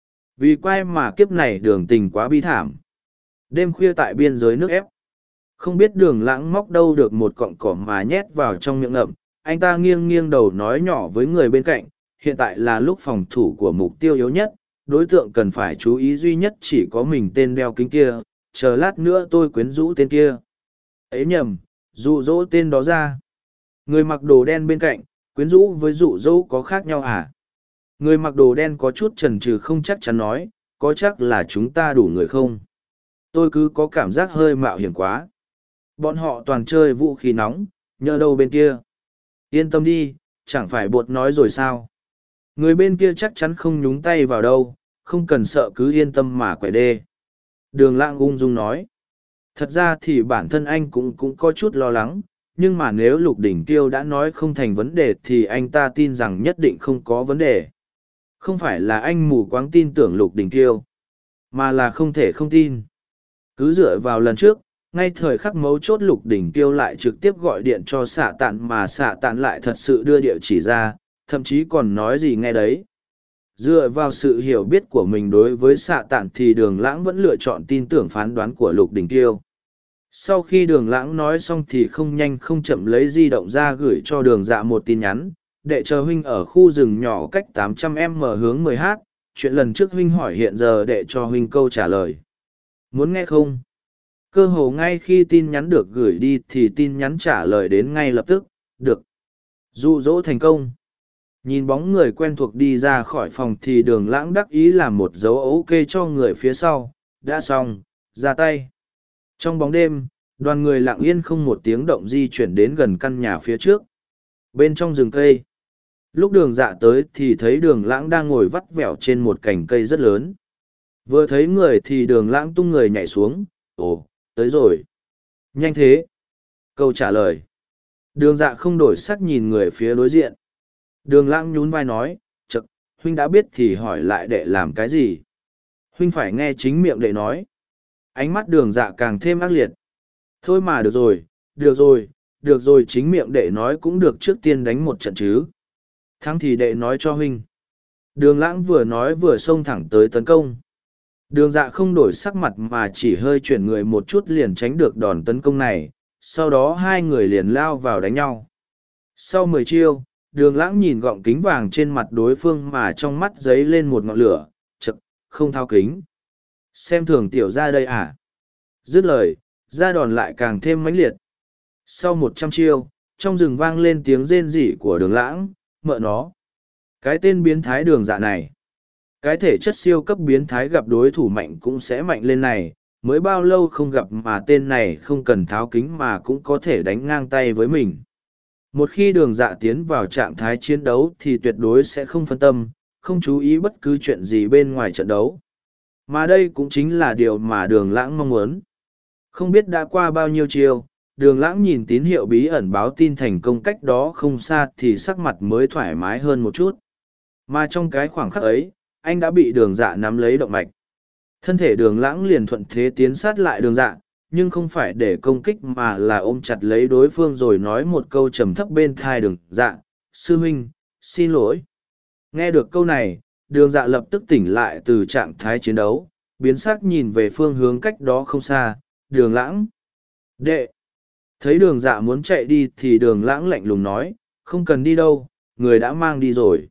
Vì quay mà kiếp này đường tình quá bi thảm. Đêm khuya tại biên giới nước ép. Không biết Đường Lãng móc đâu được một cọng cỏ mà nhét vào trong miệng ngậm. Anh ta nghiêng nghiêng đầu nói nhỏ với người bên cạnh, hiện tại là lúc phòng thủ của mục tiêu yếu nhất, đối tượng cần phải chú ý duy nhất chỉ có mình tên đeo kính kia, chờ lát nữa tôi quyến rũ tên kia. Ấy nhầm, dụ dỗ tên đó ra. Người mặc đồ đen bên cạnh, quyến rũ với dụ dỗ có khác nhau à? Người mặc đồ đen có chút chần chừ không chắc chắn nói, có chắc là chúng ta đủ người không? Tôi cứ có cảm giác hơi mạo hiểm quá. Bọn họ toàn chơi vũ khí nóng, nhỡ đâu bên kia. Yên tâm đi, chẳng phải bột nói rồi sao. Người bên kia chắc chắn không nhúng tay vào đâu, không cần sợ, cứ yên tâm mà quẻ đê. Đường Lãng ung dung nói. Thật ra thì bản thân anh cũng cũng có chút lo lắng, nhưng mà nếu Lục Đỉnh Kiêu đã nói không thành vấn đề thì anh ta tin rằng nhất định không có vấn đề. Không phải là anh mù quáng tin tưởng Lục Đỉnh Kiêu, mà là không thể không tin. Cứ dựa vào lần trước, ngay thời khắc mấu chốt Lục Đỉnh Kiêu lại trực tiếp gọi điện cho xạ tạn, mà xạ tạn lại thật sự đưa địa chỉ ra, thậm chí còn nói gì nghe đấy. Dựa vào sự hiểu biết của mình đối với xạ tạn thì Đường Lãng vẫn lựa chọn tin tưởng phán đoán của Lục Đỉnh Kiêu. Sau khi Đường Lãng nói xong thì không nhanh không chậm lấy di động ra gửi cho Đường Dạ một tin nhắn. Đệ chờ huynh ở khu rừng nhỏ cách tám trăm mét hướng mười h, chuyện lần trước huynh hỏi hiện giờ đệ cho huynh câu trả lời. Muốn nghe không? Cơ hồ ngay khi tin nhắn được gửi đi thì tin nhắn trả lời đến ngay lập tức, được. Dụ dỗ thành công. Nhìn bóng người quen thuộc đi ra khỏi phòng thì Đường Lãng đắc ý làm một dấu ok cho người phía sau, đã xong, ra tay. Trong bóng đêm, đoàn người lặng yên không một tiếng động di chuyển đến gần căn nhà phía trước. Bên trong rừng cây, lúc Đường Dạ tới thì thấy Đường Lãng đang ngồi vắt vẻo trên một cành cây rất lớn. Vừa thấy người thì Đường Lãng tung người nhảy xuống, ồ, tới rồi. Nhanh thế. Câu trả lời. Đường Dạ không đổi sắc nhìn người phía đối diện. Đường Lãng nhún vai nói, chậc, huynh đã biết thì hỏi lại đệ làm cái gì. Huynh phải nghe chính miệng đệ nói. Ánh mắt Đường Dạ càng thêm ác liệt. Thôi mà được rồi, được rồi, được rồi, chính miệng đệ nói cũng được, trước tiên đánh một trận chứ. Thắng thì đệ nói cho huynh. Đường Lãng vừa nói vừa xông thẳng tới tấn công. Đường Dạ không đổi sắc mặt mà chỉ hơi chuyển người một chút liền tránh được đòn tấn công này, sau đó hai người liền lao vào đánh nhau. Sau mười chiêu, Đường Lãng nhìn gọng kính vàng trên mặt đối phương mà trong mắt giấy lên một ngọn lửa, chực, không thao kính. Xem thường tiểu ra đây à? Dứt lời, ra đòn lại càng thêm mãnh liệt. Sau một trăm chiêu, trong rừng vang lên tiếng rên rỉ của Đường Lãng, mợ nó. Cái tên biến thái Đường Dạ này. Cái thể chất siêu cấp biến thái gặp đối thủ mạnh cũng sẽ mạnh lên này, mới bao lâu không gặp mà tên này không cần tháo kính mà cũng có thể đánh ngang tay với mình. Một khi Đường Dạ tiến vào trạng thái chiến đấu thì tuyệt đối sẽ không phân tâm, không chú ý bất cứ chuyện gì bên ngoài trận đấu. Mà đây cũng chính là điều mà Đường Lãng mong muốn. Không biết đã qua bao nhiêu chiều, Đường Lãng nhìn tín hiệu bí ẩn báo tin thành công cách đó không xa thì sắc mặt mới thoải mái hơn một chút. Mà trong cái khoảng khắc ấy, anh đã bị Đường Dạ nắm lấy động mạch. Thân thể Đường Lãng liền thuận thế tiến sát lại Đường Dạ, nhưng không phải để công kích mà là ôm chặt lấy đối phương rồi nói một câu trầm thấp bên thai Đường Dạ, sư huynh, xin lỗi. Nghe được câu này, Đường Dạ lập tức tỉnh lại từ trạng thái chiến đấu, biến sắc nhìn về phương hướng cách đó không xa, Đường Lãng. Đệ! Thấy Đường Dạ muốn chạy đi thì Đường Lãng lạnh lùng nói, không cần đi đâu, người đã mang đi rồi.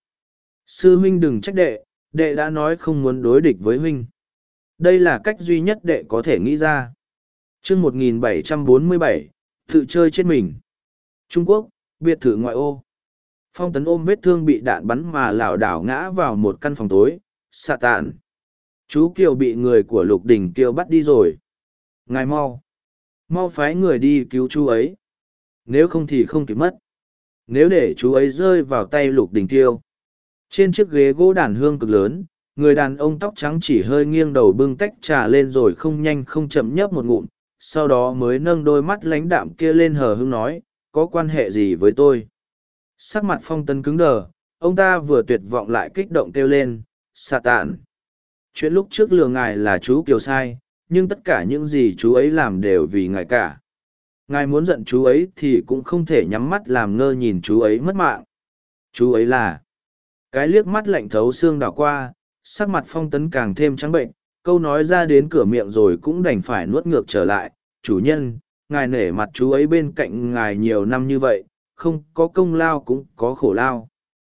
Sư huynh đừng trách đệ, đệ đã nói không muốn đối địch với huynh. Đây là cách duy nhất đệ có thể nghĩ ra. Chương một nghìn bảy trăm bốn mươi bảy, tự chơi chết mình. Trung Quốc, biệt thự ngoại ô. Phong Tấn ôm vết thương bị đạn bắn mà lảo đảo ngã vào một căn phòng tối, xạ tạn. Chú Kiều bị người của Lục Đỉnh Kiêu bắt đi rồi. Ngài mau. Mau phái người đi cứu chú ấy. Nếu không thì không kịp mất. Nếu để chú ấy rơi vào tay Lục Đỉnh Kiêu. Trên chiếc ghế gỗ đàn hương cực lớn, người đàn ông tóc trắng chỉ hơi nghiêng đầu bưng tách trà lên rồi không nhanh không chậm nhấp một ngụm, sau đó mới nâng đôi mắt lãnh đạm kia lên hờ hững nói, có quan hệ gì với tôi? Sắc mặt Phong Tấn cứng đờ, ông ta vừa tuyệt vọng lại kích động kêu lên, xạ tạn. Chuyện lúc trước lừa ngài là chú Kiều sai, nhưng tất cả những gì chú ấy làm đều vì ngài cả. Ngài muốn giận chú ấy thì cũng không thể nhắm mắt làm ngơ nhìn chú ấy mất mạng. Chú ấy là... Cái liếc mắt lạnh thấu xương đảo qua, sắc mặt Phong Tấn càng thêm trắng bệnh, câu nói ra đến cửa miệng rồi cũng đành phải nuốt ngược trở lại. Chủ nhân, ngài nể mặt chú ấy bên cạnh ngài nhiều năm như vậy, không có công lao cũng có khổ lao.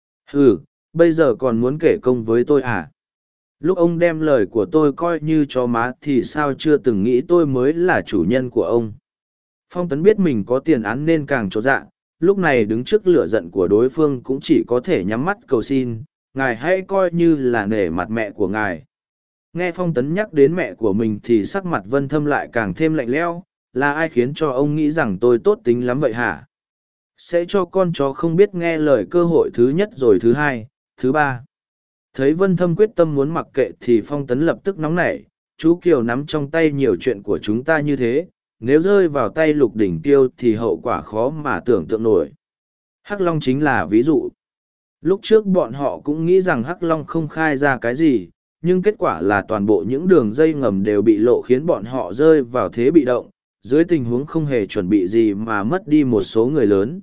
Ừ, bây giờ còn muốn kể công với tôi à? Lúc ông đem lời của tôi coi như cho má thì sao chưa từng nghĩ tôi mới là chủ nhân của ông? Phong Tấn biết mình có tiền án nên càng chột dạ, lúc này đứng trước lửa giận của đối phương cũng chỉ có thể nhắm mắt cầu xin, ngài hãy coi như là nể mặt mẹ của ngài. Nghe Phong Tấn nhắc đến mẹ của mình thì sắc mặt Vân Thâm lại càng thêm lạnh lẽo, là ai khiến cho ông nghĩ rằng tôi tốt tính lắm vậy hả? Sẽ cho con chó không biết nghe lời cơ hội thứ nhất rồi thứ hai, thứ ba. Thấy Vân Thâm quyết tâm muốn mặc kệ thì Phong Tấn lập tức nóng nảy, chú Kiều nắm trong tay nhiều chuyện của chúng ta như thế, nếu rơi vào tay Lục Đỉnh Kiêu thì hậu quả khó mà tưởng tượng nổi. Hắc Long chính là ví dụ. Lúc trước bọn họ cũng nghĩ rằng Hắc Long không khai ra cái gì, nhưng kết quả là toàn bộ những đường dây ngầm đều bị lộ khiến bọn họ rơi vào thế bị động, dưới tình huống không hề chuẩn bị gì mà mất đi một số người lớn.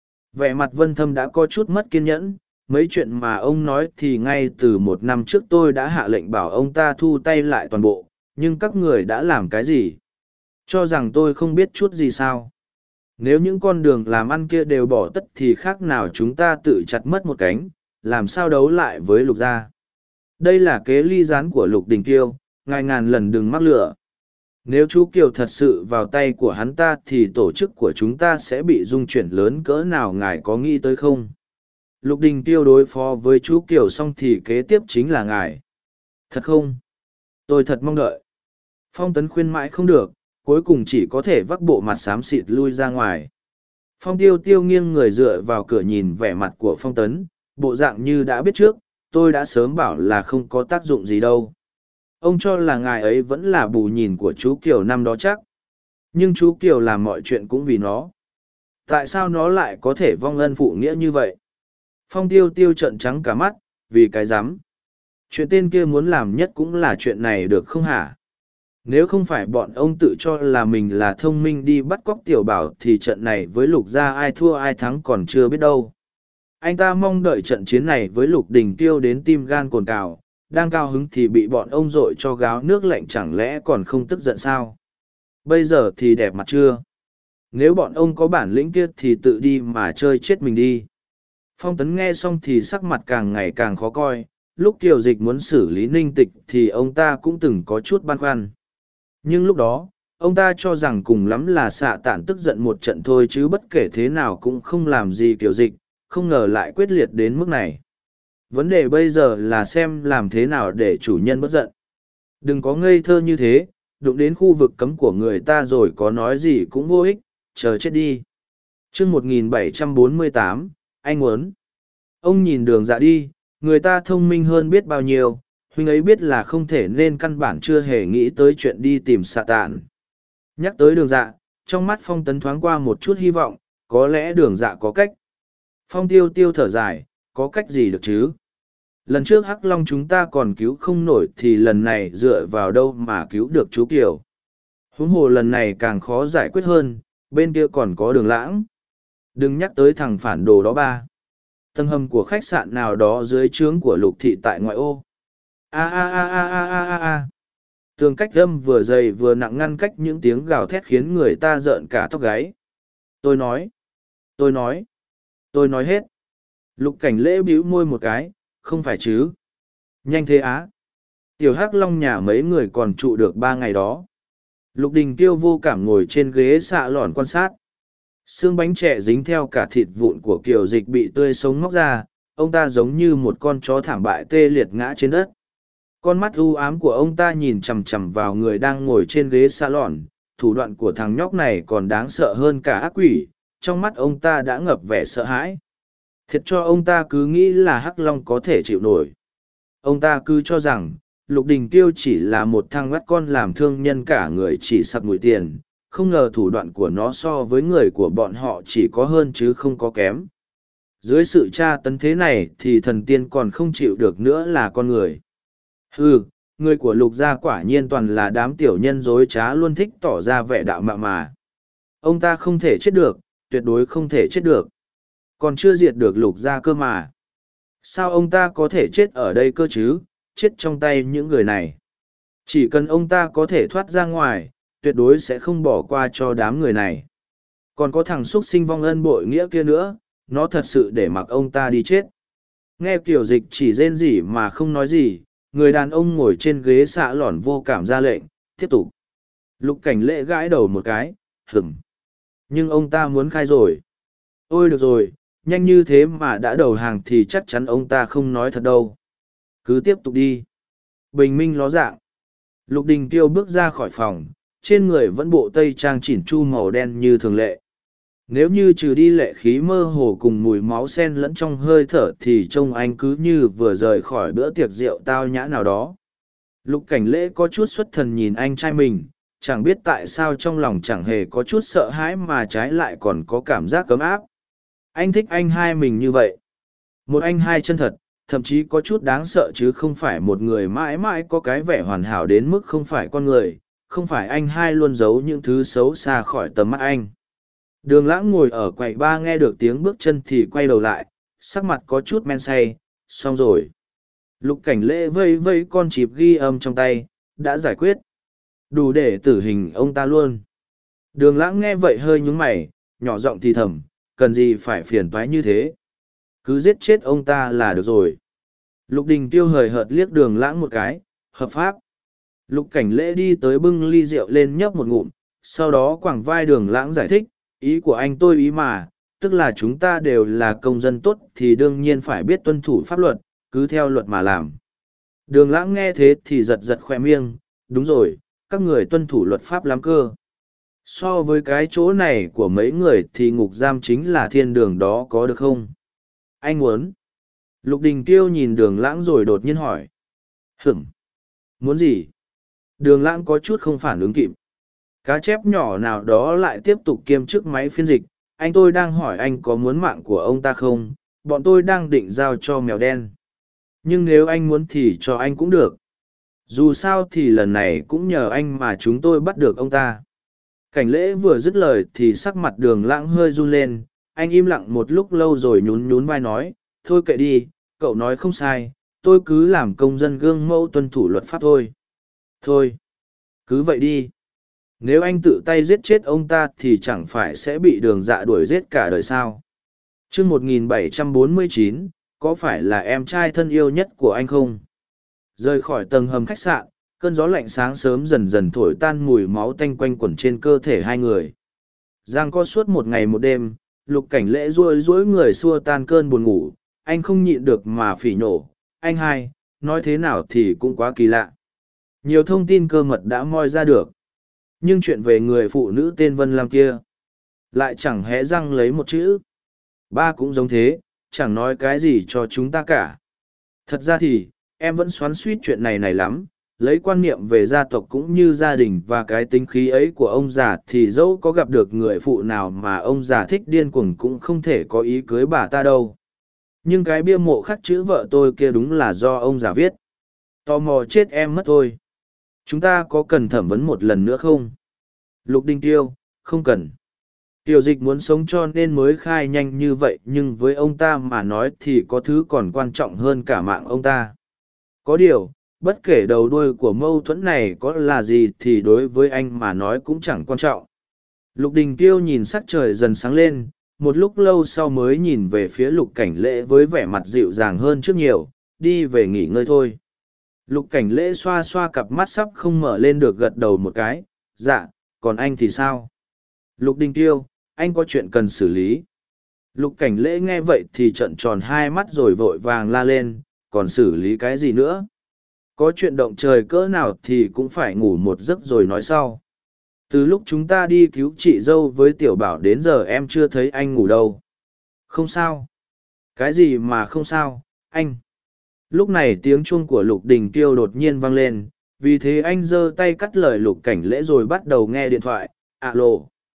Vẻ mặt Vân Thâm đã có chút mất kiên nhẫn, mấy chuyện mà ông nói thì ngay từ một năm trước tôi đã hạ lệnh bảo ông ta thu tay lại toàn bộ, nhưng các người đã làm cái gì? Cho rằng tôi không biết chút gì sao? Nếu những con đường làm ăn kia đều bỏ tất thì khác nào chúng ta tự chặt mất một cánh, làm sao đấu lại với Lục gia? Đây là kế ly gián của Lục Đình Kiêu, ngài ngàn lần đừng mắc lửa. Nếu chú Kiều thật sự vào tay của hắn ta thì tổ chức của chúng ta sẽ bị rung chuyển lớn cỡ nào, ngài có nghĩ tới không? Lục Đình Kiêu đối phó với chú Kiều xong thì kế tiếp chính là ngài. Thật không? Tôi thật mong đợi. Phong Tấn khuyên mãi không được, cuối cùng chỉ có thể vác bộ mặt xám xịt lui ra ngoài. Phong Tiêu Tiêu nghiêng người dựa vào cửa nhìn vẻ mặt của Phong Tấn, bộ dạng như đã biết trước, tôi đã sớm bảo là không có tác dụng gì đâu. Ông cho là ngài ấy vẫn là bù nhìn của chú Kiều năm đó chắc. Nhưng chú Kiều làm mọi chuyện cũng vì nó. Tại sao nó lại có thể vong ân phụ nghĩa như vậy? Phong Tiêu Tiêu trợn trắng cả mắt, vì cái rắm. Chuyện tên kia muốn làm nhất cũng là chuyện này được không hả? Nếu không phải bọn ông tự cho là mình là thông minh đi bắt cóc tiểu bảo thì trận này với Lục gia ai thua ai thắng còn chưa biết đâu. Anh ta mong đợi trận chiến này với Lục Đình Tiêu đến tim gan cồn cào, đang cao hứng thì bị bọn ông dội cho gáo nước lạnh, chẳng lẽ còn không tức giận sao? Bây giờ thì đẹp mặt chưa? Nếu bọn ông có bản lĩnh kia thì tự đi mà chơi chết mình đi. Phong Tấn nghe xong thì sắc mặt càng ngày càng khó coi, lúc Kiều Dịch muốn xử lý Ninh Tịch thì ông ta cũng từng có chút băn khoăn. Nhưng lúc đó, ông ta cho rằng cùng lắm là xạ tản tức giận một trận thôi chứ bất kể thế nào cũng không làm gì Kiều Dịch, không ngờ lại quyết liệt đến mức này. Vấn đề bây giờ là xem làm thế nào để chủ nhân bất giận. Đừng có ngây thơ như thế, đụng đến khu vực cấm của người ta rồi có nói gì cũng vô ích, chờ chết đi. Chương một nghìn bảy trăm bốn mươi tám, anh muốn. Ông nhìn Đường Dạ đi, người ta thông minh hơn biết bao nhiêu, huynh ấy biết là không thể nên căn bản chưa hề nghĩ tới chuyện đi tìm xạ tản. Nhắc tới Đường Dạ, trong mắt Phong Tấn thoáng qua một chút hy vọng, có lẽ Đường Dạ có cách. Phong Tiêu Tiêu thở dài, có cách gì được chứ? Lần trước Hắc Long chúng ta còn cứu không nổi thì lần này dựa vào đâu mà cứu được chú Kiều. Huống hồ lần này càng khó giải quyết hơn, bên kia còn có Đường Lãng. Đừng nhắc tới thằng phản đồ đó ba. Tầng hầm của khách sạn nào đó dưới trướng của Lục thị tại ngoại ô. A a a a a a a a. Tường cách âm vừa dày vừa nặng ngăn cách những tiếng gào thét khiến người ta rợn cả tóc gáy. Tôi nói. Tôi nói. Tôi nói hết. Lục Cảnh Lễ bĩu môi một cái, không phải chứ. Nhanh thế á. Tiểu Hắc Long nhà mấy người còn trụ được ba ngày đó. Lục Đình Tiêu vô cảm ngồi trên ghế xạ lòn quan sát. Xương bánh trẻ dính theo cả thịt vụn của Kiều Dịch bị tươi sống móc ra, ông ta giống như một con chó thảm bại tê liệt ngã trên đất. Con mắt u ám của ông ta nhìn chằm chằm vào người đang ngồi trên ghế salon, thủ đoạn của thằng nhóc này còn đáng sợ hơn cả ác quỷ, trong mắt ông ta đã ngập vẻ sợ hãi. Thiệt cho ông ta cứ nghĩ là Hắc Long có thể chịu nổi. Ông ta cứ cho rằng, Lục Đình Tiêu chỉ là một thằng ngắt con làm thương nhân cả người chỉ sặc mùi tiền, không ngờ thủ đoạn của nó so với người của bọn họ chỉ có hơn chứ không có kém. Dưới sự tra tấn thế này thì thần tiên còn không chịu được nữa là con người. Ừ, người của Lục gia quả nhiên toàn là đám tiểu nhân dối trá luôn thích tỏ ra vẻ đạo mạo mà. Ông ta không thể chết được, tuyệt đối không thể chết được. Còn chưa diệt được Lục gia cơ mà. Sao ông ta có thể chết ở đây cơ chứ, chết trong tay những người này. Chỉ cần ông ta có thể thoát ra ngoài, tuyệt đối sẽ không bỏ qua cho đám người này. Còn có thằng xuất sinh vong ân bội nghĩa kia nữa, nó thật sự để mặc ông ta đi chết. Nghe Kiều Dịch chỉ rên rỉ mà không nói gì, người đàn ông ngồi trên ghế xạ lỏn vô cảm ra lệnh, tiếp tục. Lục Cảnh Lễ gãi đầu một cái, hửng. Nhưng ông ta muốn khai rồi. Ôi được rồi, nhanh như thế mà đã đầu hàng thì chắc chắn ông ta không nói thật đâu. Cứ tiếp tục đi. Bình minh ló dạng. Lục Đình Tiêu bước ra khỏi phòng, trên người vẫn bộ tây trang chỉn chu màu đen như thường lệ. Nếu như trừ đi lệ khí mơ hồ cùng mùi máu sen lẫn trong hơi thở thì trông anh cứ như vừa rời khỏi bữa tiệc rượu tao nhã nào đó. Lục Cảnh Lễ có chút xuất thần nhìn anh trai mình, chẳng biết tại sao trong lòng chẳng hề có chút sợ hãi mà trái lại còn có cảm giác ấm áp. Anh thích anh hai mình như vậy. Một anh hai chân thật, thậm chí có chút đáng sợ chứ không phải một người mãi mãi có cái vẻ hoàn hảo đến mức không phải con người, không phải anh hai luôn giấu những thứ xấu xa khỏi tầm mắt anh. Đường Lãng ngồi ở quầy ba nghe được tiếng bước chân thì quay đầu lại, sắc mặt có chút men say, xong rồi. Lục Cảnh Lễ vây vây con chip ghi âm trong tay, đã giải quyết. Đủ để tử hình ông ta luôn. Đường Lãng nghe vậy hơi nhúng mày, nhỏ giọng thì thầm, cần gì phải phiền toái như thế. Cứ giết chết ông ta là được rồi. Lục Đình Tiêu hời hợt liếc Đường Lãng một cái, hợp pháp. Lục Cảnh Lễ đi tới bưng ly rượu lên nhấp một ngụm, sau đó quẳng vai Đường Lãng giải thích, ý của anh tôi ý mà, tức là chúng ta đều là công dân tốt thì đương nhiên phải biết tuân thủ pháp luật, cứ theo luật mà làm. Đường Lãng nghe thế thì giật giật khoe miệng, đúng rồi, các người tuân thủ luật pháp lắm cơ. So với cái chỗ này của mấy người thì ngục giam chính là thiên đường đó có được không? Anh muốn. Lục Đình Tiêu nhìn Đường Lãng rồi đột nhiên hỏi. Hửm. Muốn gì? Đường Lãng có chút không phản ứng kịp. Cá chép nhỏ nào đó lại tiếp tục kiêm chức máy phiên dịch. Anh tôi đang hỏi anh có muốn mạng của ông ta không? Bọn tôi đang định giao cho mèo đen. Nhưng nếu anh muốn thì cho anh cũng được. Dù sao thì lần này cũng nhờ anh mà chúng tôi bắt được ông ta. Cảnh Lễ vừa dứt lời thì sắc mặt Đường Lãng hơi run lên. Anh im lặng một lúc lâu rồi nhún nhún vai nói, thôi kệ đi, cậu nói không sai, tôi cứ làm công dân gương mẫu tuân thủ luật pháp thôi. Thôi, cứ vậy đi. Nếu anh tự tay giết chết ông ta thì chẳng phải sẽ bị Đường Dạ đuổi giết cả đời sao. chương một nghìn bảy trăm bốn mươi chín, có phải là em trai thân yêu nhất của anh không? Rời khỏi tầng hầm khách sạn, cơn gió lạnh sáng sớm dần dần thổi tan mùi máu tanh quanh quẩn trên cơ thể hai người. Giang co suốt một ngày một đêm, Lục Cảnh Lễ ruôi rối người xua tan cơn buồn ngủ, anh không nhịn được mà phỉ nhổ. Anh hai, nói thế nào thì cũng quá kỳ lạ. Nhiều thông tin cơ mật đã moi ra được. Nhưng chuyện về người phụ nữ tên Vân Lam kia, lại chẳng hé răng lấy một chữ. Ba cũng giống thế, chẳng nói cái gì cho chúng ta cả. Thật ra thì, em vẫn xoắn suýt chuyện này này lắm, lấy quan niệm về gia tộc cũng như gia đình và cái tính khí ấy của ông già thì dẫu có gặp được người phụ nào mà ông già thích điên cuồng cũng không thể có ý cưới bà ta đâu. Nhưng cái bia mộ khắc chữ vợ tôi kia đúng là do ông già viết. Tò mò chết em mất thôi. Chúng ta có cần thẩm vấn một lần nữa không? Lục Đình Tiêu, không cần. Tiểu Dịch muốn sống cho nên mới khai nhanh như vậy, nhưng với ông ta mà nói thì có thứ còn quan trọng hơn cả mạng ông ta. Có điều, bất kể đầu đuôi của mâu thuẫn này có là gì thì đối với anh mà nói cũng chẳng quan trọng. Lục Đình Tiêu nhìn sắc trời dần sáng lên, một lúc lâu sau mới nhìn về phía Lục Cảnh Lễ với vẻ mặt dịu dàng hơn trước nhiều, đi về nghỉ ngơi thôi. Lục Cảnh Lễ xoa xoa cặp mắt sắp không mở lên được gật đầu một cái, dạ, còn anh thì sao? Lục Đình Tiêu, anh có chuyện cần xử lý. Lục Cảnh Lễ nghe vậy thì trợn tròn hai mắt rồi vội vàng la lên, còn xử lý cái gì nữa? Có chuyện động trời cỡ nào thì cũng phải ngủ một giấc rồi nói sau. Từ lúc chúng ta đi cứu chị dâu với Tiểu Bảo đến giờ em chưa thấy anh ngủ đâu. Không sao. Cái gì mà không sao, anh? Lúc này tiếng chuông của Lục Đình Tiêu đột nhiên vang lên, vì thế anh giơ tay cắt lời Lục Cảnh Lễ rồi bắt đầu nghe điện thoại. Alo.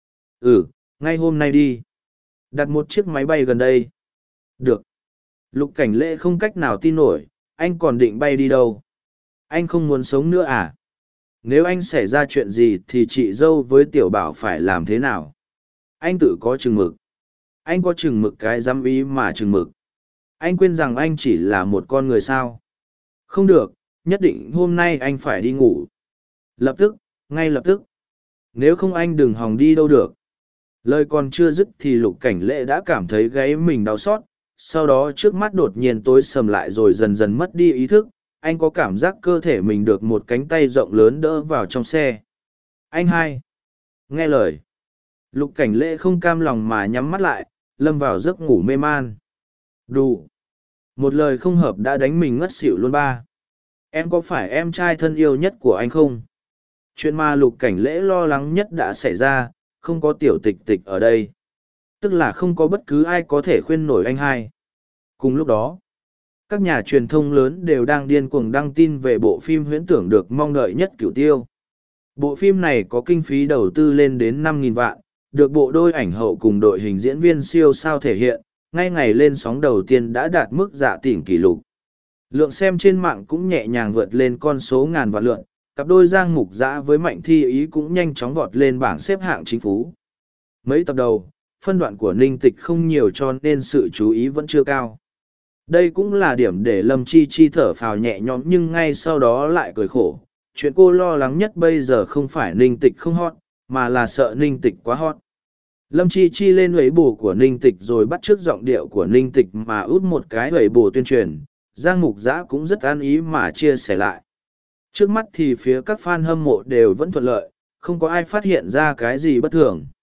Ừ, ngay hôm nay đi. Đặt một chiếc máy bay gần đây. Được. Lục Cảnh Lễ không cách nào tin nổi, anh còn định bay đi đâu? Anh không muốn sống nữa à? Nếu anh xảy ra chuyện gì thì chị dâu với Tiểu Bảo phải làm thế nào? Anh tự có chừng mực. Anh có chừng mực cái dám ý mà chừng mực. Anh quên rằng anh chỉ là một con người sao? Không được, nhất định hôm nay anh phải đi ngủ. Lập tức, ngay lập tức. Nếu không anh đừng hòng đi đâu được. Lời còn chưa dứt thì Lục Cảnh Lễ đã cảm thấy gáy mình đau xót, sau đó trước mắt đột nhiên tối sầm lại rồi dần dần mất đi ý thức. Anh có cảm giác cơ thể mình được một cánh tay rộng lớn đỡ vào trong xe. Anh hai. Nghe lời. Lục Cảnh Lễ không cam lòng mà nhắm mắt lại, lâm vào giấc ngủ mê man. Đủ. Một lời không hợp đã đánh mình ngất xỉu luôn ba. Em có phải em trai thân yêu nhất của anh không? Chuyện mà Lục Cảnh Lễ lo lắng nhất đã xảy ra, không có Tiểu Tịch Tịch ở đây. Tức là không có bất cứ ai có thể khuyên nổi anh hai. Cùng lúc đó, các nhà truyền thông lớn đều đang điên cuồng đăng tin về bộ phim huyễn tưởng được mong đợi nhất Cửu Tiêu. Bộ phim này có kinh phí đầu tư lên đến năm nghìn vạn, được bộ đôi ảnh hậu cùng đội hình diễn viên siêu sao thể hiện, ngay ngày lên sóng đầu tiên đã đạt mức dạ tỉnh kỷ lục. Lượng xem trên mạng cũng nhẹ nhàng vượt lên con số ngàn vạn lượt, cặp đôi Giang Mục Dã với Mạnh Thi Ý cũng nhanh chóng vọt lên bảng xếp hạng chính phú. Mấy tập đầu, phân đoạn của Ninh Tịch không nhiều cho nên sự chú ý vẫn chưa cao. Đây cũng là điểm để Lâm Chi Chi thở phào nhẹ nhõm nhưng ngay sau đó lại cười khổ. Chuyện cô lo lắng nhất bây giờ không phải Ninh Tịch không hot, mà là sợ Ninh Tịch quá hot. Lâm Chi Chi lên huẩy bù của Ninh Tịch rồi bắt chước giọng điệu của Ninh Tịch mà út một cái huẩy bù tuyên truyền. Giang Mục Dã cũng rất an ý mà chia sẻ lại. Trước mắt thì phía các fan hâm mộ đều vẫn thuận lợi, không có ai phát hiện ra cái gì bất thường.